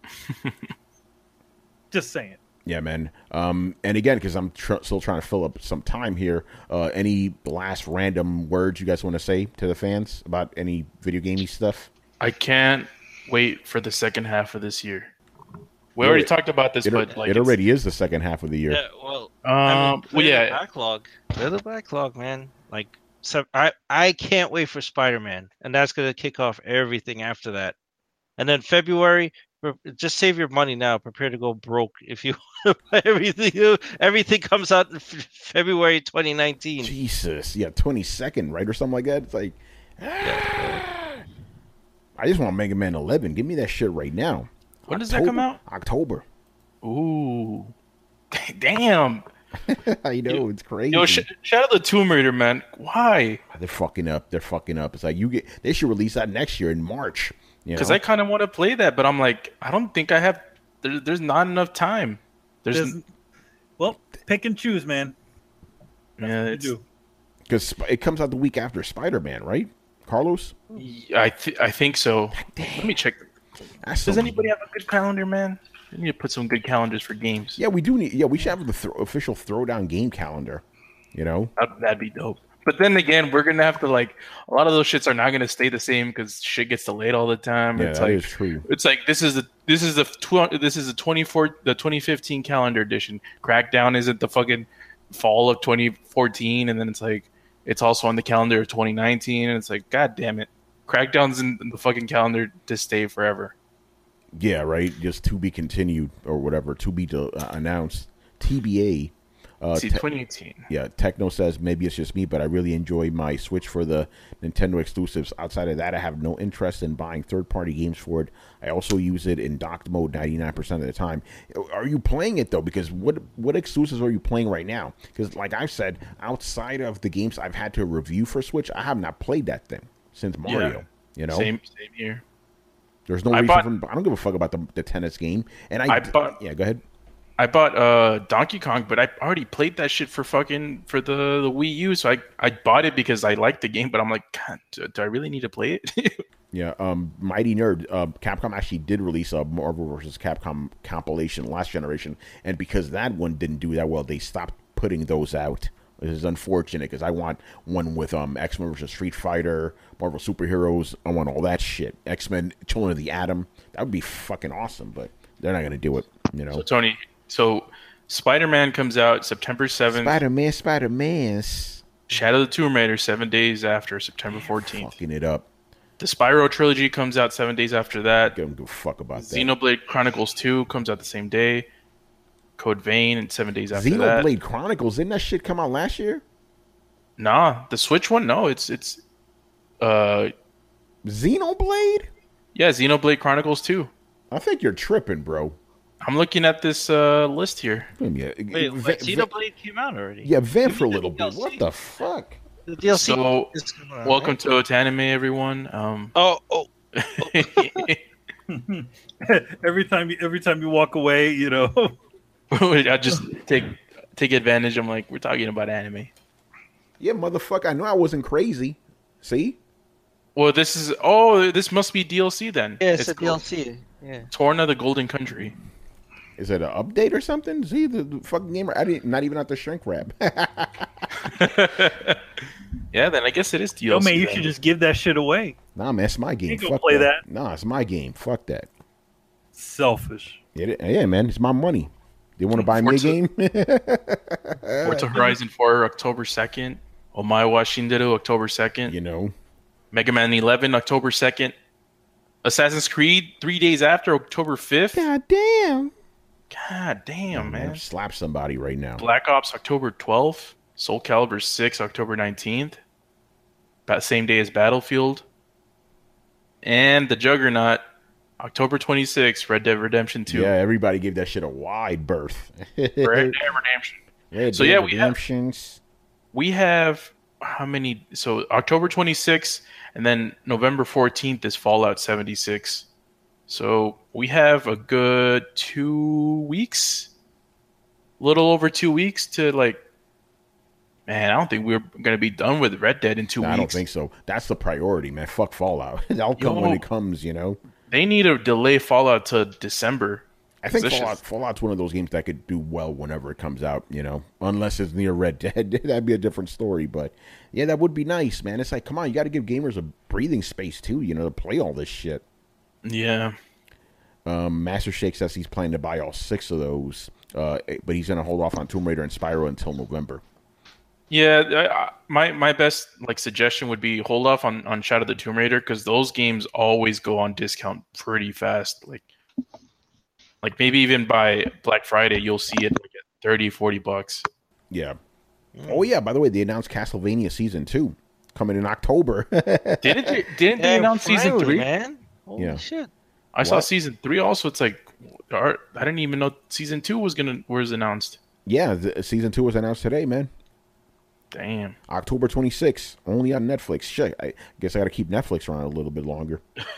[SPEAKER 3] Just saying.
[SPEAKER 2] Yeah, man. Um, and again, because I'm tr- still trying to fill up some time here. Uh, any last random words you guys want to say to the fans about any video gamey stuff?
[SPEAKER 4] I can't wait for the second half of this year. We
[SPEAKER 2] It
[SPEAKER 4] already
[SPEAKER 2] already-
[SPEAKER 4] talked about this,
[SPEAKER 2] It,
[SPEAKER 4] but like
[SPEAKER 2] it
[SPEAKER 4] it's-
[SPEAKER 2] already is the second half of the year.
[SPEAKER 6] Yeah, well,
[SPEAKER 4] Um,
[SPEAKER 6] I mean,
[SPEAKER 4] well,
[SPEAKER 6] clear the
[SPEAKER 4] yeah,
[SPEAKER 6] backlog. Clear the backlog, man. Like, so I I can't wait for Spider-Man, and that's gonna kick off everything after that. And then February, pre- just save your money now. Prepare to go broke if you everything everything comes out in F- February twenty nineteen.
[SPEAKER 2] Jesus, yeah, twenty-second, right, or something like that. It's like, ah. I just want Mega Man eleven. Give me that shit right now.
[SPEAKER 4] when does that come out?
[SPEAKER 2] October.
[SPEAKER 4] Ooh, damn!
[SPEAKER 2] I know, it's crazy.
[SPEAKER 4] Yo, sh- shout out the Tomb Raider, man. Why?
[SPEAKER 2] They're fucking up. They're fucking up. It's like you get. They should release that next year in March.
[SPEAKER 4] Because I kind of want to play that, but I'm like, I don't think I have. There, there's not enough time. There's,
[SPEAKER 3] There's- well, pick and choose, man.
[SPEAKER 4] yeah,
[SPEAKER 3] You
[SPEAKER 4] it's,
[SPEAKER 3] do.
[SPEAKER 2] because it comes out the week after Spider-Man, right, Carlos?
[SPEAKER 4] I th- I think so. Let me check.
[SPEAKER 2] That's
[SPEAKER 4] Does
[SPEAKER 2] so-
[SPEAKER 4] anybody have a good calendar, man? We need to put some good calendars for games.
[SPEAKER 2] Yeah, we do need. Yeah, we should have the th- official Throwdown game calendar. You know.
[SPEAKER 4] That, that'd be dope. But then again, we're gonna have to like a lot of those shits are not gonna stay the same because shit gets delayed all the time.
[SPEAKER 2] Yeah,
[SPEAKER 4] it's
[SPEAKER 2] that
[SPEAKER 4] like
[SPEAKER 2] is true.
[SPEAKER 4] it's like this is the this is the tw- this is the twenty-four the twenty fifteen calendar edition. Crackdown isn't the fucking fall of twenty fourteen, and then it's like It's also on the calendar of twenty nineteen, and it's like, God damn it, Crackdown's in the fucking calendar to stay forever.
[SPEAKER 2] Yeah, right. Just to be continued or whatever, to be to, uh, announced. T B A. Uh,
[SPEAKER 4] See,
[SPEAKER 2] te-
[SPEAKER 4] twenty eighteen.
[SPEAKER 2] Yeah, Techno says maybe it's just me, but I really enjoy my Switch for the Nintendo exclusives. Outside of that, I have no interest in buying third-party games for it. I also use it in docked mode ninety-nine percent of the time. Are you playing it, though? Because what what exclusives are you playing right now? Because like I've said, outside of the games I've had to review for Switch, I have not played that thing since Mario.
[SPEAKER 4] Yeah.
[SPEAKER 2] You know?
[SPEAKER 4] Same, same here.
[SPEAKER 2] There's no
[SPEAKER 4] I
[SPEAKER 2] reason
[SPEAKER 4] bought-
[SPEAKER 2] for... I don't give a fuck about the, the tennis game. And I...
[SPEAKER 4] I bought-
[SPEAKER 2] Yeah, go ahead.
[SPEAKER 4] I bought uh, Donkey Kong, but I already played that shit for fucking for the, the Wii U. So I, I bought it because I liked the game, but I'm like, God, do, do I really need to play it?
[SPEAKER 2] Yeah, um, Mighty Nerd, uh, Capcom actually did release a Marvel versus. Capcom compilation last generation, and because that one didn't do that well, they stopped putting those out. This is unfortunate because I want one with um X-Men versus Street Fighter, Marvel superheroes. I want all that shit. X-Men, Children of the Atom. That would be fucking awesome, but they're not gonna do it. You know.
[SPEAKER 4] So Tony, so Spider-Man comes out September seventh.
[SPEAKER 2] Spider-Man, Spider-Man.
[SPEAKER 4] Shadow of the Tomb Raider seven days after September fourteenth.
[SPEAKER 2] Fucking it up.
[SPEAKER 4] The Spyro trilogy comes out seven days after that.
[SPEAKER 2] Don't give a fuck about that.
[SPEAKER 4] Xenoblade Chronicles two comes out the same day. Code Vein and seven days after that.
[SPEAKER 2] Xenoblade Chronicles, didn't that shit come out last year?
[SPEAKER 4] Nah, the Switch one, no, it's it's uh
[SPEAKER 2] Xenoblade?
[SPEAKER 4] Yeah, Xenoblade Chronicles two.
[SPEAKER 2] I think you're tripping, bro.
[SPEAKER 4] I'm looking at this uh, list here.
[SPEAKER 2] Yeah,
[SPEAKER 6] Wait, wait Xenoblade came out already?
[SPEAKER 2] Yeah, vent for a little bit. What the fuck?
[SPEAKER 6] The D L C.
[SPEAKER 4] So,
[SPEAKER 6] is coming out,
[SPEAKER 4] welcome
[SPEAKER 6] right?
[SPEAKER 4] to Otanime, everyone. Um,
[SPEAKER 6] Oh, oh.
[SPEAKER 3] every time you every time you walk away, you know.
[SPEAKER 4] I just take take advantage. I'm like, we're talking about anime.
[SPEAKER 2] Yeah, motherfucker. I know I wasn't crazy. See?
[SPEAKER 4] Well, this is oh, this must be D L C then.
[SPEAKER 6] Yeah, it's, a
[SPEAKER 4] called
[SPEAKER 6] D L C. Yeah.
[SPEAKER 4] Torna the Golden Country.
[SPEAKER 2] Is it an update or something? See, the, the fucking gamer. I didn't. Not even at the shrink wrap.
[SPEAKER 4] Yeah, then I guess it is D
[SPEAKER 3] Yo,
[SPEAKER 4] L C.
[SPEAKER 3] man, you
[SPEAKER 4] then.
[SPEAKER 3] should just give that shit away.
[SPEAKER 2] Nah, man, it's my game.
[SPEAKER 3] ain't gonna
[SPEAKER 2] Fuck
[SPEAKER 3] play
[SPEAKER 2] that. Nah, it's my game. Fuck that.
[SPEAKER 3] Selfish.
[SPEAKER 2] Yeah, yeah, man, it's my money. They want to buy me a
[SPEAKER 4] Forza-
[SPEAKER 2] game?
[SPEAKER 4] Forza Horizon four, October second. Omaewa Shinderu, October second.
[SPEAKER 2] You know.
[SPEAKER 4] Mega Man eleven, October second. Assassin's Creed, three days after, October fifth.
[SPEAKER 2] God damn.
[SPEAKER 4] God damn, man.
[SPEAKER 2] Slap somebody right now.
[SPEAKER 4] Black Ops, October twelfth. Soul Calibur six, October nineteenth. That same day as Battlefield. And the Juggernaut, October twenty-sixth, Red Dead Redemption two.
[SPEAKER 2] Yeah, everybody gave that shit a wide berth.
[SPEAKER 4] Red Dead Redemption.
[SPEAKER 2] Red
[SPEAKER 4] So
[SPEAKER 2] Dead
[SPEAKER 4] yeah, we have,
[SPEAKER 2] Redemptions.
[SPEAKER 4] we have how many? So October twenty-sixth, and then November fourteenth is Fallout seventy-six. So we have a good two weeks, a little over two weeks to like. Man, I don't think we're gonna be done with Red Dead in two
[SPEAKER 2] Nah,
[SPEAKER 4] weeks.
[SPEAKER 2] I don't think so. That's the priority, man. Fuck Fallout. That'll come
[SPEAKER 4] Yo.
[SPEAKER 2] when it comes, you know.
[SPEAKER 4] They need to delay Fallout to December.
[SPEAKER 2] I think
[SPEAKER 4] This
[SPEAKER 2] Fallout,
[SPEAKER 4] is-
[SPEAKER 2] Fallout's one of those games that could do well whenever it comes out, you know, unless it's near Red Dead. That'd be a different story. But yeah, that would be nice, man. It's like, come on, you got to give gamers a breathing space too, you know, to play all this shit.
[SPEAKER 4] Yeah.
[SPEAKER 2] Um, Master Shake says he's planning to buy all six of those, uh, but he's going to hold off on Tomb Raider and Spyro until November.
[SPEAKER 4] Yeah, I, I- my my best like suggestion would be hold off on, on Shadow of the Tomb Raider because those games always go on discount pretty fast. Like, like maybe even by Black Friday, you'll see it like at thirty, forty bucks.
[SPEAKER 2] Yeah. Oh yeah. By the way, they announced Castlevania season two coming in October.
[SPEAKER 4] Didn't they, didn't they
[SPEAKER 6] Yeah,
[SPEAKER 4] announce season
[SPEAKER 6] finally,
[SPEAKER 4] three?
[SPEAKER 6] man. Holy
[SPEAKER 2] Yeah.
[SPEAKER 6] shit.
[SPEAKER 4] I saw
[SPEAKER 2] What?
[SPEAKER 4] season three also. It's like I didn't even know season two was gonna was announced.
[SPEAKER 2] Yeah, the, season two was announced today, man.
[SPEAKER 4] Damn.
[SPEAKER 2] October twenty-sixth, only on Netflix. Shit, I guess I got to keep Netflix around a little bit longer.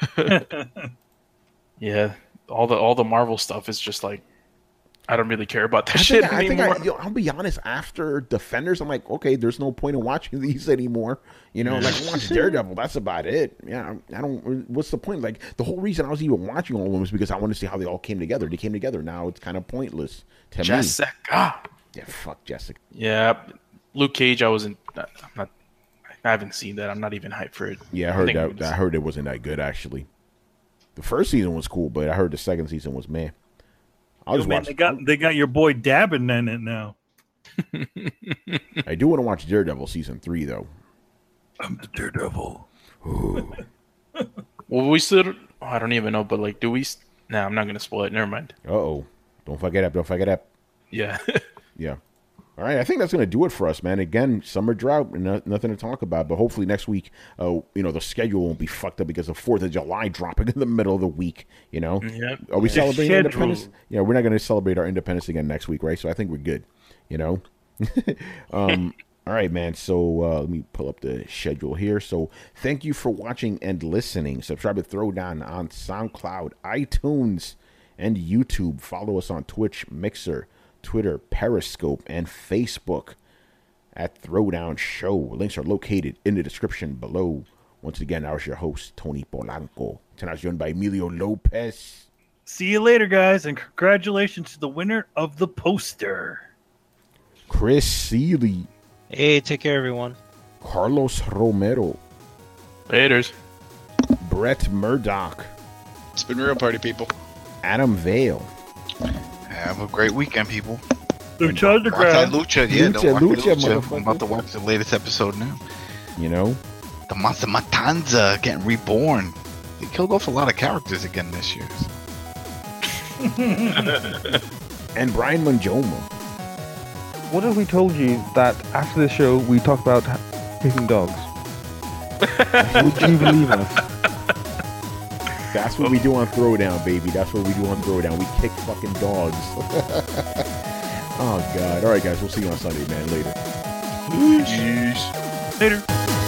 [SPEAKER 4] Yeah, all the all the Marvel stuff is just like I don't really care about that
[SPEAKER 2] I
[SPEAKER 4] shit
[SPEAKER 2] think, I, I think
[SPEAKER 4] anymore.
[SPEAKER 2] I, you know, I'll be honest. After Defenders, I'm like, okay, there's no point in watching these anymore. You know, like I watched Daredevil. That's about it. Yeah, I don't. What's the point? Like the whole reason I was even watching all of them was because I wanted to see how they all came together. They came together. Now it's kind of pointless to
[SPEAKER 4] Jessica.
[SPEAKER 2] me. Yeah, fuck Jessica.
[SPEAKER 4] Yeah, Luke Cage. I wasn't. I'm not. I haven't seen that. I'm not even hyped for it.
[SPEAKER 2] Yeah, I heard
[SPEAKER 4] think
[SPEAKER 2] that.
[SPEAKER 4] it was-
[SPEAKER 2] I heard it wasn't that good actually. The first season was cool, but I heard the second season was meh. I'll
[SPEAKER 3] Yo,
[SPEAKER 2] just
[SPEAKER 3] man,
[SPEAKER 2] watch.
[SPEAKER 3] they got they got your boy dabbing in it now.
[SPEAKER 2] I do want to watch Daredevil season three, though.
[SPEAKER 3] I'm the Daredevil.
[SPEAKER 4] Well, we still. Oh, I don't even know, but like, do we? Nah, I'm not gonna spoil it. Never mind.
[SPEAKER 2] Uh oh. Don't fuck it up. Don't fuck it up.
[SPEAKER 4] Yeah.
[SPEAKER 2] Yeah. All right, I think that's going to do it for us, man. Again, summer drought and no, nothing to talk about. But hopefully next week, uh, you know, the schedule won't be fucked up because of Fourth of July dropping in the middle of the week. You know,
[SPEAKER 4] Yep.
[SPEAKER 2] are we
[SPEAKER 3] The
[SPEAKER 2] celebrating
[SPEAKER 3] schedule.
[SPEAKER 2] independence? Yeah, we're not going to celebrate our independence again next week, right? So I think we're good. You know. um, all right, man. So uh, let me pull up the schedule here. So thank you for watching and listening. Subscribe to Throwdown on SoundCloud, iTunes, and YouTube. Follow us on Twitch, Mixer, Twitter, Periscope, and Facebook at Throwdown Show. Links are located in the description below. Once again, I was your host, Tony Polanco. Tonight joined by Emilio Lopez.
[SPEAKER 3] See you later, guys, and congratulations to the winner of the poster.
[SPEAKER 2] Chris Seeley.
[SPEAKER 6] Hey, take care, everyone.
[SPEAKER 2] Carlos Romero.
[SPEAKER 4] Laters.
[SPEAKER 2] Brett Murdoch.
[SPEAKER 8] It's been real, party people.
[SPEAKER 2] Adam Vale.
[SPEAKER 5] Have a great weekend, people.
[SPEAKER 3] Lucha
[SPEAKER 5] Watch that
[SPEAKER 3] Underground.
[SPEAKER 5] Lucha, yeah.
[SPEAKER 2] Lucha,
[SPEAKER 5] don't watch
[SPEAKER 2] Lucha,
[SPEAKER 5] Lucha. I'm
[SPEAKER 2] motherfucker.
[SPEAKER 5] about to watch the latest episode now.
[SPEAKER 2] You know?
[SPEAKER 5] The Monster Matanza getting reborn. They killed off a lot of characters again this year.
[SPEAKER 2] And Brian Manjoma.
[SPEAKER 7] What if we told you that after the show we talk about kicking dogs? Would you believe us?
[SPEAKER 2] That's what we do on Throwdown, baby. That's what we do on Throwdown. We kick fucking dogs. Oh, God. All right, guys. We'll see you on Sunday, man. Later.
[SPEAKER 4] Jeez.
[SPEAKER 3] Later.